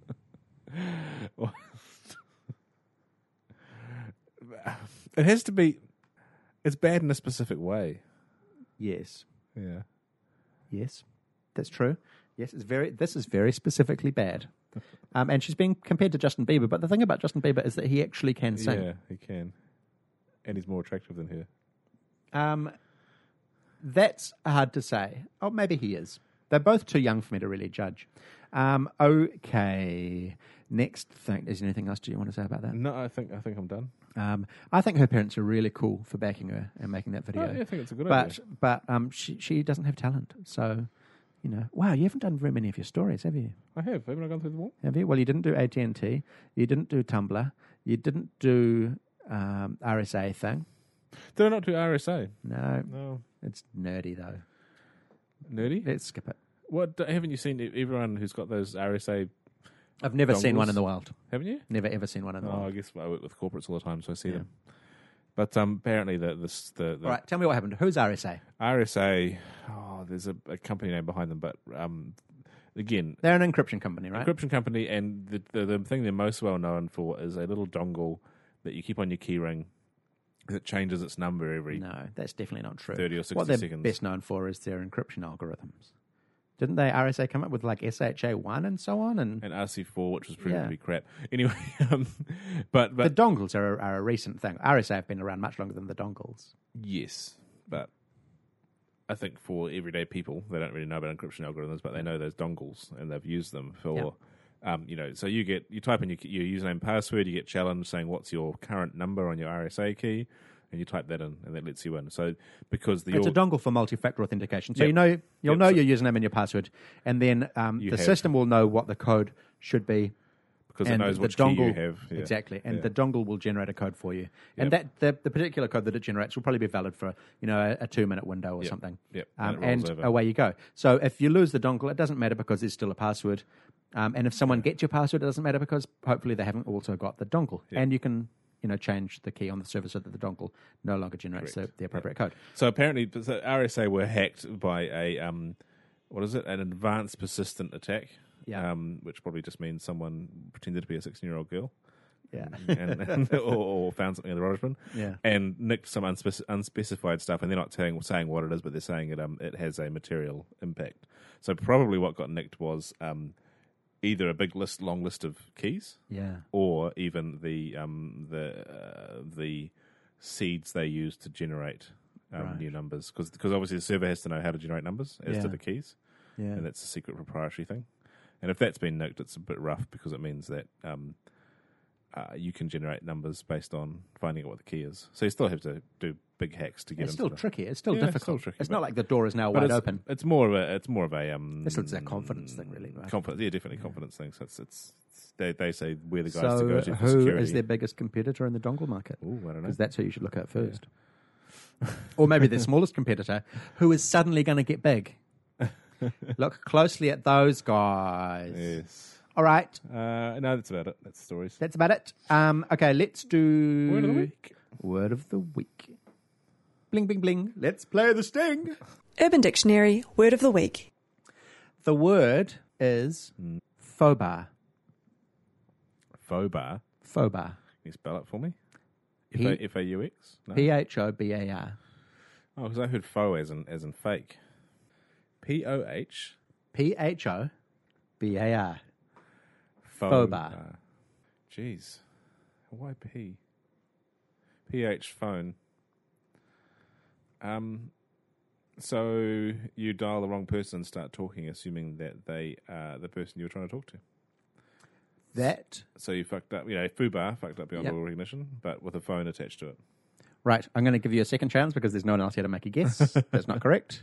It has to be. It's bad in a specific way. Yes, Yeah. yes, that's true. Yes, this is very specifically bad. And she's being compared to Justin Bieber. But the thing about Justin Bieber is that he actually can sing. Yeah, he can. And he's more attractive than her. That's hard to say. Oh, maybe he is. They're both too young for me to really judge. Okay. Next thing, is there anything else do you want to say about that? No, I think I'm done. I think her parents are really cool for backing her and making that video. Oh, yeah, I think it's a good idea. But she doesn't have talent. So, wow, you haven't done very many of your stories, have you? I have. Haven't I gone through them all? Have you? Well, you didn't do AT&T. You didn't do Tumblr. You didn't do RSA thing. Did I not do RSA? No. No. It's nerdy, though. Nerdy? Let's skip it. What haven't you seen everyone who's got those RSA? I've never seen Dongles? one in the wild. Haven't you? Never, ever seen one in the Oh, I wild. guess I work with corporates all the time, so I see them. But apparently the All right, tell me what happened. Who's RSA? RSA, there's a company name behind them, but again, They're an encryption company, right? encryption company, and the thing they're most well known for is a little dongle that you keep on your keyring that changes its number every. No, that's definitely not true. 30 or 60 what they're seconds. best known for is their encryption algorithms. Didn't they, RSA, come up with like SHA-1 and so on? And RC4, which was proven Yeah. to be crap. Anyway, but the dongles are a recent thing. RSA have been around much longer than the dongles. yes, but I think for everyday people, they don't really know about encryption algorithms, but they know those dongles and they've used them for, so you type in your username and password, you get challenged saying what's your current number on your RSA key, and you type that in, and that lets you in. So because It's a dongle for multi-factor authentication. So Yep. you'll know your username and your password, and then You the have- system will know what the code should be. because it and knows the which key dongle, you have. Yeah. Exactly. And Yeah. the dongle will generate a code for you. And Yep. that the particular code that it generates will probably be valid for, a 2-minute window or Yep. something. Yep. And it rolls And over. away you go. So if you lose the dongle, it doesn't matter because there's still a password. And if someone gets your password, it doesn't matter because hopefully they haven't also got the dongle. Yep. And you can, change the key on the server so that the dongle no longer generates Correct. the appropriate code. So apparently, RSA were hacked by an advanced persistent attack. Yeah. Which probably just means someone pretended to be a 16-year-old girl. Yeah. or found something in the rubbish bin. Yeah. And nicked some unspecified stuff, and they're not saying what it is, but they're saying it has a material impact. So probably what got nicked was either a big long list of keys, Yeah. or even the seeds they use to generate new numbers, because obviously the server has to know how to generate numbers as Yeah. to the keys, Yeah. and that's a secret proprietary thing. And if that's been nicked, it's a bit rough because it means that you can generate numbers based on finding out what the key is. So you still have to do big hacks to get It's into still the- tricky. It's still Yeah, it's difficult. still tricky, It's but- not like the door is now but wide it's, open. It's more of a It's a confidence thing, really. Right? confidence. Yeah, definitely confidence thing. So it's they say we're the guys to So go to for who security. is their biggest competitor in the dongle market? Ooh, I don't know. Because that's who you should look at first. Or maybe their smallest competitor, who is suddenly going to get big. Look closely at those guys. Yes. All right, No, that's about it. That's stories. that's about it. Okay, let's do Word of the week. Word of the week. Bling, bling, bling. Let's play the sting. Urban Dictionary, word of the week. The word is phobar. Faux bar. Phobar. Can you spell it for me? P- F-A-U-X? No. P-H-O-B-A-R. Oh, because I heard faux as in fake. P-O-H. P-H-O-B-A-R. Faux Faux bar. bar. Jeez. Why P? P-H phone. So you dial the wrong person and start talking, assuming that they are the person you were trying to talk to. That. So you fucked up, FUBAR fucked up beyond Yep. all recognition, but with a phone attached to it. Right, I'm going to give you a second chance because there's no one else here to make a guess. That's not correct.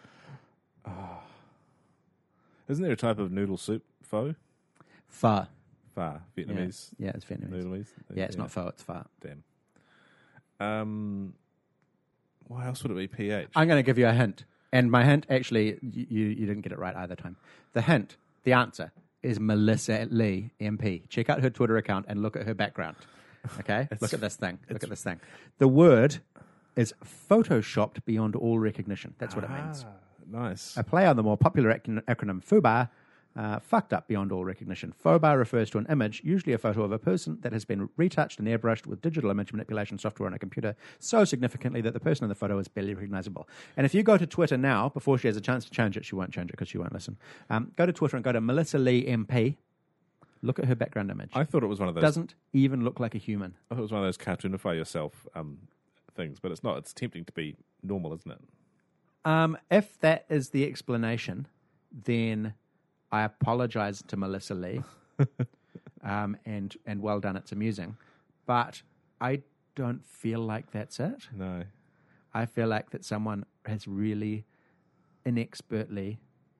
Isn't there a type of noodle soup, pho? Pho. Pho, Vietnamese, Yeah, it's Vietnamese. noodleese. Yeah, it's not pho, it's pho. Damn. Why else would it be PH? I'm going to give you a hint. And my hint, actually, you didn't get it right either time. The hint, the answer, is Melissa Lee, MP. Check out her Twitter account and look at her background. Okay? Look at this thing. Look at this thing. The word is photoshopped beyond all recognition. That's what it means. Nice. A play on the more popular acronym FUBAR, fucked up beyond all recognition. FOBAR refers to an image, usually a photo of a person, that has been retouched and airbrushed with digital image manipulation software on a computer so significantly that the person in the photo is barely recognizable. And if you go to Twitter now, before she has a chance to change it, she won't change it because she won't listen. Go to Twitter and go to Melissa Lee MP. Look at her background image. I thought it was one of those. Doesn't even look like a human. I thought it was one of those cartoonify yourself things, but it's not. It's tempting to be normal, isn't it? If that is the explanation, then I apologize to Melissa Lee. and well done, it's amusing. But I don't feel like that's it. No. I feel like that someone has really inexpertly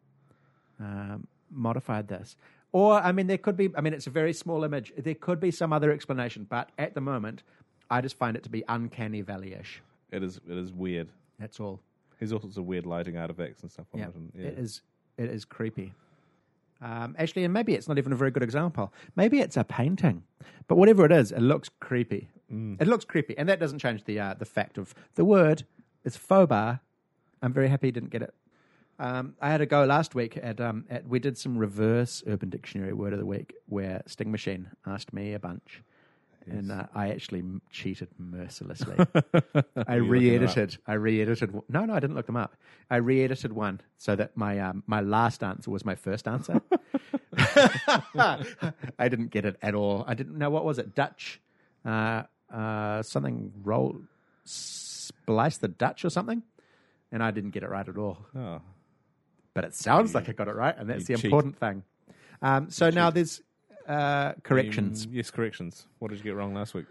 modified this. Or, I mean, there could be, I mean, it's a very small image. There could be some other explanation, but at the moment, I just find it to be uncanny valley-ish. It is weird. That's all. There's all sorts of weird lighting artifacts and stuff on Yeah, it. And, it is creepy. Actually, and maybe it's not even a very good example. Maybe it's a painting. But whatever it is, it looks creepy. It looks creepy. And that doesn't change the fact of the word is faux bar. I'm very happy you didn't get it. I had a go last week at we did some reverse Urban Dictionary word of the week where Sting Machine asked me a bunch. Yes. And I actually cheated mercilessly. I re-edited. No, I didn't look them up. I re-edited one so that my last answer was my first answer. I didn't get it at all. I didn't know, what was it? Dutch, something splice the Dutch or something, and I didn't get it right at all. Oh. But it sounds like I got it right, and that's the important thing. So now there's corrections. Yes, corrections. What did you get wrong last week?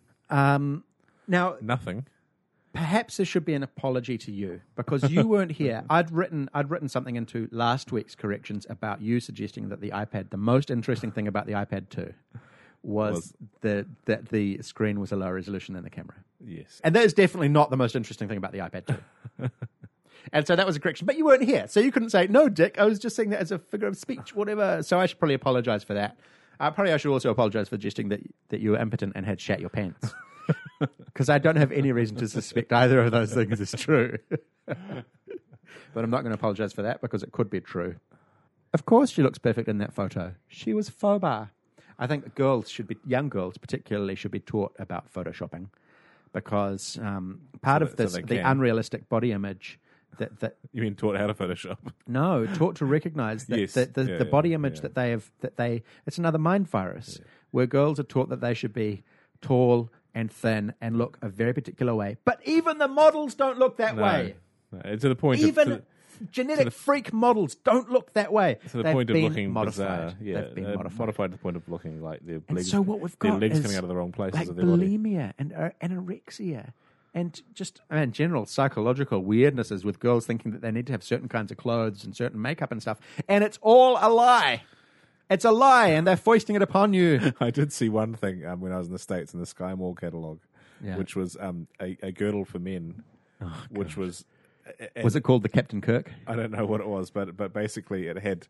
Now, Nothing. perhaps there should be an apology to you because you weren't here. I'd written something into last week's corrections about you suggesting that the most interesting thing about the iPad 2 was that the screen was a lower resolution than the camera. Yes. And that is definitely not the most interesting thing about the iPad 2. And so that was a correction. But you weren't here, so you couldn't say, no, Dick, I was just saying that as a figure of speech, whatever. So I should probably apologize for that. Probably I should also apologize for suggesting that you were impotent and had shat your pants. Because I don't have any reason to suspect either of those things is true. But I'm not going to apologize for that because it could be true. Of course she looks perfect in that photo. She was faux bar. I think young girls particularly, should be taught about photoshopping because part of this, the unrealistic body image that you mean taught how to Photoshop? No, taught to recognize that Yes. the body image that it's another mind virus where girls are taught that they should be tall and thin and look a very particular way. But even the models don't look that way. No, to the point Even genetic freak models don't look that way. to the They've point of been looking modified. bizarre. Yeah, They've been modified to the point of looking like their And legs. so what we've their got legs is coming out of the wrong places like of their body. bulimia and anorexia and just general psychological weirdnesses with girls thinking that they need to have certain kinds of clothes and certain makeup and stuff. And it's all a lie. It's a lie, and they're foisting it upon you. I did see one thing when I was in the States in the Sky Mall catalogue, which was a girdle for men, which was... Was it called the Captain Kirk? I don't know what it was, but basically it had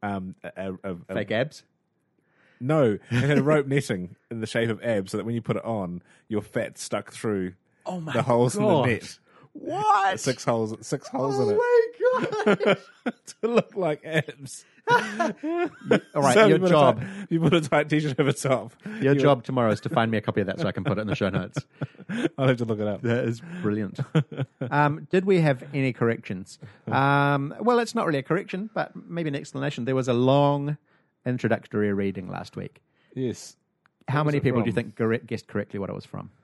Fake abs? No, it had a rope netting in the shape of abs, so that when you put it on, your fat stuck through the holes in the net. What? Six holes in it. Oh my God. To look like abs. All right, So your you put job. you put a tight t-shirt over top. Your job tomorrow is to find me a copy of that so I can put it in the show notes. I'll have to look it up. That is brilliant. Did we have any corrections? Well, it's not really a correction, but maybe an explanation. There was a long introductory reading last week. Yes. How many it people do you from? think guessed correctly what it was from?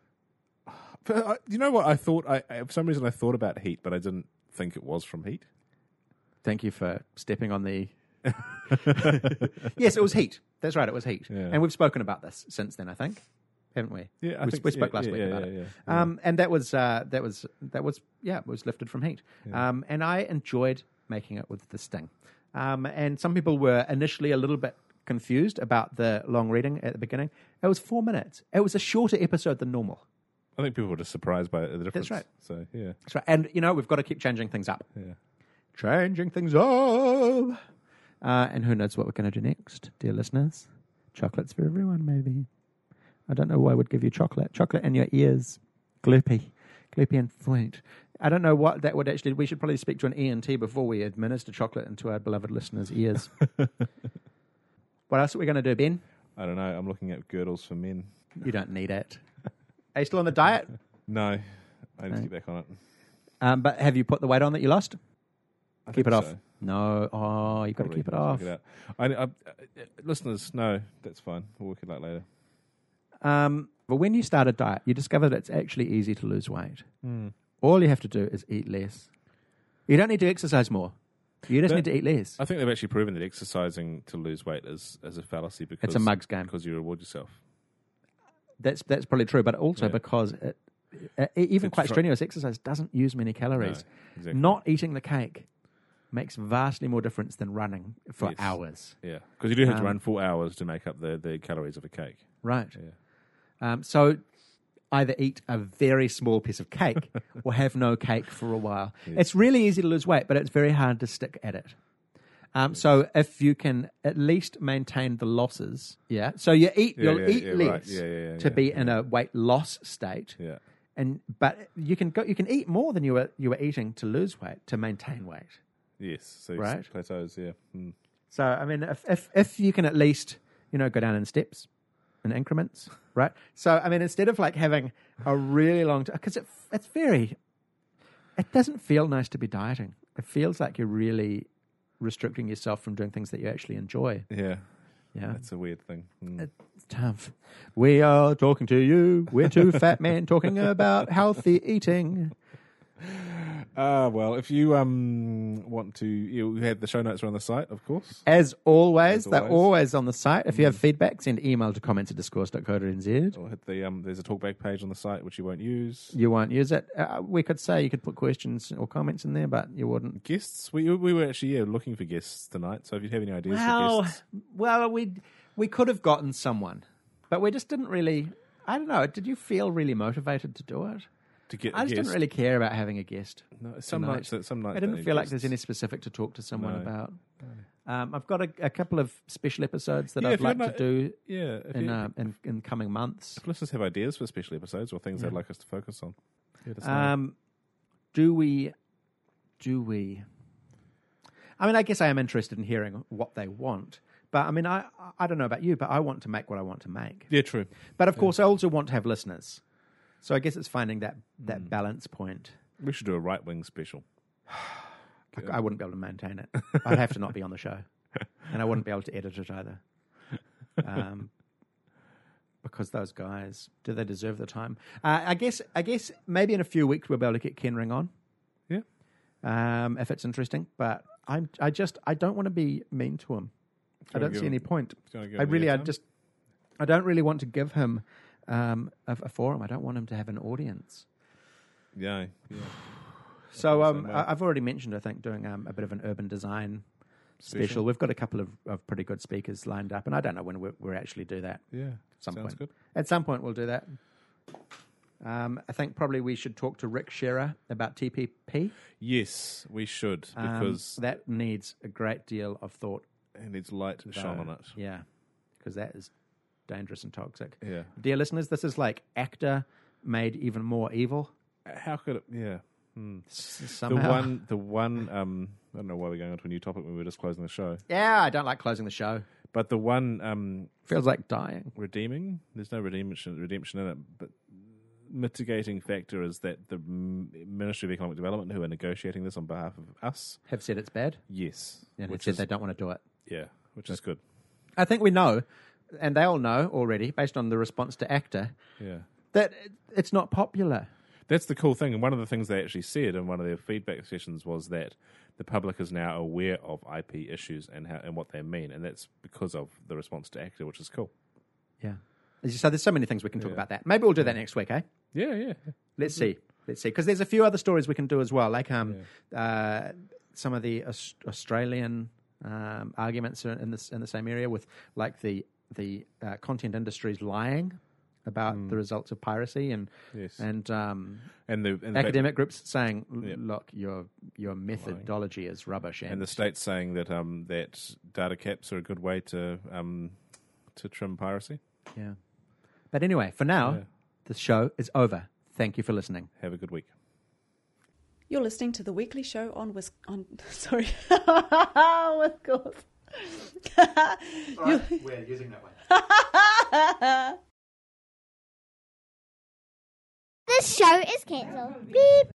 You know what? I thought, for some reason, I thought about Heat, but I didn't think it was from Heat. Thank you for stepping on the... Yes, it was Heat. That's right, it was Heat. Yeah. And we've spoken about this since then, I think. Haven't we? Yeah, we spoke last week about it. And that was it was lifted from Heat. Yeah. And I enjoyed making it with the Sting. And some people were initially a little bit confused about the long reading at the beginning. It was 4 minutes. It was a shorter episode than normal. I think people were just surprised by the difference. That's right. So, yeah. That's right. And, we've got to keep changing things up. Yeah. Changing things up. And who knows what we're going to do next, dear listeners? Chocolates for everyone, maybe. I don't know why I would give you chocolate. Chocolate in your ears. Gloopy and sweet. I don't know what that would actually... We should probably speak to an ENT before we administer chocolate into our beloved listeners' ears. What else are we going to do, Ben? I don't know. I'm looking at girdles for men. You don't need it. Are you still on the diet? No. I need to get back on it. But have you put the weight on that you lost? I Keep think it off. so. No. Oh, you've got to Probably. keep it Let's off. work it out. Listeners, no, that's fine. We'll work it out later. But when you start a diet, you discover that it's actually easy to lose weight. All you have to do is eat less. You don't need to exercise more. You just need to eat less. I think they've actually proven that exercising to lose weight is a fallacy because It's a mug's game. because you reward yourself. That's probably true, but also because even It's quite strenuous exercise doesn't use many calories. No, exactly. Not eating the cake makes vastly more difference than running for Yes. hours. Yeah, because you do have to run 4 hours to make up the calories of a cake. Right. Yeah. So either eat a very small piece of cake or have no cake for a while. Yes. It's really easy to lose weight, but it's very hard to stick at it. So if you can at least maintain the losses, so you'll eat less to be in a weight loss state. Yeah. But you can eat more than you were eating to lose weight to maintain weight. Yes. So Right. plateaus. Yeah. Mm. So I mean, if you can at least go down in steps, in increments, right? So I mean, instead of like having a really long time, because it doesn't feel nice to be dieting. It feels like you're really restricting yourself from doing things that you actually enjoy. Yeah. Yeah, That's a weird thing. Mm. it's tough. We are talking to you. We're two fat men talking about healthy eating. Well, if you want to, you have the show notes are on the site, of course. As always, As they're always. always on the site. If you have feedback, send email to comments@discourse.co.nz. Or hit the there's a talkback page on the site which you won't use. You won't use it. We could say you could put questions or comments in there, but you wouldn't. Guests, we were actually looking for guests tonight. So if you have any ideas for guests, Well, we could have gotten someone, but we just didn't really. I don't know. Did you feel really motivated to do it? to get, I just didn't really care about having a guest. No, some tonight. nights, some nights. I don't didn't need feel like guests. there's any specific to talk to someone No. about. I've got a couple of special episodes that Yeah, I'd if you like had to do Yeah, if in coming months. if listeners have ideas for special episodes or things they'd like us to focus on, let us know. Do we? I mean, I guess I am interested in hearing what they want. But I mean, I don't know about you, but I want to make what I want to make. Yeah, true. But of course, I also want to have listeners. So I guess it's finding that balance point. We should do a right wing special. I wouldn't be able to maintain it. I'd have to not be on the show, and I wouldn't be able to edit it either. Because those guys, do they deserve the time? I guess maybe in a few weeks we'll be able to get Ken Ring on. Yeah. If it's interesting, but I don't want to be mean to him. I don't see any point. I don't really want to give him a forum. I don't want him to have an audience. Yeah. So Same way. I've already mentioned, I think, doing a bit of an urban design special. We've got a couple of pretty good speakers lined up, and I don't know when we'll actually do that. Yeah. Some Sounds point. good. At some point, we'll do that. I think probably we should talk to Rick Scherer about TPP. Yes, we should, because that needs a great deal of thought. and it's light shone on it. Yeah, because that is dangerous and toxic. Yeah. Dear listeners, this is like Actor made even more evil. How could it? Yeah. Somehow. The one. I don't know why we're going on to a new topic when we were just closing the show. Yeah, I don't like closing the show. But the one Feels like dying. redeeming. There's no redemption in it, but mitigating factor is that the Ministry of Economic Development, who are negotiating this on behalf of us, Have said it's bad, yes, and have which said is they don't want to do it. yeah, which is good. I think we know, and they all know already, based on the response to Actor, Yeah. that it's not popular. That's the cool thing, and one of the things they actually said in one of their feedback sessions was that the public is now aware of IP issues and what they mean, and that's because of the response to Actor, which is cool. Yeah. So there's so many things we can talk about that. Maybe we'll do that next week, eh? Yeah. Let's see. Because there's a few other stories we can do as well, like some of the Australian arguments are in the same area with like the content industries lying about the results of piracy and Yes. and And academic groups saying, Yeah. look, your methodology is rubbish, and the state's saying that that data caps are a good way to trim piracy. yeah. But anyway, for now, Yeah. the show is over. Thank you for listening. Have a good week. You're listening to the weekly show on sorry, Wisconsin. We're using that one. This show is cancelled. Beep.